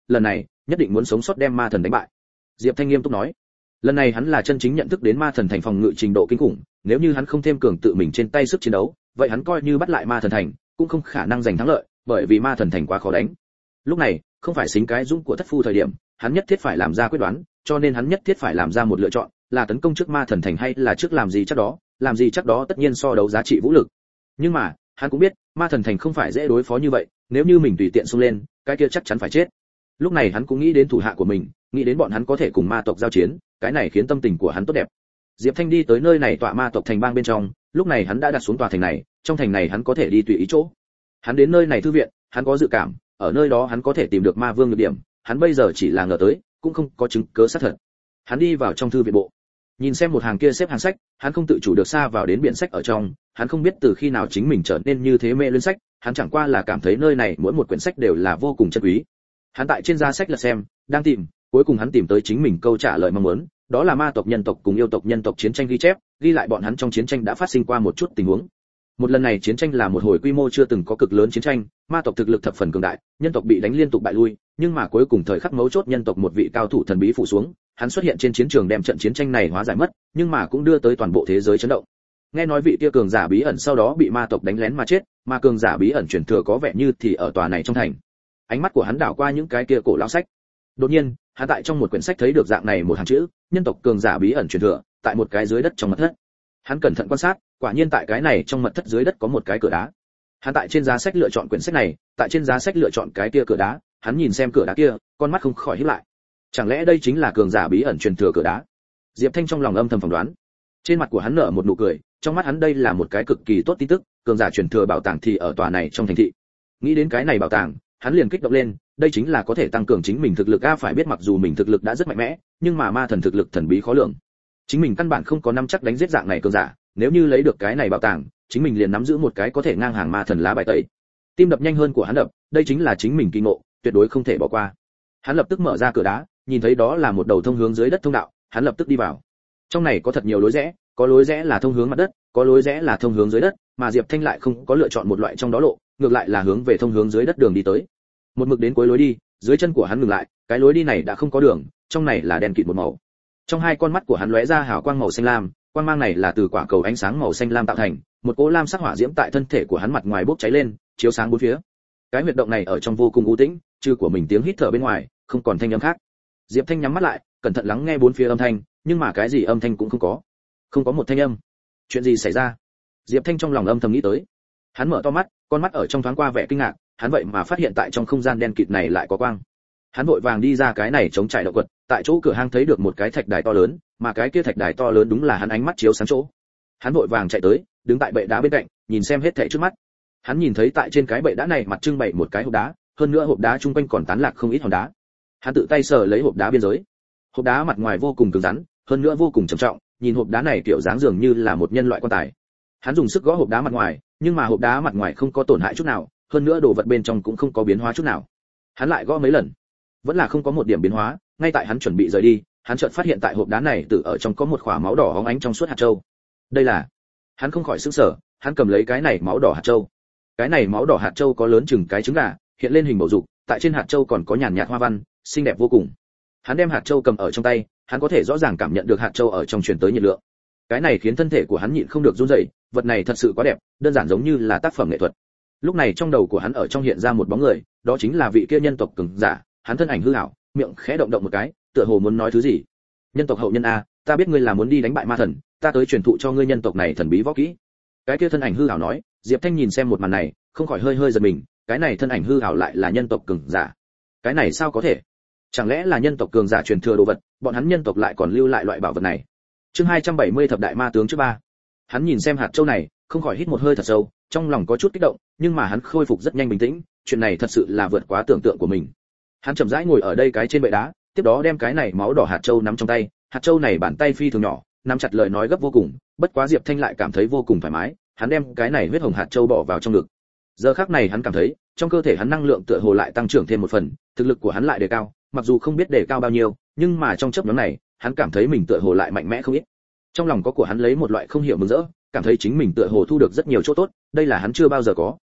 lần này nhất định muốn sống sót đem ma thần đánh bại. Diệp Thanh nghiêm túc nói, lần này hắn là chân chính nhận thức đến ma thần thành phòng ngự trình độ kinh khủng, nếu như hắn không thêm cường tự mình trên tay sức chiến đấu, vậy hắn coi như bắt lại ma thần thành cũng không khả năng giành thắng lợi, bởi vì ma thần thành quá khó đánh. Lúc này không phải xính cái dũng của thất phu thời điểm, hắn nhất thiết phải làm ra quyết đoán, cho nên hắn nhất thiết phải làm ra một lựa chọn, là tấn công trước ma thần thành hay là trước làm gì chắc đó tất nhiên so đấu giá trị vũ lực. Nhưng mà hắn cũng biết ma thần thành không phải dễ đối phó như vậy, nếu như mình tùy tiện xông lên, cái kia chắc chắn phải chết. Lúc này hắn cũng nghĩ đến thủ hạ của mình, nghĩ đến bọn hắn có thể cùng ma tộc giao chiến, cái này khiến tâm tình của hắn tốt đẹp. Diệp Thanh đi tới nơi này tọa ma tộc thành bang bên trong, lúc này hắn đã đặt xuống tòa thành này, trong thành này hắn có thể đi tùy ý chỗ. Hắn đến nơi này thư viện, hắn có dự cảm, ở nơi đó hắn có thể tìm được ma vương nhược điểm, hắn bây giờ chỉ là ngờ tới, cũng không có chứng cứ xác thật. Hắn đi vào trong thư viện bộ, nhìn xem một hàng kia xếp hàng sách, hắn không tự chủ được xa vào đến biển sách ở trong, hắn không biết từ khi nào chính mình trở nên như thế mê luyến sách, hắn chẳng qua là cảm thấy nơi này mỗi một quyển sách đều là vô cùng chân quý. Hắn tại trên giá sách lật xem, đang tìm, cuối cùng hắn tìm tới chính mình câu trả lời mong muốn, đó là ma tộc nhân tộc cùng yêu tộc nhân tộc chiến tranh ghi chép, ghi lại bọn hắn trong chiến tranh đã phát sinh qua một chút tình huống. Một lần này chiến tranh là một hồi quy mô chưa từng có cực lớn chiến tranh, ma tộc thực lực thập phần cường đại, nhân tộc bị đánh liên tục bại lui, nhưng mà cuối cùng thời khắc mấu chốt nhân tộc một vị cao thủ thần bí phủ xuống, hắn xuất hiện trên chiến trường đem trận chiến tranh này hóa giải mất, nhưng mà cũng đưa tới toàn bộ thế giới chấn động. Nghe nói vị kia cường giả bí ẩn sau đó bị ma tộc đánh lén mà chết, mà cường giả bí ẩn truyền thừa có vẻ như thì ở tòa này trong thành. Ánh mắt của hắn đảo qua những cái kia cổ lão sách. Đột nhiên, hắn tại trong một quyển sách thấy được dạng này một hàng chữ, nhân tộc cường giả bí ẩn truyền thừa, tại một cái dưới đất trong mật thất. Hắn cẩn thận quan sát, quả nhiên tại cái này trong mật thất dưới đất có một cái cửa đá. Hắn tại trên giá sách lựa chọn quyển sách này, tại trên giá sách lựa chọn cái kia cửa đá, hắn nhìn xem cửa đá kia, con mắt không khỏi híp lại. Chẳng lẽ đây chính là cường giả bí ẩn truyền thừa cửa đá? Diệp Thanh trong lòng âm thầm phỏng đoán. Trên mặt của hắn nở một nụ cười, trong mắt hắn đây là một cái cực kỳ tốt tin tức, cường giả truyền thừa bảo tàng thì ở tòa này trong thành thị. Nghĩ đến cái này bảo tàng, hắn liền kích động lên, đây chính là có thể tăng cường chính mình thực lực a, phải biết mặc dù mình thực lực đã rất mạnh mẽ, nhưng mà ma thần thực lực thần bí khó lường. Chính mình căn bản không có nắm chắc đánh giết dạng này cường giả, nếu như lấy được cái này bảo tàng, chính mình liền nắm giữ một cái có thể ngang hàng ma thần lá bài tẩy. Tim đập nhanh hơn của hắn đập, đây chính là chính mình kỳ ngộ, tuyệt đối không thể bỏ qua. Hắn lập tức mở ra cửa đá, nhìn thấy đó là một đầu thông hướng dưới đất thông đạo, hắn lập tức đi vào. Trong này có thật nhiều lối rẽ, có lối rẽ là thông hướng mặt đất, có lối rẽ là thông hướng dưới đất, mà Diệp Thanh lại không có lựa chọn một loại trong đó lộ, ngược lại là hướng về thông hướng dưới đất đường đi tới. Một mực đến cuối lối đi, dưới chân của hắn ngừng lại, cái lối đi này đã không có đường, trong này là đen kịt một màu. Trong hai con mắt của hắn lóe ra hào quang màu xanh lam, quang mang này là từ quả cầu ánh sáng màu xanh lam tạo thành, một cỗ lam sắc hỏa diễm tại thân thể của hắn mặt ngoài bốc cháy lên, chiếu sáng bốn phía. Cái huyệt động này ở trong vô cùng u tĩnh, trừ của mình tiếng hít thở bên ngoài, không còn thanh âm khác. Diệp Thanh nhắm mắt lại, cẩn thận lắng nghe bốn phía âm thanh, nhưng mà cái gì âm thanh cũng không có. Không có một thanh âm. Chuyện gì xảy ra? Diệp Thanh trong lòng âm thầm nghĩ tới. Hắn mở to mắt, con mắt ở trong thoáng qua vẻ kinh ngạc, hắn vậy mà phát hiện tại trong không gian đen kịt này lại có quang. Hắn vội vàng đi ra cái này chống trải động quật, tại chỗ cửa hang thấy được một cái thạch đài to lớn, mà cái kia thạch đài to lớn đúng là hắn ánh mắt chiếu sáng chỗ. Hắn vội vàng chạy tới, đứng tại bệ đá bên cạnh, nhìn xem hết thảy trước mắt. Hắn nhìn thấy tại trên cái bệ đá này mặt trưng bày một cái hộp đá, hơn nữa hộp đá chung quanh còn tán lạc không ít hòn đá. Hắn tự tay sờ lấy hộp đá biên giới. Hộp đá mặt ngoài vô cùng cứng rắn, hơn nữa vô cùng trầm trọng, nhìn hộp đá này kiểu dáng dường như là một nhân loại quan tài. Hắn dùng sức gõ hộp đá mặt ngoài, nhưng mà hộp đá mặt ngoài không có tổn hại chút nào, hơn nữa đồ vật bên trong cũng không có biến hóa chút nào. Hắn lại gõ mấy lần, vẫn là không có một điểm biến hóa. Ngay tại hắn chuẩn bị rời đi, hắn chợt phát hiện tại hộp đá này từ ở trong có một khỏa máu đỏ óng ánh trong suốt hạt châu. Đây là... Hắn không khỏi sửng sở, hắn cầm lấy cái này máu đỏ hạt châu. Cái này máu đỏ hạt châu có lớn chừng cái trứng gà, hiện lên hình bầu dục, tại trên hạt châu còn có nhàn nhạt hoa văn, xinh đẹp vô cùng. Hắn đem hạt châu cầm ở trong tay, hắn có thể rõ ràng cảm nhận được hạt châu ở trong truyền tới nhiệt lượng. Cái này khiến thân thể của hắn nhịn không được run rẩy, vật này thật sự quá đẹp, đơn giản giống như là tác phẩm nghệ thuật. Lúc này trong đầu của hắn ở trong hiện ra một bóng người, đó chính là vị kia nhân tộc cường giả, hắn thân ảnh hư ảo, miệng khẽ động động một cái, tựa hồ muốn nói thứ gì. Nhân tộc hậu nhân a, ta biết ngươi là muốn đi đánh bại ma thần, ta tới truyền thụ cho ngươi nhân tộc này thần bí võ kỹ. Cái kia thân ảnh hư ảo nói. Diệp Thanh nhìn xem một màn này, không khỏi hơi hơi giật mình, cái này thân ảnh hư ảo lại là nhân tộc cường giả. Cái này sao có thể? Chẳng lẽ là nhân tộc cường giả truyền thừa đồ vật, bọn hắn nhân tộc lại còn lưu lại loại bảo vật này? Chương 270 thập đại ma tướng trước ba. Hắn nhìn xem hạt châu này, không khỏi hít một hơi thật sâu, trong lòng có chút kích động, nhưng mà hắn khôi phục rất nhanh bình tĩnh, chuyện này thật sự là vượt quá tưởng tượng của mình. Hắn chậm rãi ngồi ở đây cái trên bệ đá, tiếp đó đem cái này máu đỏ hạt châu nắm trong tay, hạt châu này bàn tay phi thường nhỏ, nắm chặt lời nói gấp vô cùng, bất quá Diệp Thanh lại cảm thấy vô cùng thoải mái, hắn đem cái này huyết hồng hạt châu bỏ vào trong ngực. Giờ khắc này hắn cảm thấy, trong cơ thể hắn năng lượng tựa hồ lại tăng trưởng thêm một phần, thực lực của hắn lại đề cao, mặc dù không biết đề cao bao nhiêu, nhưng mà trong chớp nhoáng này, hắn cảm thấy mình tựa hồ lại mạnh mẽ không ít. Trong lòng có của hắn lấy một loại không hiểu mừng rỡ, cảm thấy chính mình tựa hồ thu được rất nhiều chỗ tốt, đây là hắn chưa bao giờ có.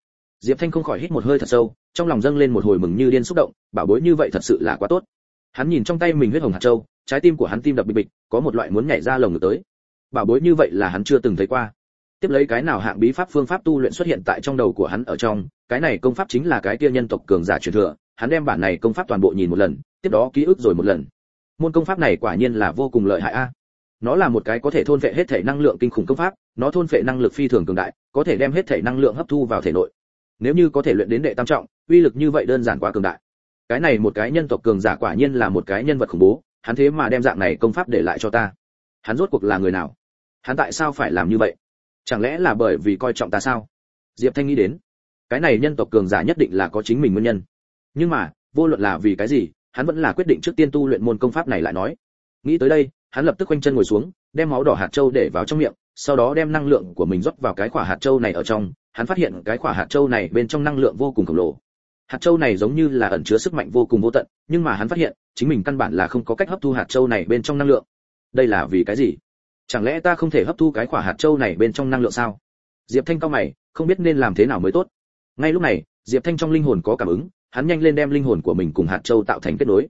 Diệp Thanh không khỏi hít một hơi thật sâu, trong lòng dâng lên một hồi mừng như điên xúc động, bảo bối như vậy thật sự là quá tốt. Hắn nhìn trong tay mình huyết hồng hạt châu, trái tim của hắn tim đập bịch bịch, có một loại muốn nhảy ra lồng ngực tới. Bảo bối như vậy là hắn chưa từng thấy qua. Tiếp lấy cái nào hạng bí pháp phương pháp tu luyện xuất hiện tại trong đầu của hắn ở trong, cái này công pháp chính là cái kia nhân tộc cường giả truyền thừa, hắn đem bản này công pháp toàn bộ nhìn một lần, tiếp đó ký ức rồi một lần. Môn công pháp này quả nhiên là vô cùng lợi hại a. Nó là một cái có thể thôn phệ hết thể năng lượng kinh khủng công pháp, nó thôn phệ năng lực phi thường cường đại, có thể đem hết thể năng lượng hấp thu vào thể nội. Nếu như có thể luyện đến đệ tam trọng, uy lực như vậy đơn giản quá cường đại. Cái này một cái nhân tộc cường giả quả nhiên là một cái nhân vật khủng bố, hắn thế mà đem dạng này công pháp để lại cho ta. Hắn rốt cuộc là người nào? Hắn tại sao phải làm như vậy? Chẳng lẽ là bởi vì coi trọng ta sao? Diệp Thanh nghĩ đến, cái này nhân tộc cường giả nhất định là có chính mình nguyên nhân. Nhưng mà, vô luận là vì cái gì, hắn vẫn là quyết định trước tiên tu luyện môn công pháp này lại nói. Nghĩ tới đây, hắn lập tức quanh chân ngồi xuống, đem máu đỏ hạt châu để vào trong miệng, sau đó đem năng lượng của mình rót vào cái quả hạt châu này ở trong, hắn phát hiện cái quả hạt châu này bên trong năng lượng vô cùng khổng lồ. Hạt châu này giống như là ẩn chứa sức mạnh vô cùng vô tận, nhưng mà hắn phát hiện, chính mình căn bản là không có cách hấp thu hạt châu này bên trong năng lượng. Đây là vì cái gì? Chẳng lẽ ta không thể hấp thu cái quả hạt châu này bên trong năng lượng sao? Diệp Thanh cau mày, không biết nên làm thế nào mới tốt. Ngay lúc này, Diệp Thanh trong linh hồn có cảm ứng, hắn nhanh lên đem linh hồn của mình cùng hạt châu tạo thành kết nối.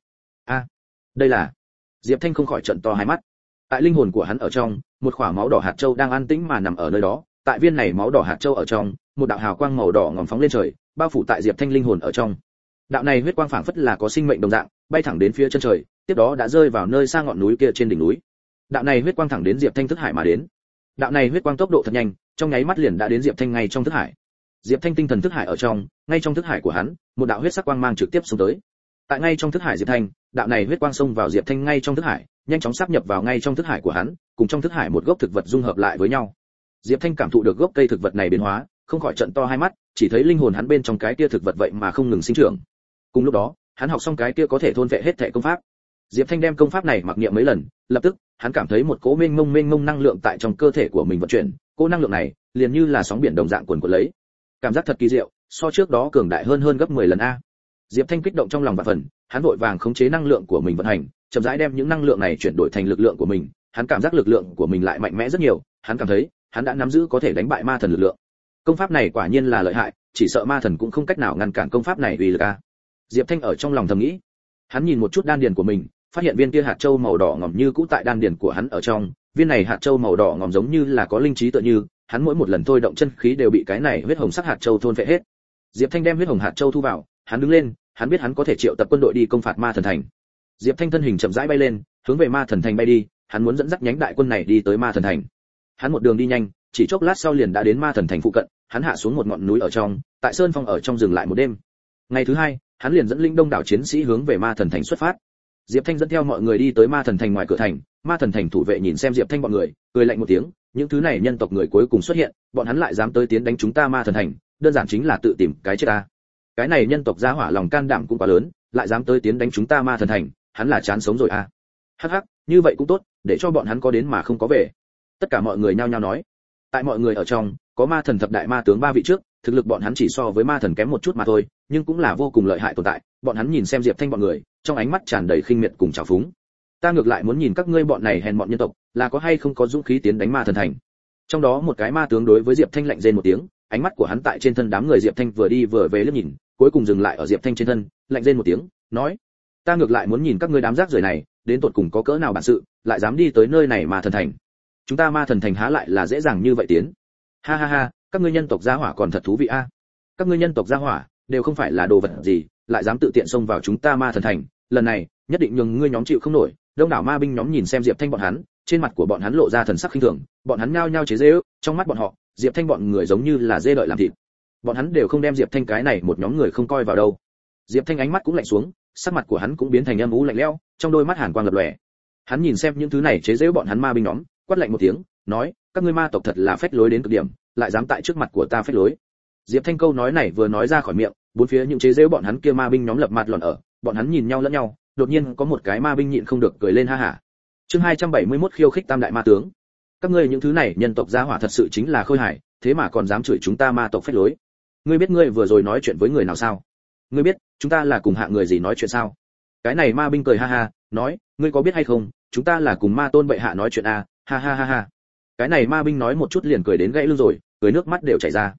Đây là... Diệp Thanh không khỏi trợn to hai mắt. Tại linh hồn của hắn ở trong, một quả máu đỏ hạt châu đang an tĩnh mà nằm ở nơi đó, tại viên này máu đỏ hạt châu ở trong, một đạo hào quang màu đỏ ngòm phóng lên trời, bao phủ tại Diệp Thanh linh hồn ở trong. Đạo này huyết quang phảng phất là có sinh mệnh đồng dạng, bay thẳng đến phía chân trời, tiếp đó đã rơi vào nơi xa ngọn núi kia trên đỉnh núi. Đạo này huyết quang thẳng đến Diệp Thanh thức hải mà đến. Đạo này huyết quang tốc độ thật nhanh, trong nháy mắt liền đã đến Diệp Thanh ngay trong thức hải. Diệp Thanh tinh thần thức hải ở trong, ngay trong thức hải của hắn, một đạo huyết sắc quang mang trực tiếp xông tới. Tại ngay trong thức hải Diệp Thanh, đạo này huyết quang xông vào Diệp Thanh ngay trong thức hải, nhanh chóng sáp nhập vào ngay trong thức hải của hắn, cùng trong thức hải một gốc thực vật dung hợp lại với nhau. Diệp Thanh cảm thụ được gốc cây thực vật này biến hóa, không khỏi trợn to hai mắt, chỉ thấy linh hồn hắn bên trong cái kia thực vật vậy mà không ngừng sinh trưởng. Cùng lúc đó, hắn học xong cái kia có thể thôn phệ hết thảy công pháp. Diệp Thanh đem công pháp này mặc niệm mấy lần, lập tức, hắn cảm thấy một cỗ mênh mông năng lượng tại trong cơ thể của mình vận chuyển, cỗ năng lượng này liền như là sóng biển đồng dạng cuồn cuộn lấy. Cảm giác thật kỳ diệu, so trước đó cường đại hơn gấp 10 lần a. Diệp Thanh kích động trong lòng vạn phần, hắn vội vàng khống chế năng lượng của mình vận hành, chậm rãi đem những năng lượng này chuyển đổi thành lực lượng của mình, hắn cảm giác lực lượng của mình lại mạnh mẽ rất nhiều, hắn cảm thấy, hắn đã nắm giữ có thể đánh bại ma thần lực lượng. Công pháp này quả nhiên là lợi hại, chỉ sợ ma thần cũng không cách nào ngăn cản công pháp này uy lực a. Diệp Thanh ở trong lòng thầm nghĩ. Hắn nhìn một chút đan điền của mình, phát hiện viên kia hạt châu màu đỏ ngòm như cũ tại đan điền của hắn ở trong, viên này hạt châu màu đỏ ngòm giống như là có linh trí tựa như, hắn mỗi một lần thôi động chân khí đều bị cái này huyết hồng sắc hạt châu thôn phệ hết. Diệp Thanh đem huyết hồng hạt châu thu vào, hắn đứng lên, hắn biết hắn có thể triệu tập quân đội đi công phạt ma thần thành. Diệp Thanh thân hình chậm rãi bay lên, hướng về ma thần thành bay đi, hắn muốn dẫn dắt nhánh đại quân này đi tới ma thần thành. Hắn một đường đi nhanh, chỉ chốc lát sau liền đã đến ma thần thành phụ cận, hắn hạ xuống một ngọn núi ở trong, tại sơn phong ở trong dừng lại một đêm. Ngày thứ hai, hắn liền dẫn linh đông đảo chiến sĩ hướng về ma thần thành xuất phát. Diệp Thanh dẫn theo mọi người đi tới ma thần thành ngoài cửa thành, ma thần thành thủ vệ nhìn xem Diệp Thanh bọn người, cười lạnh một tiếng, những thứ này nhân tộc người cuối cùng xuất hiện, bọn hắn lại dám tới tiến đánh chúng ta ma thần thành, đơn giản chính là tự tìm cái chết ta. Cái này nhân tộc gia hỏa lòng can đảm cũng quá lớn, lại dám tới tiến đánh chúng ta ma thần thành, hắn là chán sống rồi à. Hắc hắc, như vậy cũng tốt, để cho bọn hắn có đến mà không có về. Tất cả mọi người nhao nhao nói. Tại mọi người ở trong, có ma thần thập đại ma tướng 3 vị trước, thực lực bọn hắn chỉ so với ma thần kém một chút mà thôi, nhưng cũng là vô cùng lợi hại tồn tại. Bọn hắn nhìn xem Diệp Thanh bọn người, trong ánh mắt tràn đầy khinh miệt cùng trào phúng. Ta ngược lại muốn nhìn các ngươi bọn này hèn bọn nhân tộc, là có hay không có dũng khí tiến đánh ma thần thành. Trong đó một cái ma tướng đối với Diệp Thanh lạnh rên một tiếng, ánh mắt của hắn tại trên thân đám người Diệp Thanh vừa đi vừa về liếc nhìn, cuối cùng dừng lại ở Diệp Thanh trên thân, lạnh rên một tiếng, nói: Ta ngược lại muốn nhìn các ngươi đám rác rưởi này, đến tột cùng có cỡ nào bản sự, lại dám đi tới nơi này ma thần thành. Chúng ta ma thần thành há lại là dễ dàng như vậy tiến. Ha ha ha, các ngươi nhân tộc gia hỏa còn thật thú vị a. Các ngươi nhân tộc gia hỏa đều không phải là đồ vật gì, lại dám tự tiện xông vào chúng ta ma thần thành, lần này nhất định nhường ngươi nhóm chịu không nổi. Đông đảo ma binh nhóm nhìn xem Diệp Thanh bọn hắn, trên mặt của bọn hắn lộ ra thần sắc khinh thường, bọn hắn nhao nhao chế giễu, trong mắt bọn họ, Diệp Thanh bọn người giống như là dê đợi làm thịt. Bọn hắn đều không đem Diệp Thanh cái này một nhóm người không coi vào đâu. Diệp Thanh ánh mắt cũng lạnh xuống, sắc mặt của hắn cũng biến thành âm u lạnh lẽo, trong đôi mắt hàn quang lập lòe. Hắn nhìn xem những thứ này chế giễu bọn hắn ma binh nhóm, quát lạnh một tiếng, nói: các ngươi ma tộc thật là phách lối đến cực điểm, lại dám tại trước mặt của ta phách lối. Diệp Thanh câu nói này vừa nói ra khỏi miệng, bốn phía những chế giễu bọn hắn kia ma binh nhóm lập mặt lòn ở, bọn hắn nhìn nhau lẫn nhau, đột nhiên có một cái ma binh nhịn không được cười lên ha hả. Chương 271 khiêu khích tam đại ma tướng. Các ngươi những thứ này nhân tộc gia hỏa thật sự chính là khôi hài, thế mà còn dám chửi chúng ta ma tộc phách lối. Ngươi biết ngươi vừa rồi nói chuyện với người nào sao? Ngươi biết chúng ta là cùng hạ người gì nói chuyện sao? Cái này ma binh cười ha ha, nói: ngươi có biết hay không, chúng ta là cùng ma tôn bệ hạ nói chuyện à, ha ha ha ha. Cái này ma binh nói một chút liền cười đến gãy lưng rồi, cười nước mắt đều chảy ra.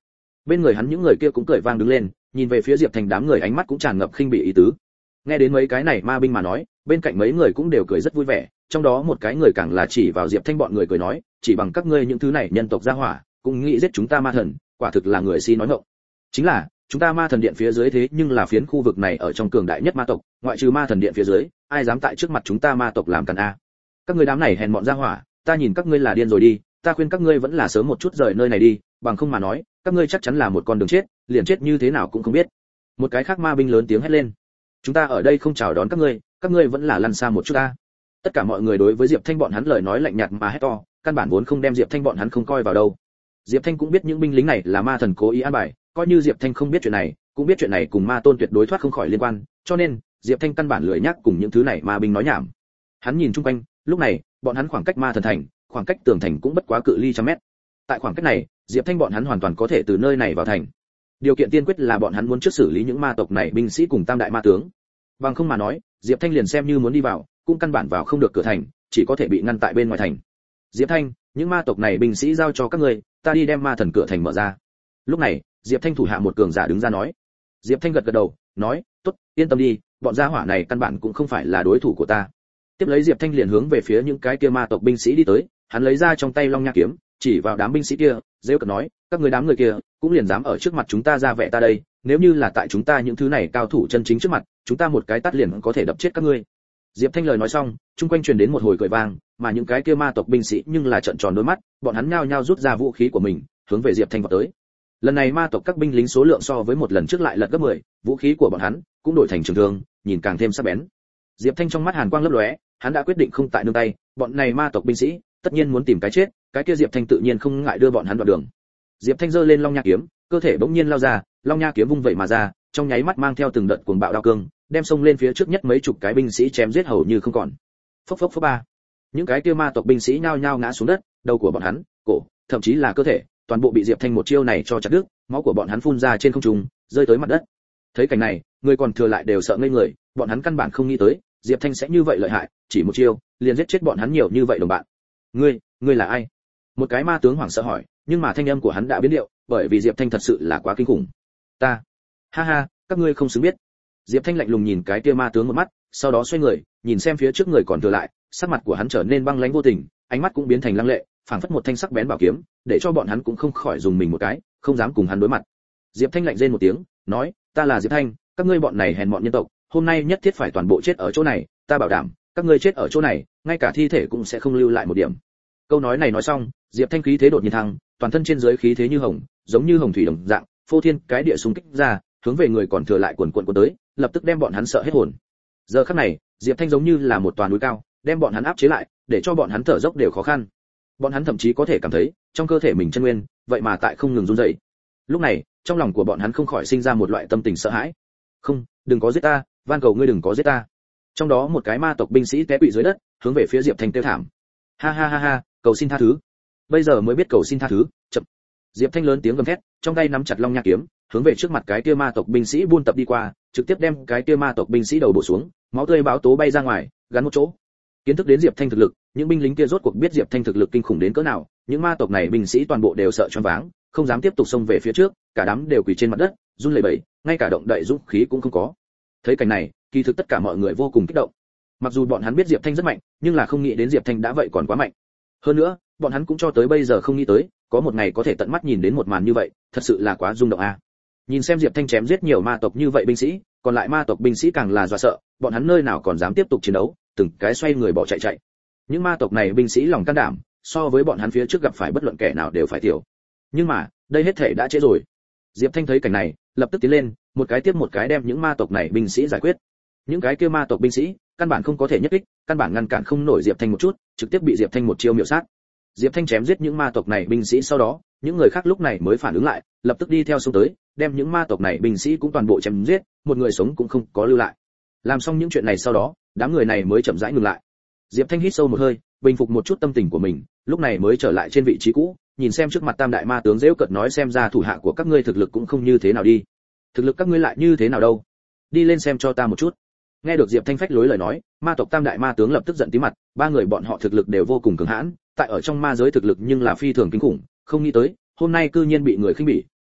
Bên người hắn những người kia cũng cười vang đứng lên, nhìn về phía Diệp Thanh đám người ánh mắt cũng tràn ngập khinh bỉ ý tứ. Nghe đến mấy cái này ma binh mà nói, bên cạnh mấy người cũng đều cười rất vui vẻ, trong đó một cái người càng là chỉ vào Diệp Thanh bọn người cười nói, chỉ bằng các ngươi những thứ này nhân tộc gia hỏa, cũng nghĩ giết chúng ta ma thần, quả thực là người si nói ngọng. Chính là, chúng ta ma thần điện phía dưới thế nhưng là phiến khu vực này ở trong cường đại nhất ma tộc, ngoại trừ ma thần điện phía dưới, ai dám tại trước mặt chúng ta ma tộc làm càn a? Các ngươi đám này hèn mọn gia hỏa, ta nhìn các ngươi là điên rồi đi, ta khuyên các ngươi vẫn là sớm một chút rời nơi này đi, bằng không mà nói, các ngươi chắc chắn là một con đường chết, liền chết như thế nào cũng không biết. Một cái khác ma binh lớn tiếng hét lên, chúng ta ở đây không chào đón các ngươi vẫn là lăn xa một chút ta. Tất cả mọi người đối với Diệp Thanh bọn hắn lời nói lạnh nhạt mà hét to, căn bản vốn không đem Diệp Thanh bọn hắn không coi vào đâu. Diệp Thanh cũng biết những binh lính này là ma thần cố ý an bài, coi như Diệp Thanh không biết chuyện này, cũng biết chuyện này cùng ma tôn tuyệt đối thoát không khỏi liên quan, cho nên Diệp Thanh căn bản lười nhắc cùng những thứ này ma binh nói nhảm. Hắn nhìn chung quanh, lúc này, bọn hắn khoảng cách ma thần thành, khoảng cách tường thành cũng bất quá cự ly trăm mét. Tại khoảng cách này, Diệp Thanh bọn hắn hoàn toàn có thể từ nơi này vào thành. Điều kiện tiên quyết là bọn hắn muốn trước xử lý những ma tộc này binh sĩ cùng tam đại ma tướng. Bằng không mà nói, Diệp Thanh liền xem như muốn đi vào, cũng căn bản vào không được cửa thành, chỉ có thể bị ngăn tại bên ngoài thành. Diệp Thanh, những ma tộc này binh sĩ giao cho các ngươi, ta đi đem ma thần cửa thành mở ra. Lúc này, Diệp Thanh thủ hạ một cường giả đứng ra nói. Diệp Thanh gật gật đầu, nói, tốt, yên tâm đi, bọn gia hỏa này căn bản cũng không phải là đối thủ của ta. Tiếp lấy Diệp Thanh liền hướng về phía những cái kia ma tộc binh sĩ đi tới, hắn lấy ra trong tay long nha kiếm, chỉ vào đám binh sĩ kia, rêu cợt nói, các người đám người kia cũng liền dám ở trước mặt chúng ta ra vẻ ta đây, nếu như là tại chúng ta những thứ này cao thủ chân chính trước mặt, chúng ta một cái tát liền có thể đập chết các ngươi. Diệp Thanh lời nói xong, chung quanh truyền đến một hồi cười vang, mà những cái kia ma tộc binh sĩ nhưng là trợn tròn đôi mắt, bọn hắn nhao nhao rút ra vũ khí của mình, hướng về Diệp Thanh vọt tới. Lần này ma tộc các binh lính số lượng so với một lần trước lại lật gấp 10, vũ khí của bọn hắn cũng đổi thành trường thương, nhìn càng thêm sắc bén. Diệp Thanh trong mắt hàn quang lấp lóe, hắn đã quyết định không tại nương tay, bọn này ma tộc binh sĩ tất nhiên muốn tìm cái chết, cái kia Diệp Thanh tự nhiên không ngại đưa bọn hắn đoạn đường. Diệp Thanh giơ lên long nha kiếm, cơ thể bỗng nhiên lao ra, long nha kiếm vung vậy mà ra, trong nháy mắt mang theo từng đợt cuồng bạo đao cương, đem xông lên phía trước nhất mấy chục cái binh sĩ chém giết hầu như không còn. Phốc phốc phốc ba. Những cái kia ma tộc binh sĩ nhao nhao ngã xuống đất, đầu của bọn hắn, cổ, thậm chí là cơ thể, toàn bộ bị Diệp Thanh một chiêu này cho chặt đứt, máu của bọn hắn phun ra trên không trung, rơi tới mặt đất. Thấy cảnh này, người còn thừa lại đều sợ ngây người, bọn hắn căn bản không nghĩ tới, Diệp Thanh sẽ như vậy lợi hại, chỉ một chiêu, liền giết chết bọn hắn nhiều như vậy đồng bạn. Ngươi là ai? Một cái ma tướng hoảng sợ hỏi, nhưng mà thanh âm của hắn đã biến điệu, bởi vì Diệp Thanh thật sự là quá kinh khủng. Ta, ha ha, các ngươi không xứng biết. Diệp Thanh lạnh lùng nhìn cái kia ma tướng một mắt, sau đó xoay người, nhìn xem phía trước người còn thừa lại, sắc mặt của hắn trở nên băng lãnh vô tình, ánh mắt cũng biến thành lăng lệ, phảng phất một thanh sắc bén bảo kiếm, để cho bọn hắn cũng không khỏi dùng mình một cái, không dám cùng hắn đối mặt. Diệp Thanh lạnh rên một tiếng, nói, ta là Diệp Thanh, các ngươi bọn này hèn mọn nhân tộc, hôm nay nhất thiết phải toàn bộ chết ở chỗ này, ta bảo đảm, các ngươi chết ở chỗ này, ngay cả thi thể cũng sẽ không lưu lại một điểm. Câu nói này nói xong, Diệp Thanh khí thế đột nhiên thăng, toàn thân trên dưới khí thế như hồng, giống như hồng thủy đồng dạng, phô thiên cái địa xung kích ra, hướng về người còn thừa lại cuồn cuộn tới, lập tức đem bọn hắn sợ hết hồn. Giờ khắc này, Diệp Thanh giống như là một tòa núi cao, đem bọn hắn áp chế lại, để cho bọn hắn thở dốc đều khó khăn. Bọn hắn thậm chí có thể cảm thấy, trong cơ thể mình chân nguyên, vậy mà tại không ngừng run rẩy. Lúc này, trong lòng của bọn hắn không khỏi sinh ra một loại tâm tình sợ hãi. Không, đừng có giết ta, van cầu ngươi đừng có giết ta. Trong đó một cái ma tộc binh sĩ té quỵ dưới đất, hướng về phía Diệp Thanh kêu thảm. Ha ha ha ha, cầu xin tha thứ. Bây giờ mới biết cầu xin tha thứ, chậm. Diệp Thanh lớn tiếng gầm thét, trong tay nắm chặt long nha kiếm, hướng về trước mặt cái kia ma tộc binh sĩ buôn tập đi qua, trực tiếp đem cái kia ma tộc binh sĩ đầu bổ xuống, máu tươi báo tố bay ra ngoài, gắn một chỗ. Kiến thức đến Diệp Thanh thực lực, những binh lính kia rốt cuộc biết Diệp Thanh thực lực kinh khủng đến cỡ nào, những ma tộc này binh sĩ toàn bộ đều sợ choáng váng, không dám tiếp tục xông về phía trước, cả đám đều quỳ trên mặt đất, run lẩy bẩy, ngay cả động đậy dũng khí cũng không có. Thấy cảnh này, kỳ thực tất cả mọi người vô cùng kích động. Mặc dù bọn hắn biết Diệp Thanh rất mạnh, nhưng là không nghĩ đến Diệp Thanh đã vậy còn quá mạnh. Hơn nữa, bọn hắn cũng cho tới bây giờ không nghĩ tới, có một ngày có thể tận mắt nhìn đến một màn như vậy, thật sự là quá rung động a. Nhìn xem Diệp Thanh chém giết nhiều ma tộc như vậy binh sĩ, còn lại ma tộc binh sĩ càng là dọa sợ, bọn hắn nơi nào còn dám tiếp tục chiến đấu, từng cái xoay người bỏ chạy. Những ma tộc này binh sĩ lòng can đảm, so với bọn hắn phía trước gặp phải bất luận kẻ nào đều phải tiểu. Nhưng mà, đây hết thể đã trễ rồi. Diệp Thanh thấy cảnh này, lập tức tiến lên, một cái tiếp một cái đem những ma tộc này binh sĩ giải quyết. Những cái kia ma tộc binh sĩ, căn bản không có thể nhất kích, căn bản ngăn cản không nổi Diệp Thanh một chút, trực tiếp bị Diệp Thanh một chiêu miểu sát. Diệp Thanh chém giết những ma tộc này binh sĩ sau đó, những người khác lúc này mới phản ứng lại, lập tức đi theo xông tới, đem những ma tộc này binh sĩ cũng toàn bộ chém giết, một người sống cũng không có lưu lại. Làm xong những chuyện này sau đó, đám người này mới chậm rãi ngừng lại. Diệp Thanh hít sâu một hơi, bình phục một chút tâm tình của mình, lúc này mới trở lại trên vị trí cũ, nhìn xem trước mặt tam đại ma tướng giễu cợt nói xem ra thủ hạ của các ngươi thực lực cũng không như thế nào đi. Thực lực các ngươi lại như thế nào đâu? Đi lên xem cho ta một chút. Nghe được Diệp Thanh phách lối lời nói, ma tộc tam đại ma tướng lập tức giận tím mặt, ba người bọn họ thực lực đều vô cùng cường hãn, tại ở trong ma giới thực lực nhưng là phi thường kinh khủng, không nghĩ tới, hôm nay cư nhiên bị người khinh bỉ,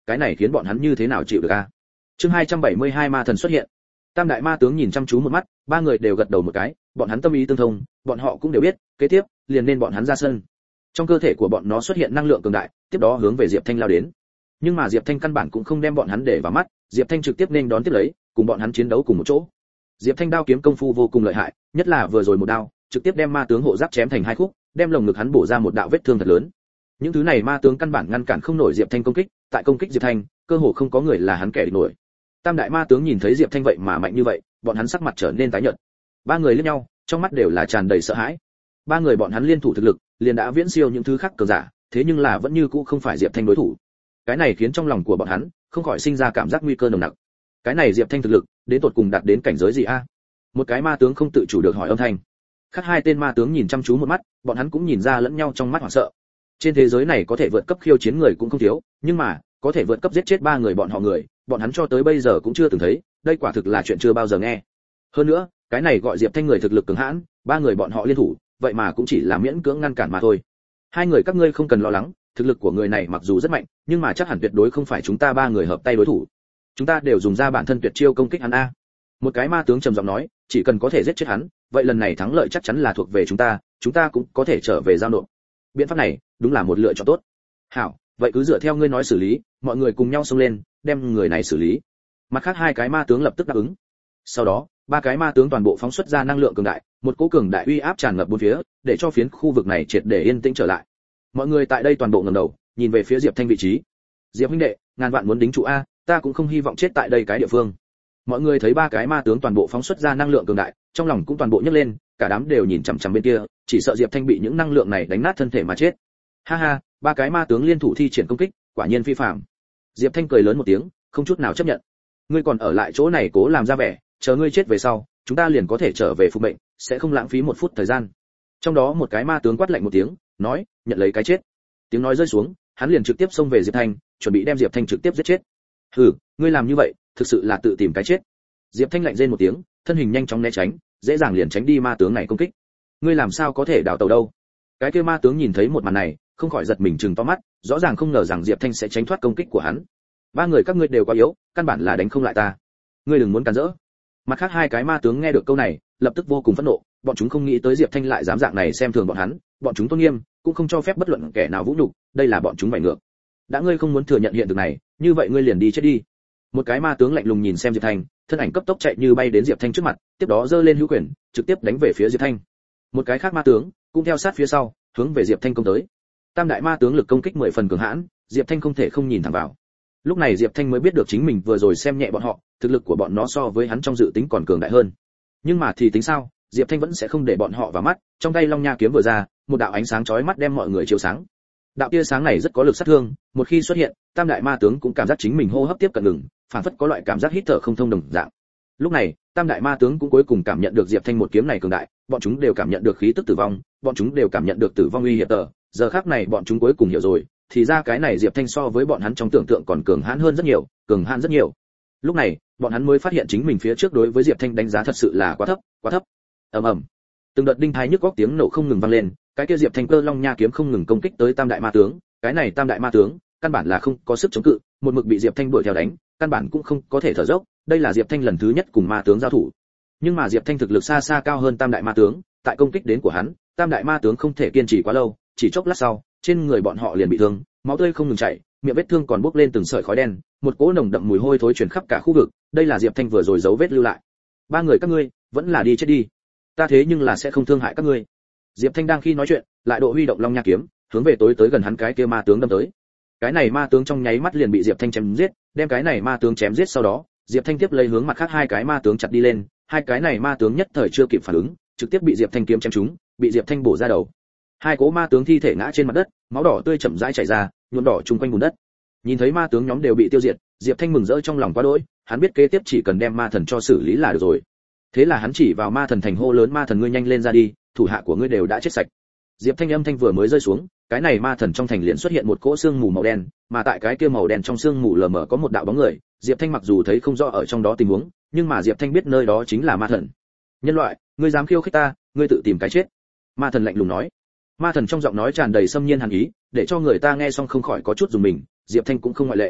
cái này khiến bọn hắn như thế nào chịu được a? Chương 272 ma thần xuất hiện. Tam đại ma tướng nhìn chăm chú một mắt, ba người đều gật đầu một cái, bọn hắn tâm ý tương thông, bọn họ cũng đều biết, kế tiếp liền nên bọn hắn ra sân. Trong cơ thể của bọn nó xuất hiện năng lượng cường đại, tiếp đó hướng về Diệp Thanh lao đến. Nhưng mà Diệp Thanh căn bản cũng không đem bọn hắn để vào mắt, Diệp Thanh trực tiếp nên đón tiếp lấy, cùng bọn hắn chiến đấu cùng một chỗ. Diệp Thanh đao kiếm công phu vô cùng lợi hại, nhất là vừa rồi một đao, trực tiếp đem ma tướng hộ giáp chém thành hai khúc, đem lồng ngực hắn bổ ra một đạo vết thương thật lớn. Những thứ này ma tướng căn bản ngăn cản không nổi Diệp Thanh công kích, tại công kích Diệp Thanh, cơ hồ không có người là hắn kẻ địch nổi. Tam đại ma tướng nhìn thấy Diệp Thanh vậy mà mạnh như vậy, bọn hắn sắc mặt trở nên tái nhợt. Ba người liếc nhau, trong mắt đều là tràn đầy sợ hãi. Ba người bọn hắn liên thủ thực lực, liền đã viễn siêu những thứ khác cường giả, thế nhưng là vẫn như cũ không phải Diệp Thanh đối thủ. Cái này khiến trong lòng của bọn hắn không khỏi sinh ra cảm giác nguy cơ nồng nặc. Cái này Diệp Thanh thực lực, đến tột cùng đạt đến cảnh giới gì a? Một cái ma tướng không tự chủ được hỏi âm thanh. Khác hai tên ma tướng nhìn chăm chú một mắt, bọn hắn cũng nhìn ra lẫn nhau trong mắt hoảng sợ. Trên thế giới này có thể vượt cấp khiêu chiến người cũng không thiếu, nhưng mà có thể vượt cấp giết chết ba người bọn họ người, bọn hắn cho tới bây giờ cũng chưa từng thấy, đây quả thực là chuyện chưa bao giờ nghe. Hơn nữa, cái này gọi Diệp Thanh người thực lực cường hãn, ba người bọn họ liên thủ, vậy mà cũng chỉ là miễn cưỡng ngăn cản mà thôi. Hai người các ngươi không cần lo lắng, thực lực của người này mặc dù rất mạnh, nhưng mà chắc hẳn tuyệt đối không phải chúng ta ba người hợp tay đối thủ. Chúng ta đều dùng ra bản thân tuyệt chiêu công kích hắn a. Một cái ma tướng trầm giọng nói, chỉ cần có thể giết chết hắn, vậy lần này thắng lợi chắc chắn là thuộc về chúng ta cũng có thể trở về giao nộp. Biện pháp này, đúng là một lựa chọn tốt. Hảo, vậy cứ dựa theo ngươi nói xử lý, mọi người cùng nhau xông lên, đem người này xử lý. Mặt khác hai cái ma tướng lập tức đáp ứng. Sau đó, ba cái ma tướng toàn bộ phóng xuất ra năng lượng cường đại, một cỗ cường đại uy áp tràn ngập bốn phía, để cho phiến khu vực này triệt để yên tĩnh trở lại. Mọi người tại đây toàn bộ ngẩng đầu, nhìn về phía Diệp Thanh vị trí. Diệp huynh đệ, ngàn vạn muốn đính trụ a, ta cũng không hy vọng chết tại đây cái địa phương. Mọi người thấy ba cái ma tướng toàn bộ phóng xuất ra năng lượng cường đại, trong lòng cũng toàn bộ nhấc lên, cả đám đều nhìn chằm chằm bên kia, chỉ sợ Diệp Thanh bị những năng lượng này đánh nát thân thể mà chết. Ha ha, ba cái ma tướng liên thủ thi triển công kích, quả nhiên phi phàm. Diệp Thanh cười lớn một tiếng, không chút nào chấp nhận. Ngươi còn ở lại chỗ này cố làm ra vẻ, chờ ngươi chết về sau, chúng ta liền có thể trở về phục mệnh, sẽ không lãng phí một phút thời gian. Trong đó một cái ma tướng quát lạnh một tiếng, nói, nhận lấy cái chết. Tiếng nói rơi xuống, hắn liền trực tiếp xông về Diệp Thanh, chuẩn bị đem Diệp Thanh trực tiếp giết chết. Hừ, ngươi làm như vậy, thực sự là tự tìm cái chết. Diệp Thanh lạnh rên một tiếng, thân hình nhanh chóng né tránh, dễ dàng liền tránh đi ma tướng này công kích. Ngươi làm sao có thể đào tẩu đâu? Cái kia ma tướng nhìn thấy một màn này, không khỏi giật mình trừng to mắt, rõ ràng không ngờ rằng Diệp Thanh sẽ tránh thoát công kích của hắn. Ba người các ngươi đều quá yếu, căn bản là đánh không lại ta. Ngươi đừng muốn cản rỡ. Mặt khác hai cái ma tướng nghe được câu này, lập tức vô cùng phẫn nộ, bọn chúng không nghĩ tới Diệp Thanh lại dám dạng này xem thường bọn hắn, bọn chúng tôn nghiêm cũng không cho phép bất luận kẻ nào vũ nhục, đây là bọn chúng bại ngược. Đã ngươi không muốn thừa nhận hiện thực này, như vậy ngươi liền đi chết đi. Một cái ma tướng lạnh lùng nhìn xem Diệp Thanh, thân ảnh cấp tốc chạy như bay đến Diệp Thanh trước mặt, tiếp đó giơ lên hữu quyền, trực tiếp đánh về phía Diệp Thanh. Một cái khác ma tướng cũng theo sát phía sau, hướng về Diệp Thanh công tới. Tam đại ma tướng lực công kích 10 phần cường hãn, Diệp Thanh không thể không nhìn thẳng vào. Lúc này Diệp Thanh mới biết được chính mình vừa rồi xem nhẹ bọn họ, thực lực của bọn nó so với hắn trong dự tính còn cường đại hơn. Nhưng mà thì tính sao, Diệp Thanh vẫn sẽ không để bọn họ vào mắt, trong tay Long Nha kiếm vừa ra, một đạo ánh sáng chói mắt đem mọi người chiếu sáng. Đạo tia sáng này rất có lực sát thương, một khi xuất hiện, tam đại ma tướng cũng cảm giác chính mình hô hấp tiếp cận ngừng, phản phất có loại cảm giác hít thở không thông đồng dạng. Lúc này, tam đại ma tướng cũng cuối cùng cảm nhận được Diệp Thanh một kiếm này cường đại, bọn chúng đều cảm nhận được khí tức tử vong, bọn chúng đều cảm nhận được tử vong uy hiểm tờ. Giờ khắc này bọn chúng cuối cùng hiểu rồi, thì ra cái này Diệp Thanh so với bọn hắn trong tưởng tượng còn cường hãn hơn rất nhiều, cường hãn rất nhiều. Lúc này, bọn hắn mới phát hiện chính mình phía trước đối với Diệp Thanh đánh giá thật sự là quá thấp, quá thấp. Ầm ầm. Từng đợt đinh tai nhức óc tiếng nổ không ngừng vang lên, cái kia Diệp Thanh cơ Long Nha kiếm không ngừng công kích tới tam đại ma tướng, cái này tam đại ma tướng, căn bản là không có sức chống cự, một mực bị Diệp Thanh đuổi theo đánh, căn bản cũng không có thể thở dốc, đây là Diệp Thanh lần thứ nhất cùng ma tướng giao thủ. Nhưng mà Diệp Thanh thực lực xa xa cao hơn tam đại ma tướng, tại công kích đến của hắn, tam đại ma tướng không thể kiên trì quá lâu, chỉ chốc lát sau, trên người bọn họ liền bị thương, máu tươi không ngừng chảy, miệng vết thương còn bốc lên từng sợi khói đen, một cỗ nồng đậm mùi hôi thối truyền khắp cả khu vực, đây là Diệp Thanh vừa rồi dấu vết lưu lại. Ba người các ngươi, vẫn là đi chết đi. Ta thế nhưng là sẽ không thương hại các ngươi. Diệp Thanh đang khi nói chuyện, lại độ huy động Long Nha kiếm, hướng về tối tới gần hắn cái kia ma tướng đâm tới. Cái này ma tướng trong nháy mắt liền bị Diệp Thanh chém giết, đem cái này ma tướng chém giết sau đó, Diệp Thanh tiếp lấy hướng mặt khác hai cái ma tướng chặt đi lên, hai cái này ma tướng nhất thời chưa kịp phản ứng, trực tiếp bị Diệp Thanh kiếm chém trúng, bị Diệp Thanh bổ ra đầu. Hai cỗ ma tướng thi thể ngã trên mặt đất, máu đỏ tươi chậm rãi chảy ra, nhuộm đỏ chung quanh bùn đất. Nhìn thấy ma tướng nhóm đều bị tiêu diệt, Diệp Thanh mừng rỡ trong lòng quá đỗi, hắn biết kế tiếp chỉ cần đem ma thần cho xử lý là được rồi. Thế là hắn chỉ vào ma thần thành hô lớn, ma thần ngươi nhanh lên ra đi, thủ hạ của ngươi đều đã chết sạch. Diệp Thanh âm thanh vừa mới rơi xuống, cái này ma thần trong thành liền xuất hiện một cỗ xương mù màu đen, mà tại cái kia màu đen trong xương mù lờ mờ có một đạo bóng người, Diệp Thanh mặc dù thấy không rõ ở trong đó tình huống, nhưng mà Diệp Thanh biết nơi đó chính là ma thần. Nhân loại, ngươi dám khiêu khích ta, ngươi tự tìm cái chết. Ma thần lạnh lùng nói. Ma thần trong giọng nói tràn đầy xâm nhiên hàn ý, để cho người ta nghe xong không khỏi có chút dùng mình, Diệp Thanh cũng không ngoại lệ.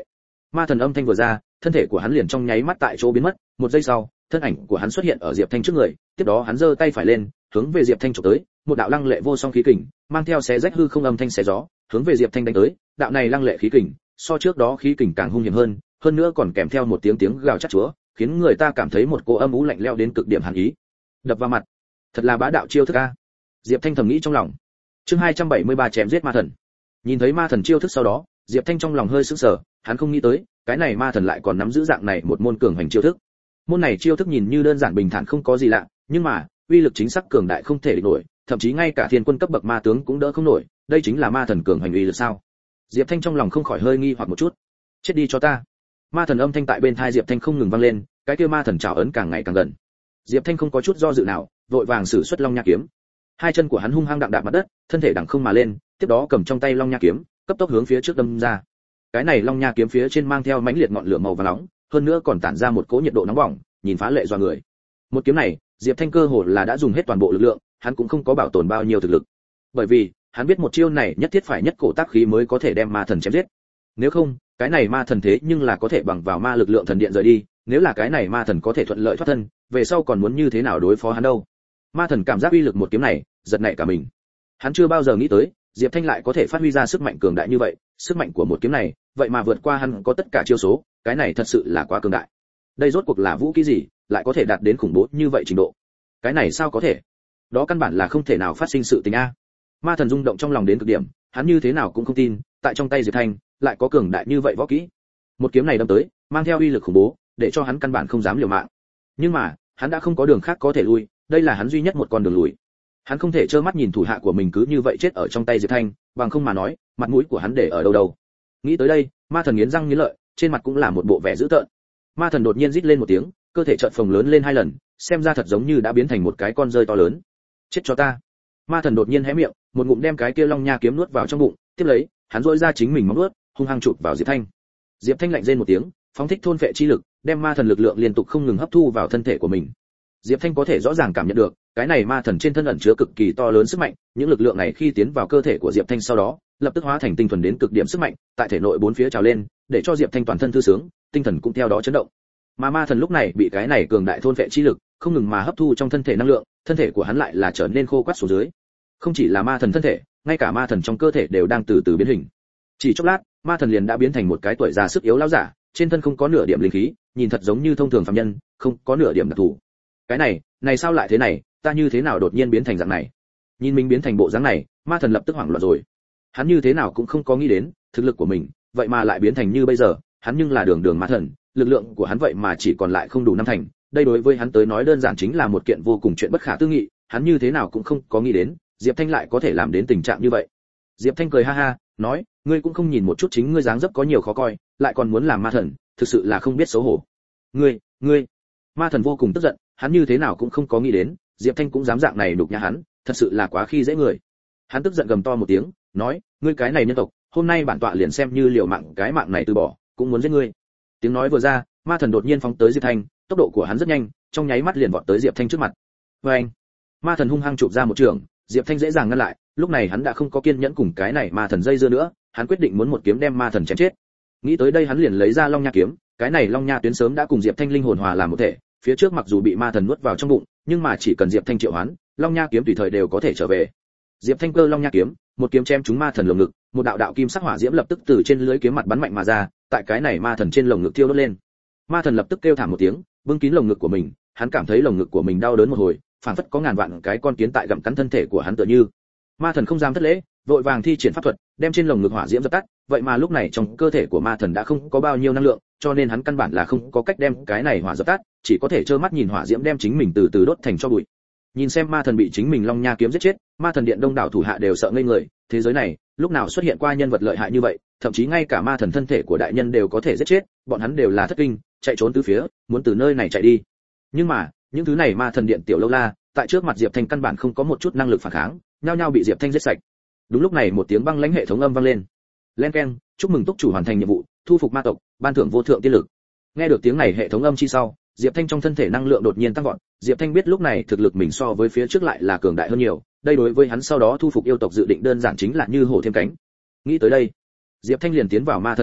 Ma thần âm thanh vừa ra, thân thể của hắn liền trong nháy mắt tại chỗ biến mất, một giây sau, thân ảnh của hắn xuất hiện ở Diệp Thanh trước người, tiếp đó hắn giơ tay phải lên, hướng về Diệp Thanh chụp tới, một đạo lăng lệ vô song khí kình, mang theo xé rách hư không âm thanh xé gió, hướng về Diệp Thanh đánh tới, đạo này lăng lệ khí kình, so trước đó khí kình càng hung hiểm hơn nữa còn kèm theo một tiếng gào chát chúa, khiến người ta cảm thấy một cỗ âm u lạnh lẽo đến cực điểm hàn ý. Đập vào mặt, thật là bá đạo chiêu thức a. Diệp Thanh thầm nghĩ trong lòng. Chương 273 chém giết ma thần. Nhìn thấy ma thần chiêu thức sau đó, Diệp Thanh trong lòng hơi sững sờ, hắn không nghĩ tới, cái này ma thần lại còn nắm giữ dạng này một môn cường hành chiêu thức. Môn này chiêu thức nhìn như đơn giản bình thản không có gì lạ, nhưng mà, uy lực chính xác cường đại không thể địch nổi, thậm chí ngay cả thiên quân cấp bậc ma tướng cũng đỡ không nổi, đây chính là ma thần cường hành uy lực sao? Diệp Thanh trong lòng không khỏi hơi nghi hoặc một chút. Chết đi cho ta. Ma thần âm thanh tại bên tai Diệp Thanh không ngừng vang lên, cái kia ma thần trảo ấn càng ngày càng gần. Diệp Thanh không có chút do dự nào, vội vàng sử xuất Long Nha kiếm. Hai chân của hắn hung hăng đạp đạp mặt đất, thân thể đằng không mà lên, tiếp đó cầm trong tay Long Nha kiếm, cấp tốc hướng phía trước đâm ra. Cái này Long Nha kiếm phía trên mang theo mãnh liệt ngọn lửa màu vàng nóng, hơn nữa còn tản ra một cỗ nhiệt độ nóng bỏng, nhìn phá lệ dọa người. Một kiếm này, Diệp Thanh cơ hồ là đã dùng hết toàn bộ lực lượng, hắn cũng không có bảo tồn bao nhiêu thực lực. Bởi vì, hắn biết một chiêu này nhất thiết phải nhất cổ tác khí mới có thể đem ma thần chém giết. Nếu không, cái này ma thần thế nhưng là có thể bằng vào ma lực lượng thần điện rời đi, nếu là cái này ma thần có thể thuận lợi thoát thân, về sau còn muốn như thế nào đối phó hắn đâu. Ma thần cảm giác uy lực một kiếm này, giật nảy cả mình. Hắn chưa bao giờ nghĩ tới, Diệp Thanh lại có thể phát huy ra sức mạnh cường đại như vậy, sức mạnh của một kiếm này, vậy mà vượt qua hắn có tất cả chiêu số, cái này thật sự là quá cường đại. Đây rốt cuộc là vũ khí gì, lại có thể đạt đến khủng bố như vậy trình độ. Cái này sao có thể? Đó căn bản là không thể nào phát sinh sự tình a. Ma thần rung động trong lòng đến cực điểm, hắn như thế nào cũng không tin, tại trong tay Diệp Thanh lại có cường đại như vậy võ kỹ. Một kiếm này đâm tới, mang theo uy lực khủng bố, để cho hắn căn bản không dám liều mạng. Nhưng mà, hắn đã không có đường khác có thể lui, đây là hắn duy nhất một con đường lùi. Hắn không thể trơ mắt nhìn thủ hạ của mình cứ như vậy chết ở trong tay Diệp Thanh, bằng không mà nói, mặt mũi của hắn để ở đâu đâu. Nghĩ tới đây, ma thần nghiến răng nghiến lợi, trên mặt cũng là một bộ vẻ dữ tợn. Ma thần đột nhiên rít lên một tiếng, cơ thể chợt phồng lớn lên hai lần, xem ra thật giống như đã biến thành một cái con rơi to lớn. Chết cho ta. Ma thần đột nhiên hé miệng, một ngụm đem cái kia Long Nha kiếm nuốt vào trong bụng, tiếp lấy, hắn rũa ra chính mình móng nuốt, hung hăng chụp vào Diệp Thanh. Diệp Thanh lạnh rên một tiếng, phóng thích thôn phệ chi lực, đem ma thần lực lượng liên tục không ngừng hấp thu vào thân thể của mình. Diệp Thanh có thể rõ ràng cảm nhận được, cái này ma thần trên thân ẩn chứa cực kỳ to lớn sức mạnh, những lực lượng này khi tiến vào cơ thể của Diệp Thanh sau đó, lập tức hóa thành tinh thuần đến cực điểm sức mạnh, tại thể nội bốn phía trào lên, để cho Diệp Thanh toàn thân thư sướng, tinh thần cũng theo đó chấn động. Mà ma thần lúc này bị cái này cường đại thôn phệ chi lực, không ngừng mà hấp thu trong thân thể năng lượng, thân thể của hắn lại là trở nên khô quắt xuống dưới. Không chỉ là ma thần thân thể, ngay cả ma thần trong cơ thể đều đang từ từ biến hình. Chỉ chốc lát, ma thần liền đã biến thành một cái tuổi già sức yếu lão giả, trên thân không có nửa điểm linh khí, nhìn thật giống như thông thường phàm nhân, không có nửa điểm đặc thù. Cái này sao lại thế này, ta như thế nào đột nhiên biến thành dạng này? Nhìn mình biến thành bộ dáng này, ma thần lập tức hoảng loạn rồi. Hắn như thế nào cũng không có nghĩ đến, thực lực của mình, vậy mà lại biến thành như bây giờ, hắn nhưng là đường ma thần, lực lượng của hắn vậy mà chỉ còn lại không đủ năm thành, đây đối với hắn tới nói đơn giản chính là một kiện vô cùng chuyện bất khả tư nghị, hắn như thế nào cũng không có nghĩ đến, Diệp Thanh lại có thể làm đến tình trạng như vậy. Diệp Thanh cười ha ha, nói, ngươi cũng không nhìn một chút chính ngươi dáng dấp có nhiều khó coi, lại còn muốn làm ma thần, thực sự là không biết xấu hổ. Ngươi. Ma thần vô cùng tức giận, hắn như thế nào cũng không có nghĩ đến, Diệp Thanh cũng dám dạng này đục nhã hắn, thật sự là quá khi dễ người. Hắn tức giận gầm to một tiếng, nói, ngươi cái này nhân tộc, hôm nay bản tọa liền xem như liều mạng cái mạng này từ bỏ, cũng muốn giết ngươi. Tiếng nói vừa ra, ma thần đột nhiên phóng tới Diệp Thanh, tốc độ của hắn rất nhanh, trong nháy mắt liền vọt tới Diệp Thanh trước mặt. Oeng! Ma thần hung hăng chụp ra một trường, Diệp Thanh dễ dàng ngăn lại, lúc này hắn đã không có kiên nhẫn cùng cái này ma thần dây dưa nữa, hắn quyết định muốn một kiếm đem ma thần chém chết. Nghĩ tới đây hắn liền lấy ra Long Nha kiếm, cái này Long Nha tuyến sớm đã cùng Diệp Thanh linh hồn hòa làm một thể, phía trước mặc dù bị ma thần nuốt vào trong bụng, nhưng mà chỉ cần Diệp Thanh triệu hoán, Long Nha kiếm tùy thời đều có thể trở về. Diệp Thanh cơ Long Nha kiếm, một kiếm chém trúng ma thần lồng ngực, một đạo đạo kim sắc hỏa diễm lập tức từ trên lưỡi kiếm mặt bắn mạnh mà ra, tại cái này ma thần trên lồng ngực thiêu đốt lên. Ma thần lập tức kêu thảm một tiếng, bưng kín lồng ngực của mình, hắn cảm thấy lồng ngực của mình đau đớn một hồi, phảng phất có ngàn vạn cái con kiến tại gặm cắn thân thể của hắn tựa như. Ma thần không dám thất lễ, vội vàng thi triển pháp thuật, đem trên lồng ngực hỏa diễm dập tắt, vậy mà lúc này trong cơ thể của ma thần đã không có bao nhiêu năng lượng, cho nên hắn căn bản là không có cách đem cái này hỏa dập tắt, chỉ có thể trơ mắt nhìn hỏa diễm đem chính mình từ từ đốt thành tro bụi. Nhìn xem ma thần bị chính mình Long Nha kiếm giết chết, ma thần điện đông đảo thủ hạ đều sợ ngây người, thế giới này, lúc nào xuất hiện qua nhân vật lợi hại như vậy, thậm chí ngay cả ma thần thân thể của đại nhân đều có thể giết chết, bọn hắn đều là thất kinh, chạy trốn tứ phía, muốn từ nơi này chạy đi. Nhưng mà, những thứ này ma thần điện tiểu lâu la, tại trước mặt Diệp Thanh căn bản không có một chút năng lực phản kháng, nhao nhao bị Diệp Thanh giết sạch. Đúng lúc này một tiếng băng lãnh hệ thống âm vang lên. Len keng, chúc mừng túc chủ hoàn thành nhiệm vụ, thu phục ma tộc, ban thưởng vô thượng tiên lực. Nghe được tiếng này hệ thống âm chi sau, Diệp Thanh trong thân thể năng lượng đột nhiên tăng vọt, Diệp Thanh biết lúc này thực lực mình so với phía trước lại là cường đại hơn nhiều, đây đối với hắn sau đó thu phục yêu tộc dự định đơn giản chính là như hổ thêm cánh. Nghĩ tới đây, Diệp Thanh liền tiến vào ma thần thành,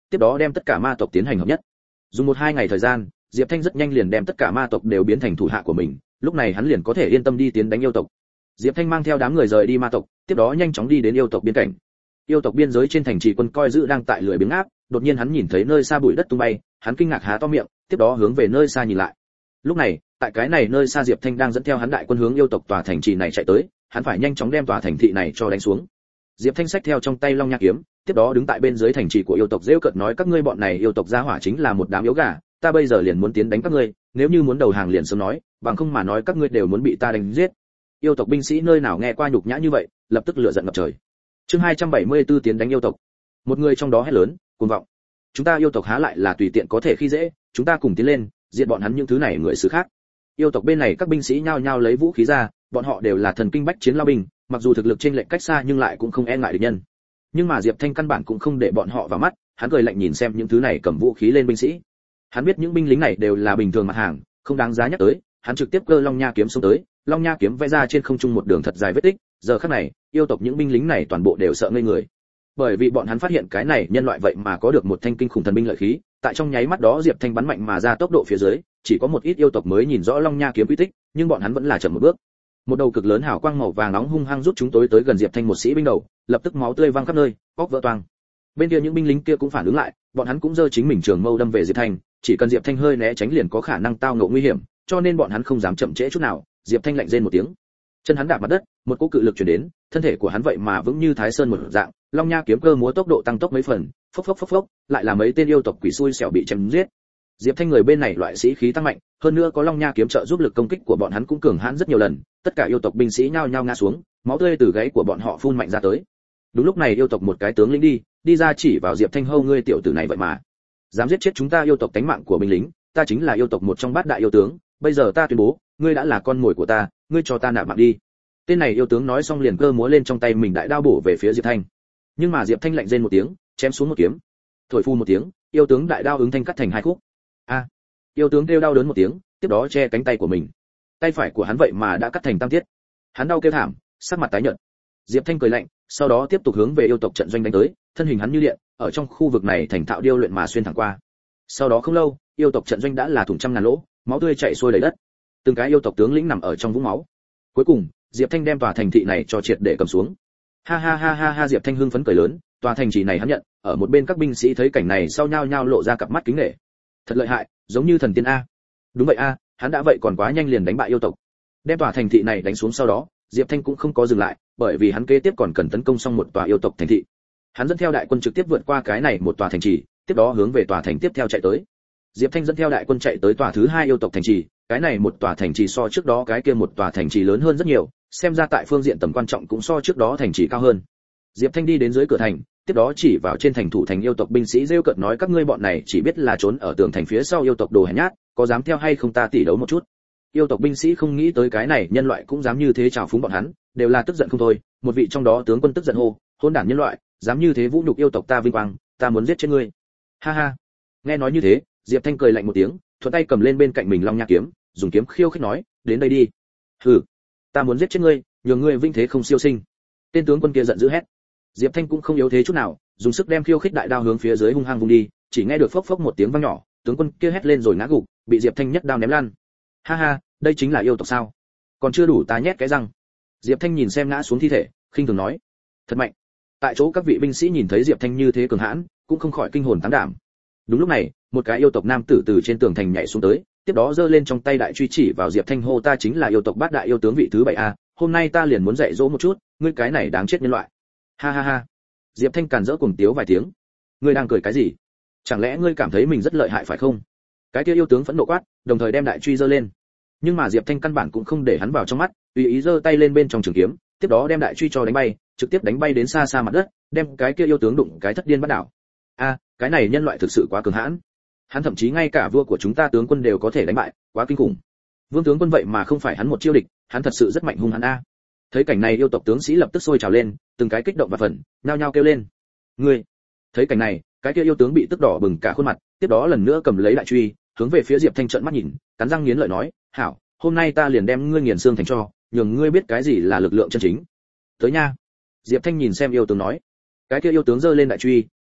tiếp đó đem tất cả ma tộc tiến hành hợp nhất. Dùng 1-2 ngày thời gian, Diệp Thanh rất nhanh liền đem tất cả ma tộc đều biến thành thủ hạ của mình, lúc này hắn liền có thể yên tâm đi tiến đánh yêu tộc. Diệp Thanh mang theo đám người rời đi ma tộc, tiếp đó nhanh chóng đi đến yêu tộc biên cảnh. Yêu tộc biên giới trên thành trì quân coi giữ đang tại lưỡi biếng áp, đột nhiên hắn nhìn thấy nơi xa bụi đất tung bay, hắn kinh ngạc há to miệng, tiếp đó hướng về nơi xa nhìn lại. Lúc này, tại cái này nơi xa Diệp Thanh đang dẫn theo hắn đại quân hướng yêu tộc tòa thành trì này chạy tới, hắn phải nhanh chóng đem tòa thành thị này cho đánh xuống. Diệp Thanh xách theo trong tay Long Nha kiếm, tiếp đó đứng tại bên dưới thành trì của yêu tộc giễu cợt nói các ngươi bọn này yêu tộc gia hỏa chính là một đám yếu gà, ta bây giờ liền muốn tiến đánh các ngươi, nếu như muốn đầu hàng liền sớm nói, bằng không mà nói các ngươi đều muốn bị ta đánh giết. Yêu tộc binh sĩ nơi nào nghe qua nhục nhã như vậy, lập tức lửa giận ngập trời. Chương 274 tiến đánh yêu tộc. Một người trong đó hét lớn, cuồng vọng. Chúng ta yêu tộc há lại là tùy tiện có thể khi dễ, chúng ta cùng tiến lên, diệt bọn hắn những thứ này người xứ khác. Yêu tộc bên này các binh sĩ nhao nhao lấy vũ khí ra, bọn họ đều là thần kinh bách chiến lao binh, mặc dù thực lực trên lệch cách xa nhưng lại cũng không e ngại địch nhân. Nhưng mà Diệp Thanh căn bản cũng không để bọn họ vào mắt, hắn cười lạnh nhìn xem những thứ này cầm vũ khí lên binh sĩ. Hắn biết những binh lính này đều là bình thường mặt hàng, không đáng giá nhắc tới, hắn trực tiếp cơ Long Nha kiếm xông tới, Long Nha kiếm vẽ ra trên không trung một đường thật dài vết tích, giờ khắc này, yêu tộc những binh lính này toàn bộ đều sợ ngây người. Bởi vì bọn hắn phát hiện cái này nhân loại vậy mà có được một thanh kinh khủng thần binh lợi khí, tại trong nháy mắt đó Diệp Thanh bắn mạnh mà ra tốc độ phía dưới, chỉ có một ít yêu tộc mới nhìn rõ Long Nha kiếm quy tích, nhưng bọn hắn vẫn là chậm một bước. Một đầu cực lớn hào quang màu vàng nóng hung hăng rút chúng tối tới gần Diệp Thanh một sĩ binh đầu, lập tức máu tươi văng khắp nơi, óc vỡ toang. Bên kia những binh lính kia cũng phản ứng lại, bọn hắn cũng giơ chính mình trường mâu đâm về Diệp Thanh, chỉ cần Diệp Thanh hơi né tránh liền có khả năng tao ngộ nguy hiểm, cho nên bọn hắn không dám chậm trễ chút nào. Diệp Thanh lạnh rên một tiếng, chân hắn đạp mặt đất, một cỗ cự lực truyền đến, thân thể của hắn vậy mà vững như Thái Sơn một dạng, Long Nha kiếm cơ múa tốc độ tăng tốc mấy phần, phốc phốc phốc phốc, lại là mấy tên yêu tộc quỷ xui xẻo bị chém giết. Diệp Thanh người bên này loại sĩ khí tăng mạnh, hơn nữa có Long Nha kiếm trợ giúp lực công kích của bọn hắn cũng cường hãn rất nhiều lần, tất cả yêu tộc binh sĩ nhao nhao ngã xuống, máu tươi từ gáy của bọn họ phun mạnh ra tới. Đúng lúc này yêu tộc một cái tướng lĩnh đi ra chỉ vào Diệp Thanh hô ngươi tiểu tử này vậy mà dám giết chết chúng ta yêu tộc tánh mạng của binh lính, ta chính là yêu tộc một trong bát đại yêu tướng, bây giờ ta tuyên bố, ngươi đã là con mồi của ta, ngươi cho ta nạp mạng đi. Tên này yêu tướng nói xong liền cơ múa lên trong tay mình đại đao bổ về phía Diệp Thanh. Nhưng mà Diệp Thanh lạnh rên một tiếng, chém xuống một kiếm. Thổi phu một tiếng, yêu tướng đại đao ứng thanh cắt thành hai khúc. A! Yêu tướng kêu đau đớn một tiếng, tiếp đó che cánh tay của mình. Tay phải của hắn vậy mà đã cắt thành tam tiết. Hắn đau kêu thảm, sắc mặt tái nhợt. Diệp Thanh cười lạnh, sau đó tiếp tục hướng về yêu tộc trận doanh đánh tới, thân hình hắn như điện, ở trong khu vực này thành thạo điêu luyện mà xuyên thẳng qua. Sau đó không lâu, yêu tộc trận doanh đã là thủng trăm ngàn lỗ, máu tươi chảy xuôi đầy đất. Từng cái yêu tộc tướng lĩnh nằm ở trong vũng máu. Cuối cùng, Diệp Thanh đem tòa thành thị này cho triệt để cầm xuống. Ha ha ha ha ha, Diệp Thanh hưng phấn cười lớn, tòa thành trì này hắn nhận, ở một bên các binh sĩ thấy cảnh này sau nhao nhao lộ ra cặp mắt kính nể. Thật lợi hại, giống như thần tiên a. Đúng vậy a, hắn đã vậy còn quá nhanh liền đánh bại yêu tộc. Đem tòa thành thị này đánh xuống sau đó, Diệp Thanh cũng không có dừng lại, bởi vì hắn kế tiếp còn cần tấn công xong một tòa yêu tộc thành thị. Hắn dẫn theo đại quân trực tiếp vượt qua cái này một tòa thành trì, tiếp đó hướng về tòa thành tiếp theo chạy tới. Diệp Thanh dẫn theo đại quân chạy tới tòa thứ hai yêu tộc thành trì, cái này một tòa thành trì so trước đó cái kia một tòa thành trì lớn hơn rất nhiều, xem ra tại phương diện tầm quan trọng cũng so trước đó thành trì cao hơn. Diệp Thanh đi đến dưới cửa thành, tiếp đó chỉ vào trên thành thủ thành yêu tộc binh sĩ rêu cợt nói các ngươi bọn này chỉ biết là trốn ở tường thành phía sau yêu tộc đồ hèn nhát, có dám theo hay không ta tỉ đấu một chút. Yêu tộc binh sĩ không nghĩ tới cái này nhân loại cũng dám như thế trào phúng bọn hắn, đều là tức giận không thôi. Một vị trong đó tướng quân tức giận hô, hỗn đản nhân loại, dám như thế vũ nhục yêu tộc ta vinh quang, ta muốn giết chết ngươi. Ha ha. Nghe nói như thế, Diệp Thanh cười lạnh một tiếng, thuận tay cầm lên bên cạnh mình Long Nha kiếm, dùng kiếm khiêu khích nói, đến đây đi. Hừ, ta muốn giết chết ngươi, nhường ngươi vinh thế không siêu sinh. Tên tướng quân kia giận dữ hét. Diệp Thanh cũng không yếu thế chút nào, dùng sức đem khiêu khích đại đao hướng phía dưới hung hăng vung đi, chỉ nghe được phốc phốc một tiếng vang nhỏ, tướng quân kia hét lên rồi ngã gục, bị Diệp Thanh nhất đao ném lăn. Ha ha, đây chính là yêu tộc sao? Còn chưa đủ ta nhét cái răng. Diệp Thanh nhìn xem ngã xuống thi thể, khinh thường nói, thật mạnh. Tại chỗ các vị binh sĩ nhìn thấy Diệp Thanh như thế cường hãn, cũng không khỏi kinh hồn tán đảm. Đúng lúc này, một cái yêu tộc nam tử từ trên tường thành nhảy xuống tới, tiếp đó giơ lên trong tay đại truy chỉ vào Diệp Thanh hô ta chính là yêu tộc bát đại yêu tướng vị thứ 7 a, hôm nay ta liền muốn dạy dỗ một chút, ngươi cái này đáng chết nhân loại. Ha ha ha. Diệp Thanh càn rỡ cuồng tiếu vài tiếng. Ngươi đang cười cái gì? Chẳng lẽ ngươi cảm thấy mình rất lợi hại phải không? Cái kia yêu tướng phẫn nộ quát, đồng thời đem đại truy giơ lên. Nhưng mà Diệp Thanh căn bản cũng không để hắn vào trong mắt, tùy ý giơ tay lên bên trong trường kiếm, tiếp đó đem đại truy cho đánh bay, trực tiếp đánh bay đến xa xa mặt đất, đem cái kia yêu tướng đụng cái thất điên bắt đảo. A, cái này nhân loại thực sự quá cường hãn. Hắn thậm chí ngay cả vua của chúng ta tướng quân đều có thể đánh bại, quá kinh khủng. Vương tướng quân vậy mà không phải hắn một chiêu địch, hắn thật sự rất mạnh hung hãn a. Thấy cảnh này yêu tộc tướng sĩ lập tức sôi trào lên, từng cái kích động và phẫn, nhao nhao kêu lên. Ngươi! Thấy cảnh này, cái kia yêu tướng bị tức đỏ bừng cả khuôn mặt, tiếp đó lần nữa cầm lấy đại truy, hướng về phía Diệp Thanh trợn mắt nhìn, cắn răng nghiến lợi nói, "Hảo, hôm nay ta liền đem ngươi nghiền xương thành tro, nhường ngươi biết cái gì là lực lượng chân chính." Tới nha. Diệp Thanh nhìn xem yêu tướng nói. Cái kia yêu tướng giơ lên đại truy,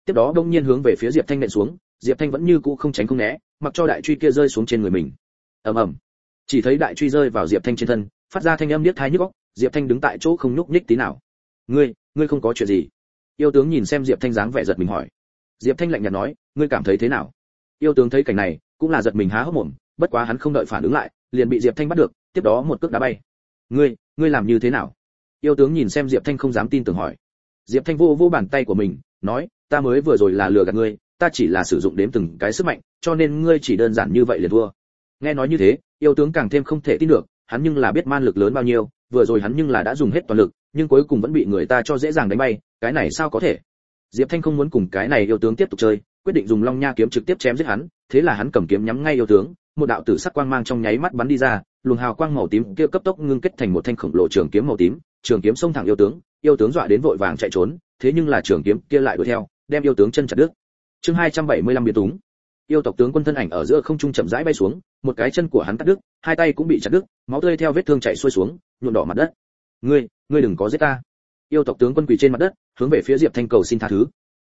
tiếp đó đông nhiên hướng về phía Diệp Thanh nện xuống, Diệp Thanh vẫn như cũ không tránh không né, mặc cho đại truy kia rơi xuống trên người mình. Ầm ầm. Chỉ thấy đại truy rơi vào Diệp Thanh trên thân, phát ra thanh âm điếc tai nhức óc, Diệp Thanh đứng tại chỗ không nhúc nhích tí nào. Ngươi không có chuyện gì? Yêu tướng nhìn xem Diệp Thanh dáng vẻ giật mình hỏi. Diệp Thanh lạnh nhạt nói, ngươi cảm thấy thế nào? Yêu tướng thấy cảnh này, cũng là giật mình há hốc mồm, bất quá hắn không đợi phản ứng lại, liền bị Diệp Thanh bắt được, tiếp đó một cước đá bay. Ngươi làm như thế nào? Yêu tướng nhìn xem Diệp Thanh không dám tin tưởng hỏi. Diệp Thanh vô bàn tay của mình, nói, ta mới vừa rồi là lừa gạt ngươi, ta chỉ là sử dụng đếm từng cái sức mạnh, cho nên ngươi chỉ đơn giản như vậy liền thua. Nghe nói như thế, yêu tướng càng thêm không thể tin được, hắn nhưng là biết man lực lớn bao nhiêu, vừa rồi hắn nhưng là đã dùng hết toàn lực, nhưng cuối cùng vẫn bị người ta cho dễ dàng đánh bay, cái này sao có thể? Diệp Thanh không muốn cùng cái này yêu tướng tiếp tục chơi, quyết định dùng Long Nha kiếm trực tiếp chém giết hắn, thế là hắn cầm kiếm nhắm ngay yêu tướng, một đạo tử sắc quang mang trong nháy mắt bắn đi ra, luồng hào quang màu tím kia cấp tốc ngưng kết thành một thanh khổng lồ trường kiếm màu tím, trường kiếm xông thẳng yêu tướng dọa đến vội vàng chạy trốn, thế nhưng là trường kiếm kia lại đuổi theo, đem yêu tướng chân chặt đứt. Chương 275 biến túng. Yêu tộc tướng quân thân ảnh ở giữa không trung chậm rãi bay xuống, một cái chân của hắn cắt đứt, hai tay cũng bị chặt đứt, máu tươi theo vết thương chảy xuôi xuống, nhuộm đỏ mặt đất. Ngươi đừng có giết ta. Yêu tộc tướng quân quỳ trên mặt đất, hướng về phía Diệp Thanh cầu xin tha thứ.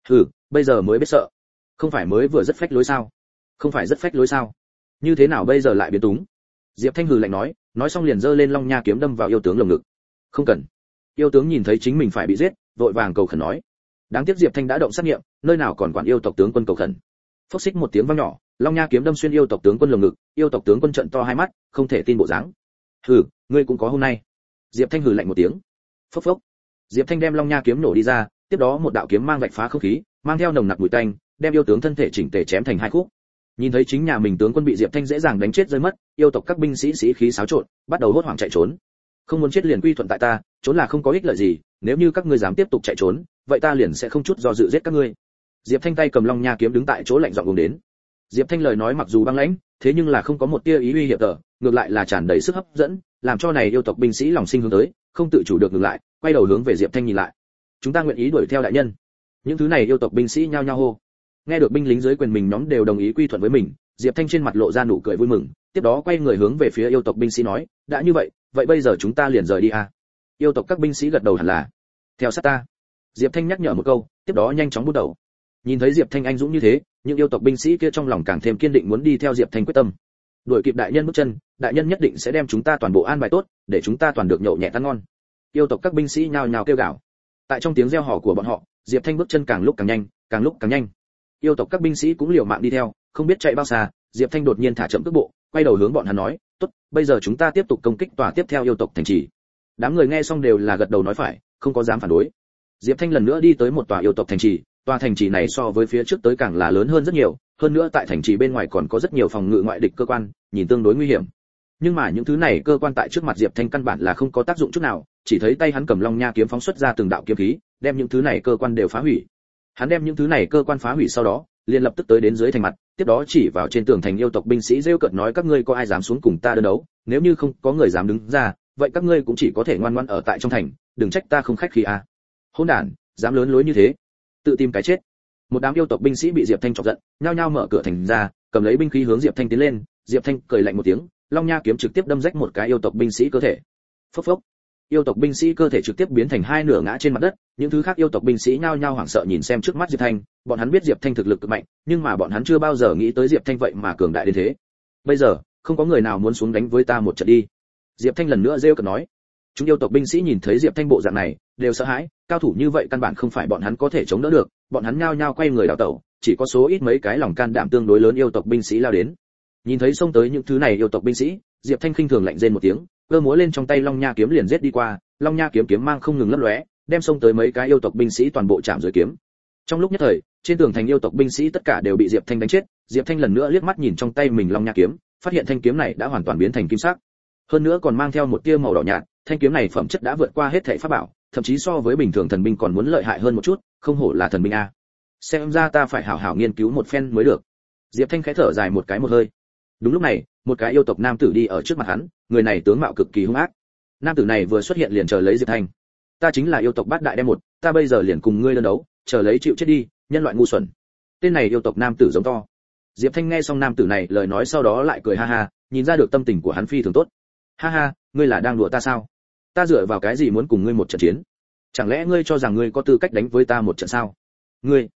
Bây giờ mới biết sợ. Không phải mới vừa rất phách lối sao? Không phải rất phách lối sao? Như thế nào bây giờ lại biến túng? Diệp Thanh hừ lạnh nói xong liền giơ lên Long Nha kiếm đâm vào yêu tướng lồng ngực. Không cần. Yêu tướng nhìn thấy chính mình phải bị giết, vội vàng cầu khẩn nói. Đáng tiếc Diệp Thanh đã động sát nghiệm, nơi nào còn quản yêu tộc tướng quân cầu khẩn. Phốc xích một tiếng vang nhỏ, Long Nha kiếm đâm xuyên yêu tộc tướng quân lồng ngực, yêu tộc tướng quân trợn to hai mắt, không thể tin bộ dáng. Ngươi cũng có hôm nay. Diệp Thanh hừ lạnh một tiếng. Phốc phốc. Diệp Thanh đem Long Nha kiếm nổ đi ra, tiếp đó một đạo kiếm mang vạch phá không khí, mang theo nồng nặc mùi tanh, đem yêu tướng thân thể chỉnh tề chém thành hai khúc. Nhìn thấy chính nhà mình tướng quân bị Diệp Thanh dễ dàng đánh chết rơi mất, yêu tộc các binh sĩ sĩ khí xáo trộn, bắt đầu hốt hoảng chạy trốn. Không muốn chết liền quy thuận tại ta, trốn là không có ích lợi gì, nếu như các ngươi dám tiếp tục chạy trốn, vậy ta liền sẽ không chút do dự giết các ngươi. Diệp Thanh tay cầm Long Nha kiếm đứng tại chỗ lạnh giọng uống đến. Diệp Thanh lời nói mặc dù băng lãnh, thế nhưng là không có một tia ý uy hiếp tở, ngược lại là tràn đầy sức hấp dẫn, làm cho này yêu tộc binh sĩ lòng sinh hướng tới, không tự chủ được ngừng lại, quay đầu hướng về Diệp Thanh nhìn lại. Chúng ta nguyện ý đuổi theo đại nhân. Những thứ này yêu tộc binh sĩ nhao nhao hô. Nghe được binh lính dưới quyền mình nhóm đều đồng ý quy thuận với mình, Diệp Thanh trên mặt lộ ra nụ cười vui mừng, tiếp đó quay người hướng về phía yêu tộc binh sĩ nói, đã như vậy, vậy bây giờ chúng ta liền rời đi à? Yêu tộc các binh sĩ gật đầu hẳn là. Theo sát ta. Diệp Thanh nhắc nhở một câu, tiếp đó nhanh chóng bước đầu. Nhìn thấy Diệp Thanh anh dũng như thế, những yêu tộc binh sĩ kia trong lòng càng thêm kiên định muốn đi theo Diệp Thanh quyết tâm. Đuổi kịp đại nhân bước chân, đại nhân nhất định sẽ đem chúng ta toàn bộ an bài tốt, để chúng ta toàn được nhậu nhẹt ăn ngon. Yêu tộc các binh sĩ nhao nhao kêu gào. Tại trong tiếng reo hò của bọn họ, Diệp Thanh bước chân càng lúc càng nhanh, càng lúc càng nhanh. Yêu tộc các binh sĩ cũng liều mạng đi theo, không biết chạy bao xa, Diệp Thanh đột nhiên thả chậm tốc bộ, quay đầu hướng bọn hắn nói, "Tốt, bây giờ chúng ta tiếp tục công kích tòa tiếp theo yêu tộc thành trì." Đám người nghe xong đều là gật đầu nói phải, không có dám phản đối. Diệp Thanh lần nữa đi tới một tòa yêu tộc thành trì, tòa thành trì này so với phía trước tới càng là lớn hơn rất nhiều, hơn nữa tại thành trì bên ngoài còn có rất nhiều phòng ngự ngoại địch cơ quan, nhìn tương đối nguy hiểm. Nhưng mà những thứ này cơ quan tại trước mặt Diệp Thanh căn bản là không có tác dụng chút nào, chỉ thấy tay hắn cầm Long Nha kiếm phóng xuất ra từng đạo kiếm khí, đem những thứ này cơ quan đều phá hủy. Hắn đem những thứ này cơ quan phá hủy sau đó, liền lập tức tới đến dưới thành mặt, tiếp đó chỉ vào trên tường thành yêu tộc binh sĩ rêu cợt nói, các ngươi có ai dám xuống cùng ta đơn đấu, nếu như không có người dám đứng ra, vậy các ngươi cũng chỉ có thể ngoan ngoãn ở tại trong thành, đừng trách ta không khách khí à. Hỗn đản, dám lớn lối như thế, tự tìm cái chết. Một đám yêu tộc binh sĩ bị Diệp Thanh chọc giận, nhao nhao mở cửa thành ra, cầm lấy binh khí hướng Diệp Thanh tiến lên. Diệp Thanh cười lạnh một tiếng, Long Nha kiếm trực tiếp đâm rách một cái yêu tộc binh sĩ cơ thể. Phốc phốc. Yêu tộc binh sĩ cơ thể trực tiếp biến thành hai nửa ngã trên mặt đất, những thứ khác yêu tộc binh sĩ nhao nhao hoảng sợ nhìn xem trước mắt Diệp Thanh, bọn hắn biết Diệp Thanh thực lực cực mạnh, nhưng mà bọn hắn chưa bao giờ nghĩ tới Diệp Thanh vậy mà cường đại đến thế. Bây giờ, không có người nào muốn xuống đánh với ta một trận đi. Diệp Thanh lần nữa rêu cợt nói. Chúng yêu tộc binh sĩ nhìn thấy Diệp Thanh bộ dạng này, đều sợ hãi, cao thủ như vậy căn bản không phải bọn hắn có thể chống đỡ được, bọn hắn nhao nhao quay người đảo tẩu, chỉ có số ít mấy cái lòng can đảm tương đối lớn yêu tộc binh sĩ lao đến. Nhìn thấy xông tới những thứ này yêu tộc binh sĩ, Diệp Thanh khinh thường lạnh rên một tiếng, cơ múa lên trong tay Long Nha kiếm liền giết đi qua, Long Nha kiếm kiếm mang không ngừng lấp lóe, đem xông tới mấy cái yêu tộc binh sĩ toàn bộ chạm dưới kiếm. Trong lúc nhất thời, trên tường thành yêu tộc binh sĩ tất cả đều bị Diệp Thanh đánh chết. Diệp Thanh lần nữa liếc mắt nhìn trong tay mình Long Nha kiếm, phát hiện thanh kiếm này đã hoàn toàn biến thành kim sắc, hơn nữa còn mang theo một tia màu đỏ nhạt, thanh kiếm này phẩm chất đã vượt qua hết thảy pháp bảo, thậm chí so với bình thường thần binh còn muốn lợi hại hơn một chút, không hổ là thần binh a. Xem ra ta phải hảo hảo nghiên cứu một phen mới được. Diệp Thanh khẽ thở dài một cái một hơi. Đúng lúc này, một cái yêu tộc nam tử đi ở trước mặt hắn, người này tướng mạo cực kỳ hung ác. Nam tử này vừa xuất hiện liền chờ lấy Diệp Thanh. Ta chính là yêu tộc Bát Đại Đem một, ta bây giờ liền cùng ngươi đơn đấu, chờ lấy chịu chết đi, nhân loại ngu xuẩn. Tên này yêu tộc nam tử giống to. Diệp Thanh nghe xong nam tử này lời nói sau đó lại cười ha ha, nhìn ra được tâm tình của hắn phi thường tốt. Ha ha, ngươi là đang đùa ta sao? Ta dựa vào cái gì muốn cùng ngươi một trận chiến? Chẳng lẽ ngươi cho rằng ngươi có tư cách đánh với ta một trận sao? Ngươi,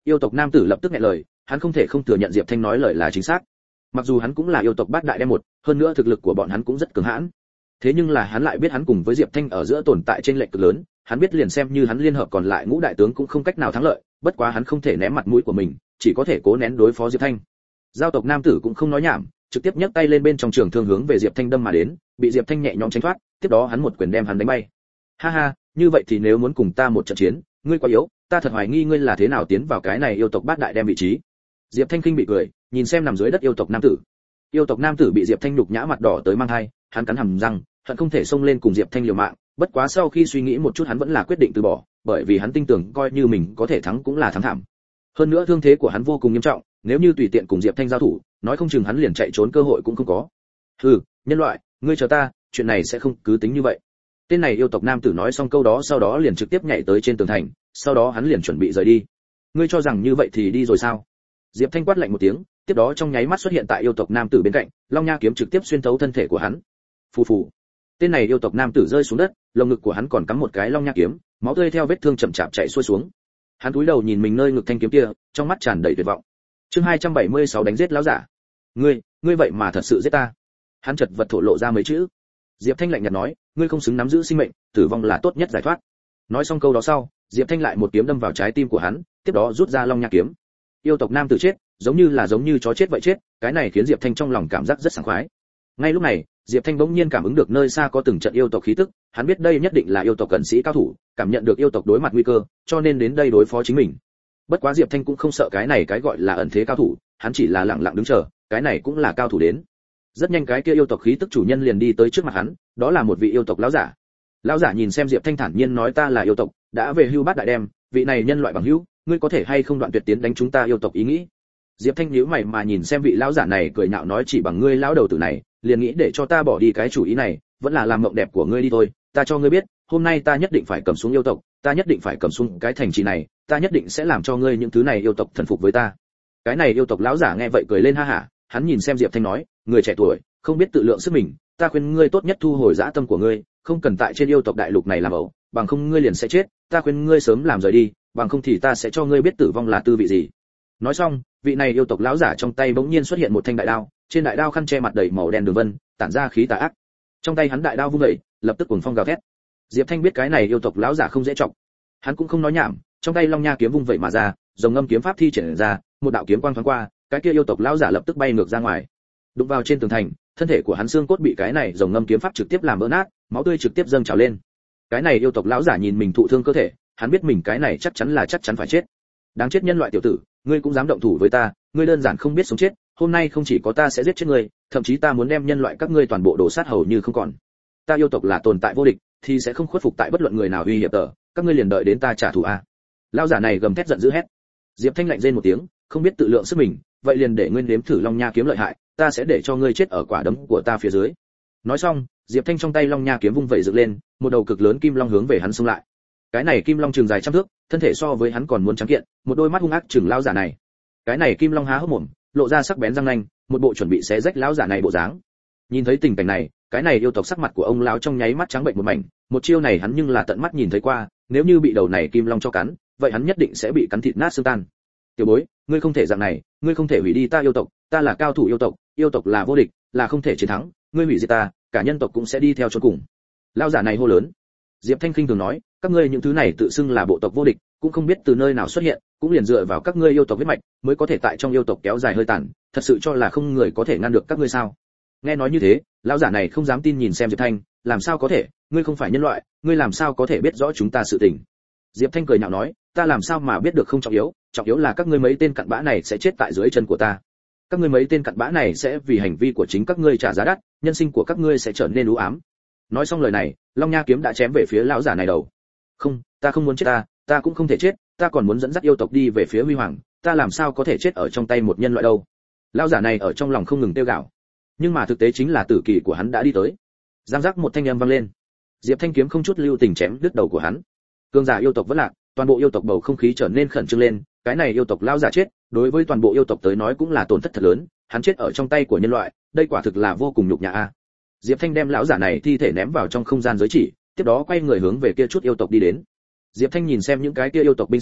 Yêu tộc nam tử lập tức nghẹn lời, hắn không thể không thừa nhận Diệp Thanh nói lời là chính xác. Mặc dù hắn cũng là yêu tộc bát đại đem một, hơn nữa thực lực của bọn hắn cũng rất cường hãn. Thế nhưng là hắn lại biết hắn cùng với Diệp Thanh ở giữa tồn tại trên lệch cực lớn, hắn biết liền xem như hắn liên hợp còn lại ngũ đại tướng cũng không cách nào thắng lợi, bất quá hắn không thể ném mặt mũi của mình, chỉ có thể cố nén đối phó Diệp Thanh. Giao tộc nam tử cũng không nói nhảm, trực tiếp nhấc tay lên bên trong trường thương hướng về Diệp Thanh đâm mà đến, bị Diệp Thanh nhẹ nhõm tránh thoát, tiếp đó hắn một quyền đem hắn đánh bay. Ha ha, như vậy thì nếu muốn cùng ta một trận chiến, ngươi quá yếu, ta thật hoài nghi ngươi là thế nào tiến vào cái này yêu tộc bát đại đem vị trí. Diệp Thanh kinh bị cười, nhìn xem nằm dưới đất yêu tộc nam tử. Yêu tộc nam tử bị Diệp Thanh nhục nhã mặt đỏ tới mang hai, hắn cắn hàm răng, hận không thể xông lên cùng Diệp Thanh liều mạng, bất quá sau khi suy nghĩ một chút hắn vẫn là quyết định từ bỏ, bởi vì hắn tin tưởng coi như mình có thể thắng cũng là thắng thảm. Hơn nữa thương thế của hắn vô cùng nghiêm trọng, nếu như tùy tiện cùng Diệp Thanh giao thủ, nói không chừng hắn liền chạy trốn cơ hội cũng không có. Hừ, nhân loại, ngươi chờ ta, chuyện này sẽ không cứ tính như vậy. Tên này yêu tộc nam tử nói xong câu đó sau đó liền trực tiếp nhảy tới trên tường thành, sau đó hắn liền chuẩn bị rời đi. Ngươi cho rằng như vậy thì đi rồi sao? Diệp Thanh quát lạnh một tiếng, tiếp đó trong nháy mắt xuất hiện tại yêu tộc nam tử bên cạnh, long nha kiếm trực tiếp xuyên thấu thân thể của hắn. Phù phù. Tên này yêu tộc nam tử rơi xuống đất, lồng ngực của hắn còn cắm một cái long nha kiếm, máu tươi theo vết thương chậm chạp chảy xuôi xuống. Hắn cúi đầu nhìn mình nơi ngực thanh kiếm kia, trong mắt tràn đầy tuyệt vọng. Chương 276 đánh giết lão giả. Ngươi vậy mà thật sự giết ta? Hắn chật vật thổ lộ ra mấy chữ. Diệp Thanh lạnh nhạt nói, ngươi không xứng nắm giữ sinh mệnh, tử vong là tốt nhất giải thoát. Nói xong câu đó sau, Diệp Thanh lại một kiếm đâm vào trái tim của hắn, tiếp đó rút ra long nha kiếm. Yêu tộc nam tử chết, giống như chó chết vậy chết, cái này khiến Diệp Thanh trong lòng cảm giác rất sảng khoái. Ngay lúc này, Diệp Thanh bỗng nhiên cảm ứng được nơi xa có từng trận yêu tộc khí tức, hắn biết đây nhất định là yêu tộc cận sĩ cao thủ, cảm nhận được yêu tộc đối mặt nguy cơ, cho nên đến đây đối phó chính mình. Bất quá Diệp Thanh cũng không sợ cái này cái gọi là ẩn thế cao thủ, hắn chỉ là lặng lặng đứng chờ, cái này cũng là cao thủ đến. Rất nhanh cái kia yêu tộc khí tức chủ nhân liền đi tới trước mặt hắn, đó là một vị yêu tộc lão giả. Lão giả nhìn xem Diệp Thanh thản nhiên nói ta là yêu tộc, đã về hưu bát đại đem, vị này nhân loại bằng hữu, ngươi có thể hay không đoạn tuyệt tiến đánh chúng ta yêu tộc ý nghĩ. Diệp Thanh nhíu mày mà nhìn xem vị lão giả này cười nhạo nói chỉ bằng ngươi lão đầu tử này, liền nghĩ để cho ta bỏ đi cái chủ ý này, vẫn là làm mộng đẹp của ngươi đi thôi, ta cho ngươi biết, hôm nay ta nhất định phải cầm xuống yêu tộc, ta nhất định phải cầm xuống cái thành trì này, ta nhất định sẽ làm cho ngươi những thứ này yêu tộc thần phục với ta. Cái này yêu tộc lão giả nghe vậy cười lên ha hả, hắn nhìn xem Diệp Thanh nói, người trẻ tuổi, không biết tự lượng sức mình, ta khuyên ngươi tốt nhất thu hồi dã tâm của ngươi, không cần tại trên yêu tộc đại lục này làm ẩu, bằng không ngươi liền sẽ chết, ta khuyên ngươi sớm làm rời đi, bằng không thì ta sẽ cho ngươi biết tử vong là tư vị gì. Nói xong, vị này yêu tộc lão giả trong tay bỗng nhiên xuất hiện một thanh đại đao, trên đại đao khăn che mặt đầy màu đen đường vân, tản ra khí tà ác. Trong tay hắn đại đao vung dậy, lập tức cuồng phong gào thét. Diệp Thanh biết cái này yêu tộc lão giả không dễ trọng, hắn cũng không nói nhảm, trong tay long nha kiếm vung vậy mà ra, rồng ngâm kiếm pháp thi triển ra, một đạo kiếm quang thoáng qua, cái kia yêu tộc lão giả lập tức bay ngược ra ngoài, đụng vào trên tường thành, thân thể của hắn xương cốt bị cái này rồng ngâm kiếm pháp trực tiếp làm vỡ nát, máu tươi trực tiếp dâng trào lên. Cái này yêu tộc lão giả nhìn mình thụ thương cơ thể, hắn biết mình cái này chắc chắn phải chết. Đáng chết nhân loại tiểu tử, ngươi cũng dám động thủ với ta, ngươi đơn giản không biết sống chết, hôm nay không chỉ có ta sẽ giết chết ngươi, thậm chí ta muốn đem nhân loại các ngươi toàn bộ đổ sát hầu như không còn. Ta yêu tộc là tồn tại vô địch, thì sẽ không khuất phục tại bất luận người nào uy hiếp tờ, các ngươi liền đợi đến ta trả thù a. Lão giả này gầm thét giận dữ hét. Diệp Thanh lạnh rên một tiếng, không biết tự lượng sức mình, vậy liền để ngươi nếm thử long nha kiếm lợi hại, ta sẽ để cho ngươi chết ở quả đấm của ta phía dưới. Nói xong, Diệp Thanh trong tay long nha kiếm vung vẩy dựng lên, một đầu cực lớn kim long hướng về hắn xông lại. Cái này kim long trường dài trăm thước, thân thể so với hắn còn muốn trắng kiện, một đôi mắt hung ác chừng lão giả này. Cái này kim long há hốc mồm, lộ ra sắc bén răng nanh, một bộ chuẩn bị xé rách lão giả này bộ dáng. Nhìn thấy tình cảnh này, cái này yêu tộc sắc mặt của ông lão trong nháy mắt trắng bệnh một mảnh, một chiêu này hắn nhưng là tận mắt nhìn thấy qua, nếu như bị đầu này kim long cho cắn, vậy hắn nhất định sẽ bị cắn thịt nát xương tan. Tiểu bối, ngươi không thể dạng này, ngươi không thể hủy đi ta yêu tộc, ta là cao thủ yêu tộc là vô địch, là không thể chiến thắng, ngươi hủy diệt ta, cả nhân tộc cũng sẽ đi theo chôn cùng. Lão giả này hô lớn. Diệp Thanh khinh thường nói, các ngươi những thứ này tự xưng là bộ tộc vô địch, cũng không biết từ nơi nào xuất hiện, cũng liền dựa vào các ngươi yêu tộc huyết mạch, mới có thể tại trong yêu tộc kéo dài hơi tàn, thật sự cho là không người có thể ngăn được các ngươi sao? Nghe nói như thế, lão giả này không dám tin nhìn xem Diệp Thanh, làm sao có thể, ngươi không phải nhân loại, ngươi làm sao có thể biết rõ chúng ta sự tình? Diệp Thanh cười nhạo nói, ta làm sao mà biết được không trọng yếu là các ngươi mấy tên cặn bã này sẽ chết tại dưới chân của ta. Các ngươi mấy tên cặn bã này sẽ vì hành vi của chính các ngươi trả giá đắt, nhân sinh của các ngươi sẽ trở nên u ám. Nói xong lời này, long nha kiếm đã chém về phía lão giả này đầu. Không, ta không muốn chết ta cũng không thể chết, ta còn muốn dẫn dắt yêu tộc đi về phía huy hoàng, ta làm sao có thể chết ở trong tay một nhân loại đâu. Lão giả này ở trong lòng không ngừng tiêu gạo, nhưng mà thực tế chính là tử kỳ của hắn đã đi tới. Giang giác một thanh âm vang lên, Diệp Thanh kiếm không chút lưu tình chém đứt đầu của hắn. Cương giả yêu tộc vẫn lạc, toàn bộ yêu tộc bầu không khí trở nên khẩn trương lên, cái này yêu tộc lão giả chết, đối với toàn bộ yêu tộc tới nói cũng là tổn thất thật lớn, hắn chết ở trong tay của nhân loại, đây quả thực là vô cùng nhục nhã a. Diệp Thanh đem lão giả này thi thể ném vào trong không gian giới chỉ, tiếp đó quay người hướng về kia chút yêu tộc đi đến. Diệp Thanh nhìn xem những cái kia yêu tộc binh sĩ,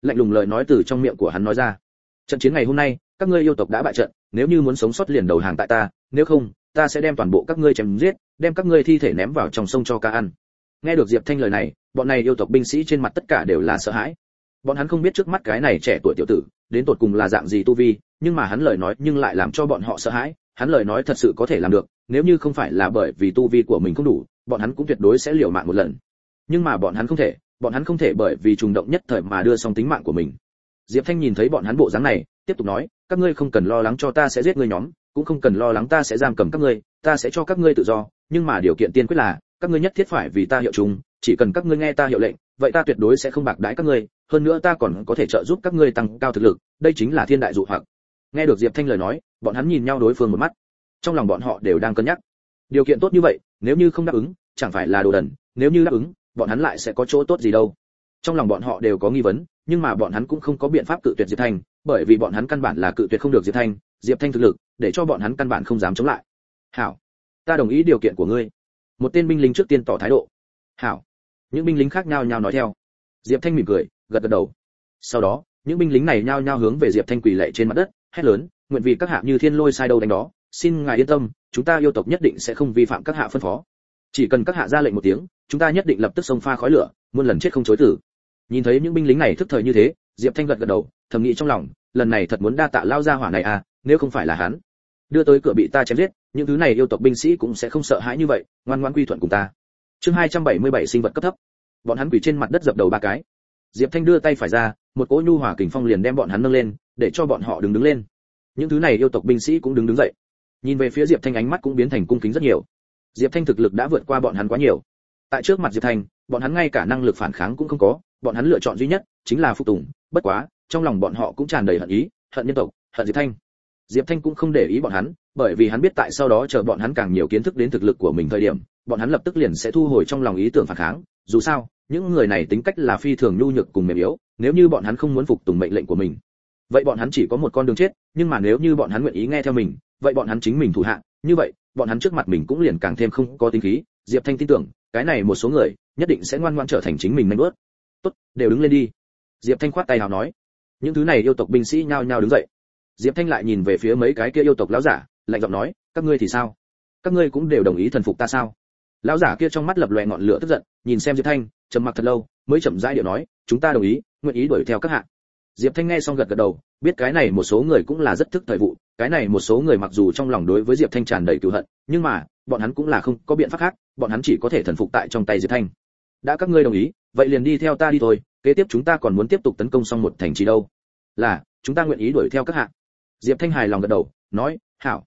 lạnh lùng lời nói từ trong miệng của hắn nói ra. Trận chiến ngày hôm nay, các ngươi yêu tộc đã bại trận, nếu như muốn sống sót liền đầu hàng tại ta, nếu không, ta sẽ đem toàn bộ các ngươi chém giết, đem các ngươi thi thể ném vào trong sông cho cá ăn. Nghe được Diệp Thanh lời này, bọn này yêu tộc binh sĩ trên mặt tất cả đều là sợ hãi. Bọn hắn không biết trước mắt cái này trẻ tuổi tiểu tử, đến tột cùng là dạng gì tu vi, nhưng mà hắn lời nói nhưng lại làm cho bọn họ sợ hãi, hắn lời nói thật sự có thể làm được, nếu như không phải là bởi vì tu vi của mình không đủ, bọn hắn cũng tuyệt đối sẽ liều mạng một lần. Nhưng mà bọn hắn không thể bởi vì trùng động nhất thời mà đưa xong tính mạng của mình. Diệp Thanh nhìn thấy bọn hắn bộ dáng này, tiếp tục nói, các ngươi không cần lo lắng cho ta sẽ giết ngươi nhóm, cũng không cần lo lắng ta sẽ giam cầm các ngươi, ta sẽ cho các ngươi tự do, nhưng mà điều kiện tiên quyết là các ngươi nhất thiết phải vì ta hiệu chung, chỉ cần các ngươi nghe ta hiệu lệnh, vậy ta tuyệt đối sẽ không bạc đãi các ngươi, hơn nữa ta còn có thể trợ giúp các ngươi tăng cao thực lực, đây chính là thiên đại dụ hoặc. Nghe được Diệp Thanh lời nói, bọn hắn nhìn nhau đối phương một mắt, trong lòng bọn họ đều đang cân nhắc. Điều kiện tốt như vậy, nếu như không đáp ứng, chẳng phải là đồ đần, nếu như đáp ứng, bọn hắn lại sẽ có chỗ tốt gì đâu. Trong lòng bọn họ đều có nghi vấn, nhưng mà bọn hắn cũng không có biện pháp cự tuyệt Diệp Thanh, bởi vì bọn hắn căn bản là cự tuyệt không được Diệp Thanh thực lực, để cho bọn hắn căn bản không dám chống lại. "Hảo, ta đồng ý điều kiện của ngươi." Một tên binh lính trước tiên tỏ thái độ. "Hảo." Những binh lính khác nhao nhao nói theo. Diệp Thanh mỉm cười, gật gật đầu. Sau đó, những binh lính này nhao nhao hướng về Diệp Thanh quỳ lạy trên mặt đất, hét lớn, "Nguyện vì các hạ như thiên lôi sai đâu đánh đó, xin ngài yên tâm, chúng ta yêu tộc nhất định sẽ không vi phạm các hạ phân phó. Chỉ cần các hạ ra lệnh một tiếng, chúng ta nhất định lập tức xông pha khói lửa, muôn lần chết không chối từ." Nhìn thấy những binh lính này thức thời như thế, Diệp Thanh gật gật đầu, thầm nghĩ trong lòng, lần này thật muốn đa tạ lao gia hỏa này à, nếu không phải là hắn đưa tới cửa bị ta chém giết, những thứ này yêu tộc binh sĩ cũng sẽ không sợ hãi như vậy, ngoan ngoãn quy thuận cùng ta. Chương 277 sinh vật cấp thấp. Bọn hắn quỳ trên mặt đất dập đầu ba cái. Diệp Thanh đưa tay phải ra, một cỗ nhu hòa kình phong liền đem bọn hắn nâng lên, để cho bọn họ đứng lên. Những thứ này yêu tộc binh sĩ cũng đứng dậy. Nhìn về phía Diệp Thanh ánh mắt cũng biến thành cung kính rất nhiều. Diệp Thanh thực lực đã vượt qua bọn hắn quá nhiều. Tại trước mặt Diệp Thanh, bọn hắn ngay cả năng lực phản kháng cũng không có, bọn hắn lựa chọn duy nhất chính là phục tùng, bất quá, trong lòng bọn họ cũng tràn đầy hận ý, hận nhân tộc, hận Diệp Thanh. Diệp Thanh cũng không để ý bọn hắn, bởi vì hắn biết tại sau đó chờ bọn hắn càng nhiều kiến thức đến thực lực của mình thời điểm, bọn hắn lập tức liền sẽ thu hồi trong lòng ý tưởng phản kháng, dù sao, những người này tính cách là phi thường nhu nhược cùng mềm yếu, nếu như bọn hắn không muốn phục tùng mệnh lệnh của mình, vậy bọn hắn chỉ có một con đường chết, nhưng mà nếu như bọn hắn nguyện ý nghe theo mình, vậy bọn hắn chính mình thủ hạ, như vậy, bọn hắn trước mặt mình cũng liền càng thêm không có tính khí. Diệp Thanh tin tưởng, cái này một số người nhất định sẽ ngoan ngoãn trở thành chính mình nhanh bước. "Tốt, đều đứng lên đi." Diệp Thanh khoát tay hào nói. Những thứ này yêu tộc binh sĩ nhao nhao đứng dậy. Diệp Thanh lại nhìn về phía mấy cái kia yêu tộc lão giả, lạnh giọng nói, "Các ngươi thì sao? Các ngươi cũng đều đồng ý thần phục ta sao?" Lão giả kia trong mắt lập lòe ngọn lửa tức giận, nhìn xem Diệp Thanh, trầm mặc thật lâu, mới chậm rãi điệu nói, "Chúng ta đồng ý, nguyện ý đuổi theo các hạ." Diệp Thanh nghe xong gật gật đầu, biết cái này một số người cũng là rất thức thời vụ, cái này một số người mặc dù trong lòng đối với Diệp Thanh tràn đầy cừu hận, nhưng mà, bọn hắn cũng là không có biện pháp khác, bọn hắn chỉ có thể thần phục tại trong tay Diệp Thanh. "Đã các ngươi đồng ý, vậy liền đi theo ta đi thôi, kế tiếp chúng ta còn muốn tiếp tục tấn công xong một thành trì đâu." "Là, chúng ta nguyện ý đuổi theo các hạ." Diệp Thanh hài lòng gật đầu, nói, "Hảo,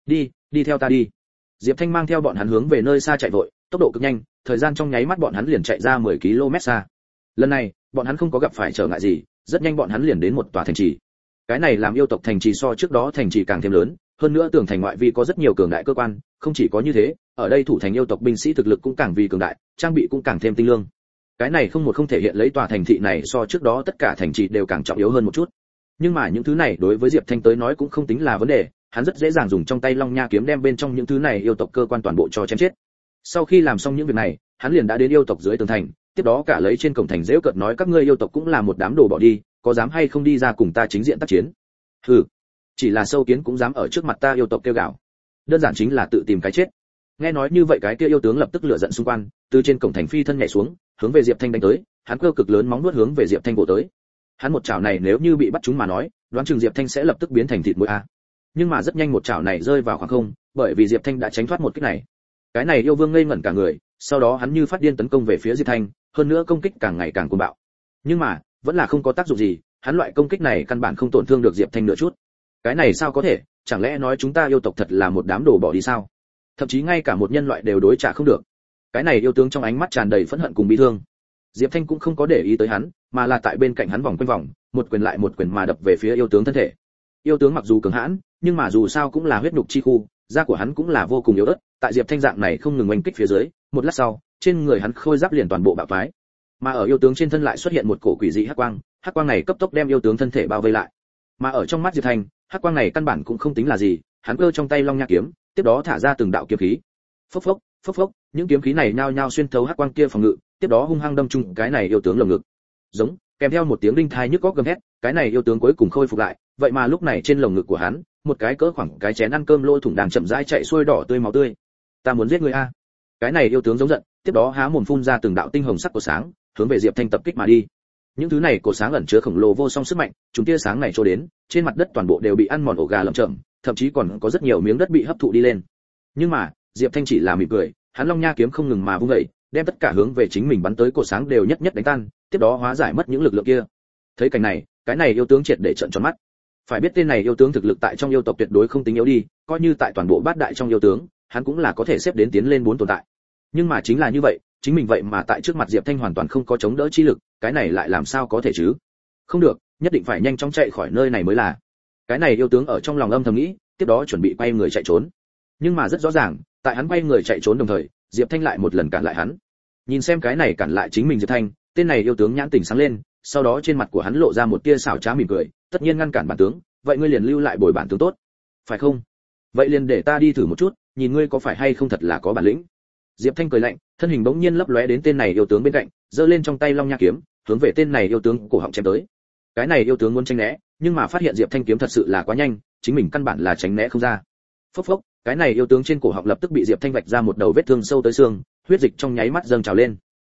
đi theo ta đi." Diệp Thanh mang theo bọn hắn hướng về nơi xa chạy vội, tốc độ cực nhanh, thời gian trong nháy mắt bọn hắn liền chạy ra 10 km xa. Lần này, bọn hắn không có gặp phải trở ngại gì, rất nhanh bọn hắn liền đến một tòa thành trì. Cái này làm yêu tộc thành trì so trước đó thành trì càng thêm lớn, hơn nữa tường thành ngoại vi có rất nhiều cường đại cơ quan, không chỉ có như thế, ở đây thủ thành yêu tộc binh sĩ thực lực cũng càng vì cường đại, trang bị cũng càng thêm tinh lương. Cái này không thể hiện lấy tòa thành thị này so trước đó tất cả thành trì đều càng trọng yếu hơn một chút. Nhưng mà những thứ này đối với Diệp Thanh tới nói cũng không tính là vấn đề, hắn rất dễ dàng dùng trong tay Long Nha kiếm đem bên trong những thứ này yêu tộc cơ quan toàn bộ cho chém chết. Sau khi làm xong những việc này, hắn liền đã đến yêu tộc dưới tường thành, tiếp đó cả lấy trên cổng thành giễu cợt nói, "Các ngươi yêu tộc cũng là một đám đồ bỏ đi, có dám hay không đi ra cùng ta chính diện tác chiến?" "Hừ, chỉ là sâu kiến cũng dám ở trước mặt ta yêu tộc kêu gào, đơn giản chính là tự tìm cái chết." Nghe nói như vậy cái kia yêu tướng lập tức lửa giận xung quanh, từ trên cổng thành phi thân nhảy xuống, hướng về Diệp Thanh đánh tới, hắn cơ cực lớn móng vuốt hướng về Diệp Thanh bổ tới. Hắn một chảo này nếu như bị bắt trúng mà nói, đoán chừng Diệp Thanh sẽ lập tức biến thành thịt muối a. Nhưng mà rất nhanh một chảo này rơi vào khoảng không, bởi vì Diệp Thanh đã tránh thoát một kích này. Cái này yêu vương ngây ngẩn cả người, sau đó hắn như phát điên tấn công về phía Diệp Thanh, hơn nữa công kích càng ngày càng cuồng bạo. Nhưng mà, vẫn là không có tác dụng gì, hắn loại công kích này căn bản không tổn thương được Diệp Thanh nửa chút. Cái này sao có thể, chẳng lẽ nói chúng ta yêu tộc thật là một đám đồ bỏ đi sao? Thậm chí ngay cả một nhân loại đều đối trả không được. Cái này yêu tướng trong ánh mắt tràn đầy phẫn hận cùng bi thương. Diệp Thanh cũng không có để ý tới hắn, mà là tại bên cạnh hắn vòng quanh vòng, một quyền lại một quyền mà đập về phía yêu tướng thân thể. Yêu tướng mặc dù cường hãn, nhưng mà dù sao cũng là huyết nhục chi khu, da của hắn cũng là vô cùng yếu ớt, tại Diệp Thanh dạng này không ngừng oanh kích phía dưới, một lát sau, trên người hắn khôi giáp liền toàn bộ bạo phái. Mà ở yêu tướng trên thân lại xuất hiện một cổ quỷ dị hắc quang này cấp tốc đem yêu tướng thân thể bao vây lại. Mà ở trong mắt Diệp Thanh, hắc quang này căn bản cũng không tính là gì, hắn cơ trong tay Long Nha kiếm, tiếp đó thả ra từng đạo kiếm khí. Phốc phốc, những kiếm khí này nhao nhao xuyên thấu hắc quang kia phòng ngự, tiếp đó hung hăng đâm trúng cái này yêu tướng lồng ngực. Giống, kèm theo một tiếng đinh thai nhức óc gầm hét, cái này yêu tướng cuối cùng khôi phục lại, vậy mà lúc này trên lồng ngực của hắn, một cái cỡ khoảng cái chén ăn cơm lỗ thủng đang chậm rãi chạy xuôi đỏ tươi máu tươi. Ta muốn giết ngươi a. Cái này yêu tướng giống giận, tiếp đó há mồm phun ra từng đạo tinh hồng sắc của sáng, hướng về Diệp Thanh tập kích mà đi. Những thứ này của sáng ẩn chứa khổng lồ vô song sức mạnh, chúng tia sáng này trôi đến, trên mặt đất toàn bộ đều bị ăn mòn ổ gà lởm chởm, thậm chí còn có rất nhiều miếng đất bị hấp thụ đi lên. Nhưng mà, Diệp Thanh chỉ là mỉm cười, hắn long nha kiếm không ngừng mà vung dậy, đem tất cả hướng về chính mình bắn tới cột sáng đều nhất nhất đánh tan, tiếp đó hóa giải mất những lực lượng kia. Thấy cảnh này, cái này yêu tướng triệt để trợn tròn mắt. Phải biết tên này yêu tướng thực lực tại trong yêu tộc tuyệt đối không tính yếu đi, coi như tại toàn bộ bát đại trong yêu tướng, hắn cũng là có thể xếp đến tiến lên 4 tồn tại. Nhưng mà chính là như vậy, chính mình vậy mà tại trước mặt Diệp Thanh hoàn toàn không có chống đỡ chi lực, cái này lại làm sao có thể chứ? Không được, nhất định phải nhanh chóng chạy khỏi nơi này mới là. Cái này yêu tướng ở trong lòng âm thầm nghĩ, tiếp đó chuẩn bị quay người chạy trốn. Nhưng mà rất rõ ràng, tại hắn quay người chạy trốn đồng thời, Diệp Thanh lại một lần cản lại hắn. Nhìn xem cái này cản lại chính mình Diệp Thanh, tên này yêu tướng nhãn tỉnh sáng lên, sau đó trên mặt của hắn lộ ra một tia xảo trá mỉm cười, tất nhiên ngăn cản bản tướng, vậy ngươi liền lưu lại bồi bản tướng tốt, phải không? Vậy liền để ta đi thử một chút, nhìn ngươi có phải hay không thật là có bản lĩnh. Diệp Thanh cười lạnh, thân hình bỗng nhiên lấp lóe đến tên này yêu tướng bên cạnh, giơ lên trong tay long nha kiếm, hướng về tên này yêu tướng cổ họng chém tới. Cái này yêu tướng muốn tránh né, nhưng mà phát hiện Diệp Thanh kiếm thật sự là quá nhanh, chính mình căn bản là tránh né không ra. Phốc phốc, cái này yêu tướng trên cổ họng lập tức bị Diệp Thanh vạch ra một đầu vết thương sâu tới xương, huyết dịch trong nháy mắt dâng trào lên.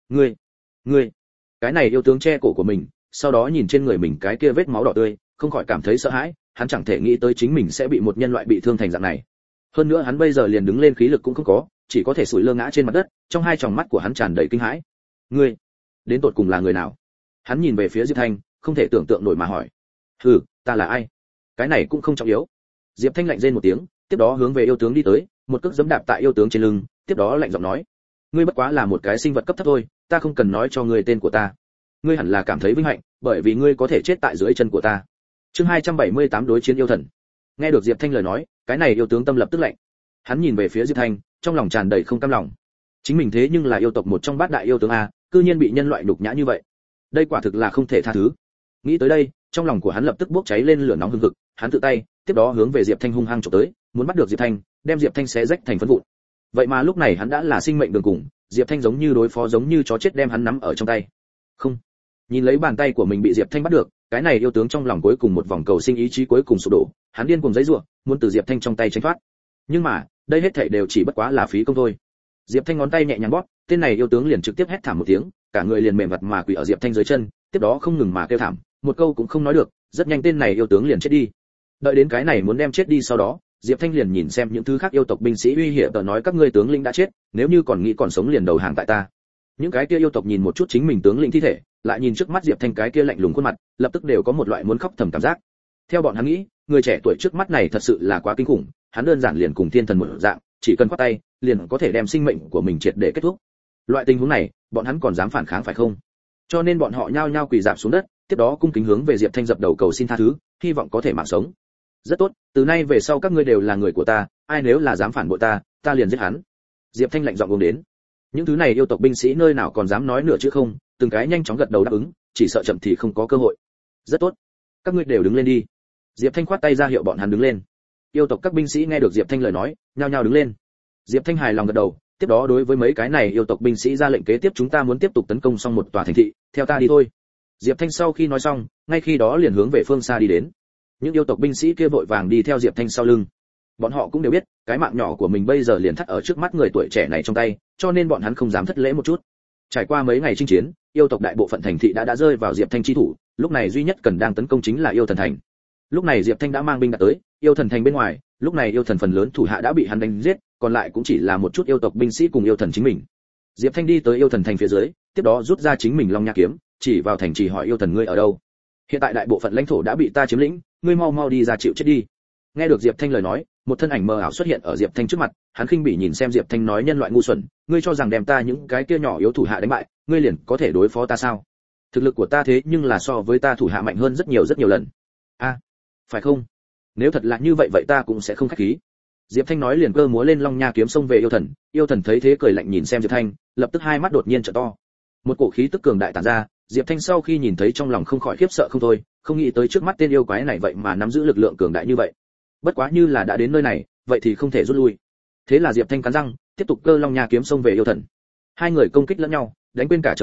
Ngươi, cái này yêu tướng che cổ của mình, sau đó nhìn trên người mình cái kia vết máu đỏ tươi, không khỏi cảm thấy sợ hãi, hắn chẳng thể nghĩ tới chính mình sẽ bị một nhân loại bị thương thành dạng này. Hơn nữa hắn bây giờ liền đứng lên khí lực cũng không có, chỉ có thể sủi lơ ngã trên mặt đất, trong hai tròng mắt của hắn tràn đầy kinh hãi. Ngươi, đến tột cùng là người nào? Hắn nhìn về phía Diệp Thanh, không thể tưởng tượng nổi mà hỏi. Hừ, ta là ai? Cái này cũng không trọng yếu. Diệp Thanh lạnh rên một tiếng, tiếp đó hướng về yêu tướng đi tới, một cước giẫm đạp tại yêu tướng trên lưng, tiếp đó lạnh giọng nói: ngươi bất quá là một cái sinh vật cấp thấp thôi, ta không cần nói cho ngươi tên của ta. Ngươi hẳn là cảm thấy vinh hạnh, bởi vì ngươi có thể chết tại dưới chân của ta. Chương 278 đối chiến yêu thần. Nghe được Diệp Thanh lời nói, cái này yêu tướng tâm lập tức lạnh. Hắn nhìn về phía Diệp Thanh, trong lòng tràn đầy không cam lòng. Chính mình thế nhưng là yêu tộc một trong bát đại yêu tướng a, cư nhiên bị nhân loại nhục nhã như vậy. Đây quả thực là không thể tha thứ. Nghĩ tới đây, trong lòng của hắn lập tức bốc cháy lên lửa nóng hừng hực, hắn tự tay, tiếp đó hướng về Diệp Thanh hung hăng chụp tới, muốn bắt được Diệp Thanh, đem Diệp Thanh xé rách thành phấn vụn. Vậy mà lúc này hắn đã là sinh mệnh đường cùng, Diệp Thanh giống như đối phó giống như chó chết đem hắn nắm ở trong tay. Không. Nhìn lấy bàn tay của mình bị Diệp Thanh bắt được, cái này yêu tướng trong lòng cuối cùng một vòng cầu sinh ý chí cuối cùng sụp đổ, hắn điên cuồng giãy giụa, muốn từ Diệp Thanh trong tay tránh thoát. Nhưng mà, đây hết thảy đều chỉ bất quá là phí công thôi. Diệp Thanh ngón tay nhẹ nhàng bóp, tên này yêu tướng liền trực tiếp hét thảm một tiếng, cả người liền mềm vật mà quỳ ở Diệp Thanh dưới chân, tiếp đó không ngừng mà kêu thảm, một câu cũng không nói được, rất nhanh tên này yêu tướng liền chết đi. Đợi đến cái này muốn đem chết đi sau đó, Diệp Thanh liền nhìn xem những thứ khác yêu tộc binh sĩ uy hiểm tờ nói các ngươi tướng lĩnh đã chết, nếu như còn nghĩ còn sống liền đầu hàng tại ta. Những cái kia yêu tộc nhìn một chút chính mình tướng lĩnh thi thể, lại nhìn trước mắt Diệp Thanh cái kia lạnh lùng khuôn mặt, lập tức đều có một loại muốn khóc thầm cảm giác. Theo bọn hắn nghĩ, người trẻ tuổi trước mắt này thật sự là quá kinh khủng, hắn đơn giản liền cùng thiên thần một dạng, chỉ cần quát tay, liền có thể đem sinh mệnh của mình triệt để kết thúc. Loại tình huống này, bọn hắn còn dám phản kháng phải không? Cho nên bọn họ nhao nhao quỳ rạp xuống đất, tiếp đó cung kính hướng về Diệp Thanh dập đầu cầu xin tha thứ, hy vọng có thể mạng sống. Rất tốt, từ nay về sau các ngươi đều là người của ta, ai nếu là dám phản bội ta, ta liền giết hắn. Diệp Thanh lạnh giọng gầm đến. Những thứ này yêu tộc binh sĩ nơi nào còn dám nói nửa chữ không, từng cái nhanh chóng gật đầu đáp ứng, chỉ sợ chậm thì không có cơ hội. Rất tốt, các ngươi đều đứng lên đi. Diệp Thanh khoát tay ra hiệu bọn hắn đứng lên. Yêu tộc các binh sĩ nghe được Diệp Thanh lời nói, nhao nhao đứng lên. Diệp Thanh hài lòng gật đầu, tiếp đó đối với mấy cái này yêu tộc binh sĩ ra lệnh kế tiếp chúng ta muốn tiếp tục tấn công xong một tòa thành thị, theo ta đi thôi. Diệp Thanh sau khi nói xong, ngay khi đó liền hướng về phương xa đi đến. Những yêu tộc binh sĩ kia vội vàng đi theo Diệp Thanh sau lưng. Bọn họ cũng đều biết, cái mạng nhỏ của mình bây giờ liền thắt ở trước mắt người tuổi trẻ này trong tay, cho nên bọn hắn không dám thất lễ một chút. Trải qua mấy ngày chinh chiến, yêu tộc đại bộ phận thành thị đã rơi vào Diệp Thanh chi thủ, lúc này duy nhất cần đang tấn công chính là yêu thần thành. Lúc này Diệp Thanh đã mang binh đã tới, yêu thần thành bên ngoài, lúc này yêu thần phần lớn thủ hạ đã bị hắn đánh giết, còn lại cũng chỉ là một chút yêu tộc binh sĩ cùng yêu thần chính mình. Diệp Thanh đi tới yêu thần thành phía dưới, tiếp đó rút ra chính mình long nha kiếm, chỉ vào thành trì hỏi yêu thần ngươi ở đâu? Hiện tại đại bộ phận lãnh thổ đã bị ta chiếm lĩnh, ngươi mau mau đi ra chịu chết đi. Nghe được Diệp Thanh lời nói, một thân ảnh mờ ảo xuất hiện ở Diệp Thanh trước mặt, hắn khinh bỉ nhìn xem Diệp Thanh nói nhân loại ngu xuẩn, ngươi cho rằng đem ta những cái kia nhỏ yếu thủ hạ đánh bại, ngươi liền có thể đối phó ta sao? Thực lực của ta thế nhưng là so với ta thủ hạ mạnh hơn rất nhiều lần. A, phải không? Nếu thật là như vậy vậy ta cũng sẽ không khách khí. Diệp Thanh nói liền cơ múa lên long nha kiếm xông về yêu thần thấy thế cười lạnh nhìn xem Diệp Thanh, lập tức hai mắt đột nhiên trợ to. Một cổ khí tức cường đại tản ra, Diệp Thanh sau khi nhìn thấy trong lòng không khỏi khiếp sợ không thôi, không nghĩ tới trước mắt tên yêu quái này vậy mà nắm giữ lực lượng cường đại như vậy. Bất quá như là đã đến nơi này, vậy thì không thể rút lui. Thế là Diệp Thanh cắn răng, tiếp tục cơ long nha kiếm xông về yêu thần. Hai người công kích lẫn nhau, đánh quên cả trời đất,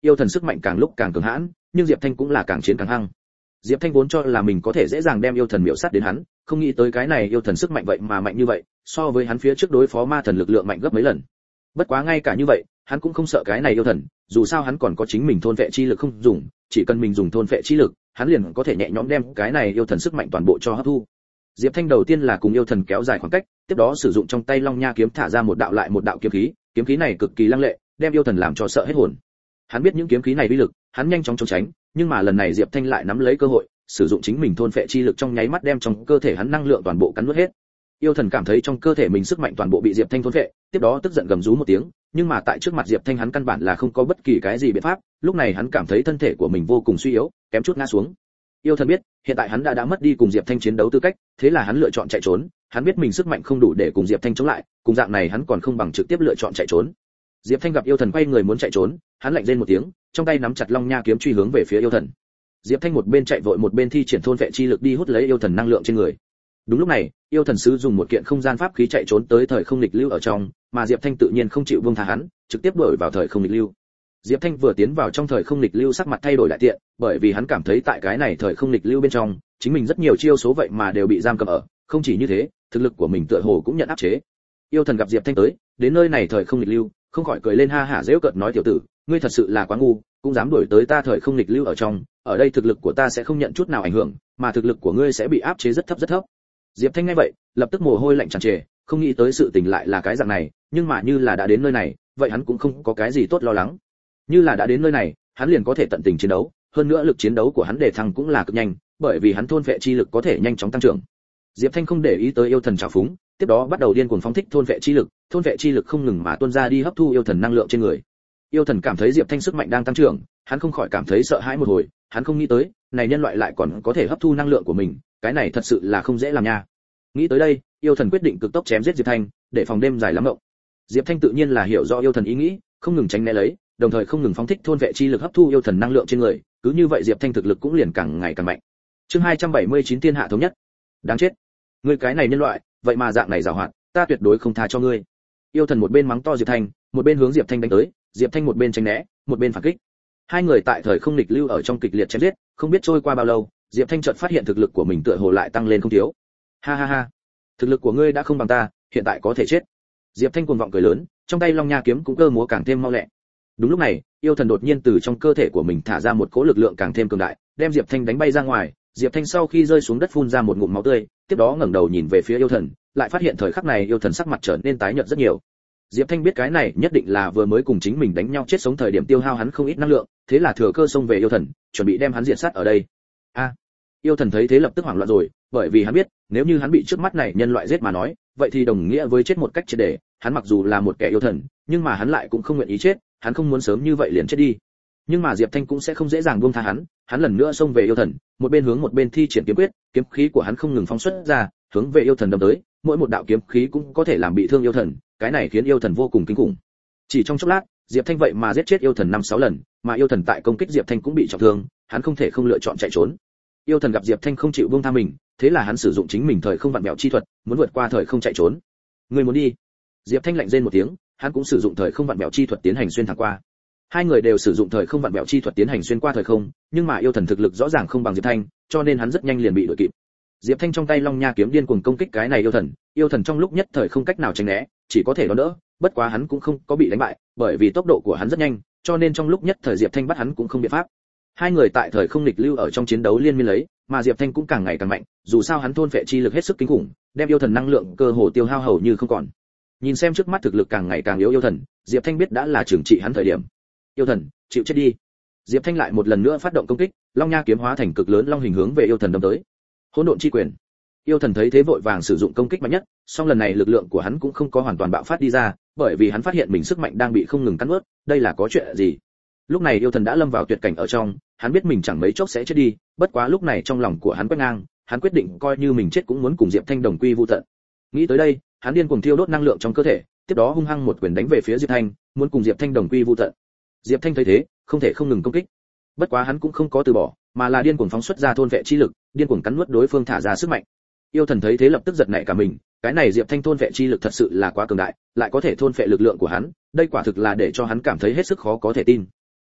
yêu thần sức mạnh càng lúc càng cường hãn, nhưng Diệp Thanh cũng là càng chiến càng hăng. Diệp Thanh vốn cho là mình có thể dễ dàng đem yêu thần miểu sát đến hắn, không nghĩ tới cái này yêu thần sức mạnh vậy mà mạnh như vậy, so với hắn phía trước đối phó ma thần lực lượng mạnh gấp mấy lần. Bất quá ngay cả như vậy, hắn cũng không sợ cái này yêu thần, dù sao hắn còn có chính mình thôn vệ chi lực không dùng, chỉ cần mình dùng thôn vệ chi lực, hắn liền có thể nhẹ nhõm đem cái này yêu thần sức mạnh toàn bộ cho hấp thu. Diệp Thanh đầu tiên là cùng yêu thần kéo dài khoảng cách, tiếp đó sử dụng trong tay Long Nha kiếm thả ra một đạo lại một đạo kiếm khí này cực kỳ lăng lệ, đem yêu thần làm cho sợ hết hồn. Hắn biết những kiếm khí này uy lực, hắn nhanh chóng trốn tránh, nhưng mà lần này Diệp Thanh lại nắm lấy cơ hội, sử dụng chính mình thôn phệ chi lực trong nháy mắt đem trong cơ thể hắn năng lượng toàn bộ cắn nuốt hết. Yêu thần cảm thấy trong cơ thể mình sức mạnh toàn bộ bị Diệp Thanh thôn phệ, tiếp đó tức giận gầm rú một tiếng, nhưng mà tại trước mặt Diệp Thanh hắn căn bản là không có bất kỳ cái gì biện pháp, lúc này hắn cảm thấy thân thể của mình vô cùng suy yếu, kém chút ngã xuống. Yêu thần biết, hiện tại hắn đã mất đi cùng Diệp Thanh chiến đấu tư cách, thế là hắn lựa chọn chạy trốn, hắn biết mình sức mạnh không đủ để cùng Diệp Thanh chống lại, cùng dạng này hắn còn không bằng trực tiếp lựa chọn chạy trốn. Diệp Thanh gặp yêu thần quay người muốn chạy trốn, hắn lạnh rên một tiếng, trong tay nắm chặt Long Nha kiếm truy hướng về phía yêu thần. Diệp Thanh một bên chạy vội một bên thi triển thôn vệ chi lực đi hút lấy yêu thần năng lượng trên người. Đúng lúc này, yêu thần sứ dùng một kiện không gian pháp khí chạy trốn tới thời không nghịch lưu ở trong, mà Diệp Thanh tự nhiên không chịu buông tha hắn, trực tiếp đuổi vào thời không nghịch lưu. Diệp Thanh vừa tiến vào trong thời không nghịch lưu sắc mặt thay đổi đại tiện, bởi vì hắn cảm thấy tại cái này thời không nghịch lưu bên trong, chính mình rất nhiều chiêu số vậy mà đều bị giam cầm ở, không chỉ như thế, thực lực của mình tựa hồ cũng nhận áp chế. Yêu thần gặp Diệp Thanh tới, đến nơi này thời không nghịch lưu, không khỏi cười lên ha hả giễu cợt nói tiểu tử, ngươi thật sự là quá ngu, cũng dám đuổi tới ta thời không nghịch lưu ở trong, ở đây thực lực của ta sẽ không nhận chút nào ảnh hưởng, mà thực lực của ngươi sẽ bị áp chế rất thấp rất thấp. Diệp Thanh nghe vậy, lập tức mồ hôi lạnh tràn trề, không nghĩ tới sự tình lại là cái dạng này, nhưng mà như là đã đến nơi này, vậy hắn cũng không có cái gì tốt lo lắng. Như là đã đến nơi này, hắn liền có thể tận tình chiến đấu, hơn nữa lực chiến đấu của hắn đề thăng cũng là cực nhanh, bởi vì hắn thôn vệ chi lực có thể nhanh chóng tăng trưởng. Diệp Thanh không để ý tới yêu thần trào phúng, tiếp đó bắt đầu điên cuồng phóng thích thôn vệ chi lực không ngừng mà tuôn ra đi hấp thu yêu thần năng lượng trên người. Yêu thần cảm thấy Diệp Thanh sức mạnh đang tăng trưởng, hắn không khỏi cảm thấy sợ hãi một hồi, hắn không nghĩ tới, này nhân loại lại còn có thể hấp thu năng lượng của mình, cái này thật sự là không dễ làm nha. Nghĩ tới đây, yêu thần quyết định cực tốc chém giết Diệp Thanh, để phòng đêm dài lắm mộng. Diệp Thanh tự nhiên là hiểu rõ yêu thần ý nghĩ, không ngừng tránh né lấy, đồng thời không ngừng phóng thích thôn vệ chi lực hấp thu yêu thần năng lượng trên người, cứ như vậy Diệp Thanh thực lực cũng liền càng ngày càng mạnh. Chương 279 Thiên hạ thống nhất. Đáng chết, ngươi cái này nhân loại, vậy mà dạng này giàu hoạt, ta tuyệt đối không tha cho ngươi. Yêu thần một bên mắng to Diệp Thanh, một bên hướng Diệp Thanh đánh tới, Diệp Thanh một bên tránh né, một bên phản kích. Hai người tại thời không nghịch lưu ở trong kịch liệt chém giết, không biết trôi qua bao lâu, Diệp Thanh chợt phát hiện thực lực của mình tựa hồ lại tăng lên không thiếu. Ha ha ha, thực lực của ngươi đã không bằng ta, hiện tại có thể chết. Diệp Thanh cuồng vọng cười lớn, trong tay Long Nha kiếm cũng cơ múa càng thêm mau lẹ. Đúng lúc này, yêu thần đột nhiên từ trong cơ thể của mình thả ra một cỗ lực lượng càng thêm cường đại, đem Diệp Thanh đánh bay ra ngoài. Diệp Thanh sau khi rơi xuống đất phun ra một ngụm máu tươi, tiếp đó ngẩng đầu nhìn về phía yêu thần, lại phát hiện thời khắc này yêu thần sắc mặt trở nên tái nhợt rất nhiều. Diệp Thanh biết cái này nhất định là vừa mới cùng chính mình đánh nhau chết sống thời điểm tiêu hao hắn không ít năng lượng, thế là thừa cơ xông về yêu thần, chuẩn bị đem hắn diệt sát ở đây. Yêu thần thấy thế lập tức hoảng loạn rồi, bởi vì hắn biết, nếu như hắn bị trước mắt này nhân loại giết mà nói, vậy thì đồng nghĩa với chết một cách triệt để. Hắn mặc dù là một kẻ yêu thần, nhưng mà hắn lại cũng không nguyện ý chết, hắn không muốn sớm như vậy liền chết đi. Nhưng mà Diệp Thanh cũng sẽ không dễ dàng buông tha hắn, hắn lần nữa xông về yêu thần, một bên thi triển kiếm quyết, kiếm khí của hắn không ngừng phóng xuất ra, hướng về yêu thần đâm tới, mỗi một đạo kiếm khí cũng có thể làm bị thương yêu thần, cái này khiến yêu thần vô cùng kinh khủng. Chỉ trong chốc lát, Diệp Thanh vậy mà giết chết yêu thần 5-6 lần, mà yêu thần tại công kích Diệp Thanh cũng bị trọng thương, hắn không thể không lựa chọn chạy trốn. Yêu thần gặp Diệp Thanh không chịu buông tha mình, thế là hắn sử dụng chính mình thời không vặn vẹo chi thuật, muốn vượt qua thời không chạy trốn. Người muốn đi? Diệp Thanh lạnh rên một tiếng, hắn cũng sử dụng thời không vặn vẹo chi thuật tiến hành xuyên thẳng qua. Hai người đều sử dụng thời không vặn vẹo chi thuật tiến hành xuyên qua thời không, nhưng mà yêu thần thực lực rõ ràng không bằng Diệp Thanh, cho nên hắn rất nhanh liền bị đuổi kịp. Diệp Thanh trong tay Long Nha kiếm điên cuồng công kích cái này yêu thần trong lúc nhất thời không cách nào tránh né, chỉ có thể đón đỡ, bất quá hắn cũng không có bị đánh bại, bởi vì tốc độ của hắn rất nhanh, cho nên trong lúc nhất thời Diệp Thanh bắt hắn cũng không biện pháp. Hai người tại thời không nghịch lưu ở trong chiến đấu liên miên lấy, mà Diệp Thanh cũng càng ngày càng mạnh, dù sao hắn thôn phệ chi lực hết sức kinh khủng, đem yêu thần năng lượng cơ hồ tiêu hao hầu như không còn. Nhìn xem trước mắt thực lực càng ngày càng yếu yêu thần, Diệp Thanh biết đã là trừng trị hắn thời điểm. Yêu thần, chịu chết đi. Diệp Thanh lại một lần nữa phát động công kích, Long Nha kiếm hóa thành cực lớn long hình hướng về yêu thần đâm tới. Hỗn độn chi quyền. Yêu thần thấy thế vội vàng sử dụng công kích mạnh nhất, song lần này lực lượng của hắn cũng không có hoàn toàn bạo phát đi ra, bởi vì hắn phát hiện mình sức mạnh đang bị không ngừng cắn nuốt, đây là có chuyện gì? Lúc này yêu thần đã lâm vào tuyệt cảnh ở trong, hắn biết mình chẳng mấy chốc sẽ chết đi, bất quá lúc này trong lòng của hắn quét ngang, hắn quyết định coi như mình chết cũng muốn cùng Diệp Thanh đồng quy vu tận. Nghĩ tới đây, hắn điên cuồng thiêu đốt năng lượng trong cơ thể, tiếp đó hung hăng một quyền đánh về phía Diệp Thanh, muốn cùng Diệp Thanh đồng quy vu tận. Diệp Thanh thấy thế, không thể không ngừng công kích. Bất quá hắn cũng không có từ bỏ, mà là điên cuồng phóng xuất ra thôn vệ chi lực, điên cuồng cắn nuốt đối phương thả ra sức mạnh. Yêu thần thấy thế lập tức giật nảy cả mình, cái này Diệp Thanh thôn vệ chi lực thật sự là quá cường đại, lại có thể thôn vệ lực lượng của hắn, đây quả thực là để cho hắn cảm thấy hết sức khó có thể tin.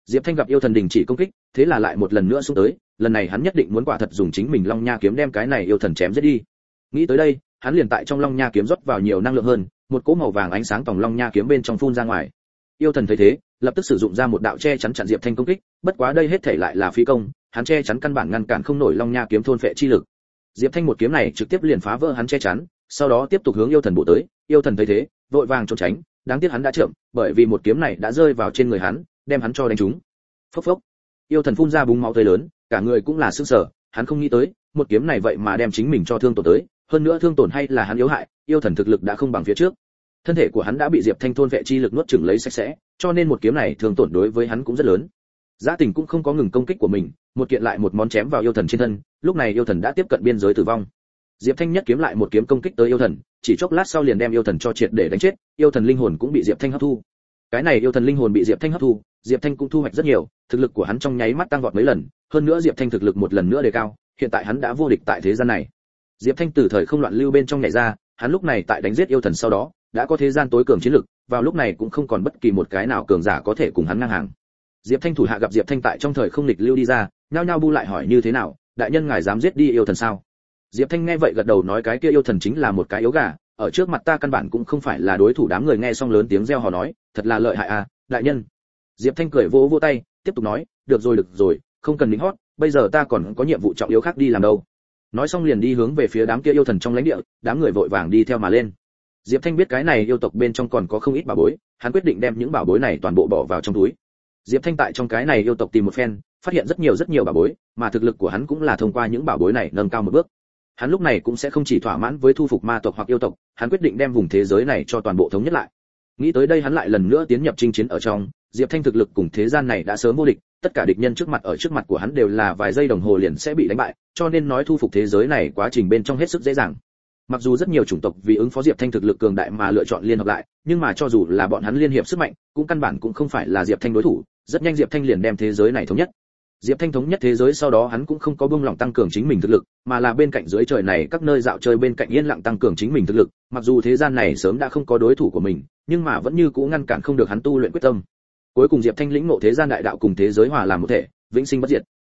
Diệp Thanh gặp yêu thần đình chỉ công kích, thế là lại một lần nữa xuống tới, lần này hắn nhất định muốn quả thật dùng chính mình Long Nha kiếm đem cái này yêu thần chém giết đi. Nghĩ tới đây, hắn liền tại trong Long Nha kiếm rót vào nhiều năng lượng hơn, một cỗ màu vàng ánh sáng tòng Long Nha kiếm bên trong phun ra ngoài. Yêu thần thấy thế, lập tức sử dụng ra một đạo che chắn chặn Diệp Thanh công kích, bất quá đây hết thảy lại là phí công, hắn che chắn căn bản ngăn cản không nổi Long Nha kiếm thôn phệ chi lực. Diệp Thanh một kiếm này trực tiếp liền phá vỡ hắn che chắn, sau đó tiếp tục hướng yêu thần bổ tới. Yêu thần thấy thế, vội vàng trốn tránh, đáng tiếc hắn đã chậm, bởi vì một kiếm này đã rơi vào trên người hắn, đem hắn cho đánh trúng. Phốc phốc. Yêu thần phun ra búng máu tươi lớn, cả người cũng là sững sờ, hắn không nghĩ tới, một kiếm này vậy mà đem chính mình cho thương tổn tới, hơn nữa thương tổn hay là hắn yếu hại, yêu thần thực lực đã không bằng phía trước. Thân thể của hắn đã bị Diệp Thanh thôn vệ chi lực nuốt chửng lấy sạch sẽ, cho nên một kiếm này thương tổn đối với hắn cũng rất lớn. Giá Tình cũng không có ngừng công kích của mình, một kiện lại một món chém vào yêu thần trên thân, lúc này yêu thần đã tiếp cận biên giới tử vong. Diệp Thanh nhất kiếm lại một kiếm công kích tới yêu thần, chỉ chốc lát sau liền đem yêu thần cho triệt để đánh chết, yêu thần linh hồn cũng bị Diệp Thanh hấp thu. Cái này yêu thần linh hồn bị Diệp Thanh hấp thu, Diệp Thanh cũng thu hoạch rất nhiều, thực lực của hắn trong nháy mắt tăng vọt mấy lần, hơn nữa Diệp Thanh thực lực một lần nữa đề cao, hiện tại hắn đã vô địch tại thế gian này. Diệp Thanh từ thời không loạn lưu bên trong nhảy ra, hắn lúc này tại đánh giết yêu thần sau đó, đã có thế gian tối cường chiến lực, vào lúc này cũng không còn bất kỳ một cái nào cường giả có thể cùng hắn ngang hàng. Diệp Thanh thủ hạ gặp Diệp Thanh tại trong thời không nghịch lưu đi ra, nhao nhao bu lại hỏi như thế nào, đại nhân ngài dám giết đi yêu thần sao? Diệp Thanh nghe vậy gật đầu nói cái kia yêu thần chính là một cái yếu gà, ở trước mặt ta căn bản cũng không phải là đối thủ. Đám người nghe xong lớn tiếng reo hò nói, thật là lợi hại à, đại nhân. Diệp Thanh cười vỗ vỗ tay, tiếp tục nói, được rồi, không cần lính hót, bây giờ ta còn có nhiệm vụ trọng yếu khác đi làm đâu. Nói xong liền đi hướng về phía đám kia yêu thần trong lãnh địa, đám người vội vàng đi theo mà lên. Diệp Thanh biết cái này yêu tộc bên trong còn có không ít bảo bối, hắn quyết định đem những bảo bối này toàn bộ bỏ vào trong túi. Diệp Thanh tại trong cái này yêu tộc tìm một phen, phát hiện rất nhiều bảo bối, mà thực lực của hắn cũng là thông qua những bảo bối này nâng cao một bước. Hắn lúc này cũng sẽ không chỉ thỏa mãn với thu phục ma tộc hoặc yêu tộc, hắn quyết định đem vùng thế giới này cho toàn bộ thống nhất lại. Nghĩ tới đây hắn lại lần nữa tiến nhập chinh chiến ở trong, Diệp Thanh thực lực cùng thế gian này đã sớm vô địch, tất cả địch nhân trước mặt của hắn đều là vài giây đồng hồ liền sẽ bị đánh bại, cho nên nói thu phục thế giới này quá trình bên trong hết sức dễ dàng. Mặc dù rất nhiều chủng tộc vì ứng phó Diệp Thanh thực lực cường đại mà lựa chọn liên hợp lại, nhưng mà cho dù là bọn hắn liên hiệp sức mạnh, cũng căn bản cũng không phải là Diệp Thanh đối thủ, rất nhanh Diệp Thanh liền đem thế giới này thống nhất. Diệp Thanh thống nhất thế giới sau đó hắn cũng không có buông lỏng tăng cường chính mình thực lực, mà là bên cạnh dưới trời này các nơi dạo chơi bên cạnh yên lặng tăng cường chính mình thực lực, mặc dù thế gian này sớm đã không có đối thủ của mình, nhưng mà vẫn như cũ ngăn cản không được hắn tu luyện quyết tâm. Cuối cùng Diệp Thanh lĩnh ngộ thế gian đại đạo cùng thế giới hòa làm một thể, vĩnh sinh bất diệt.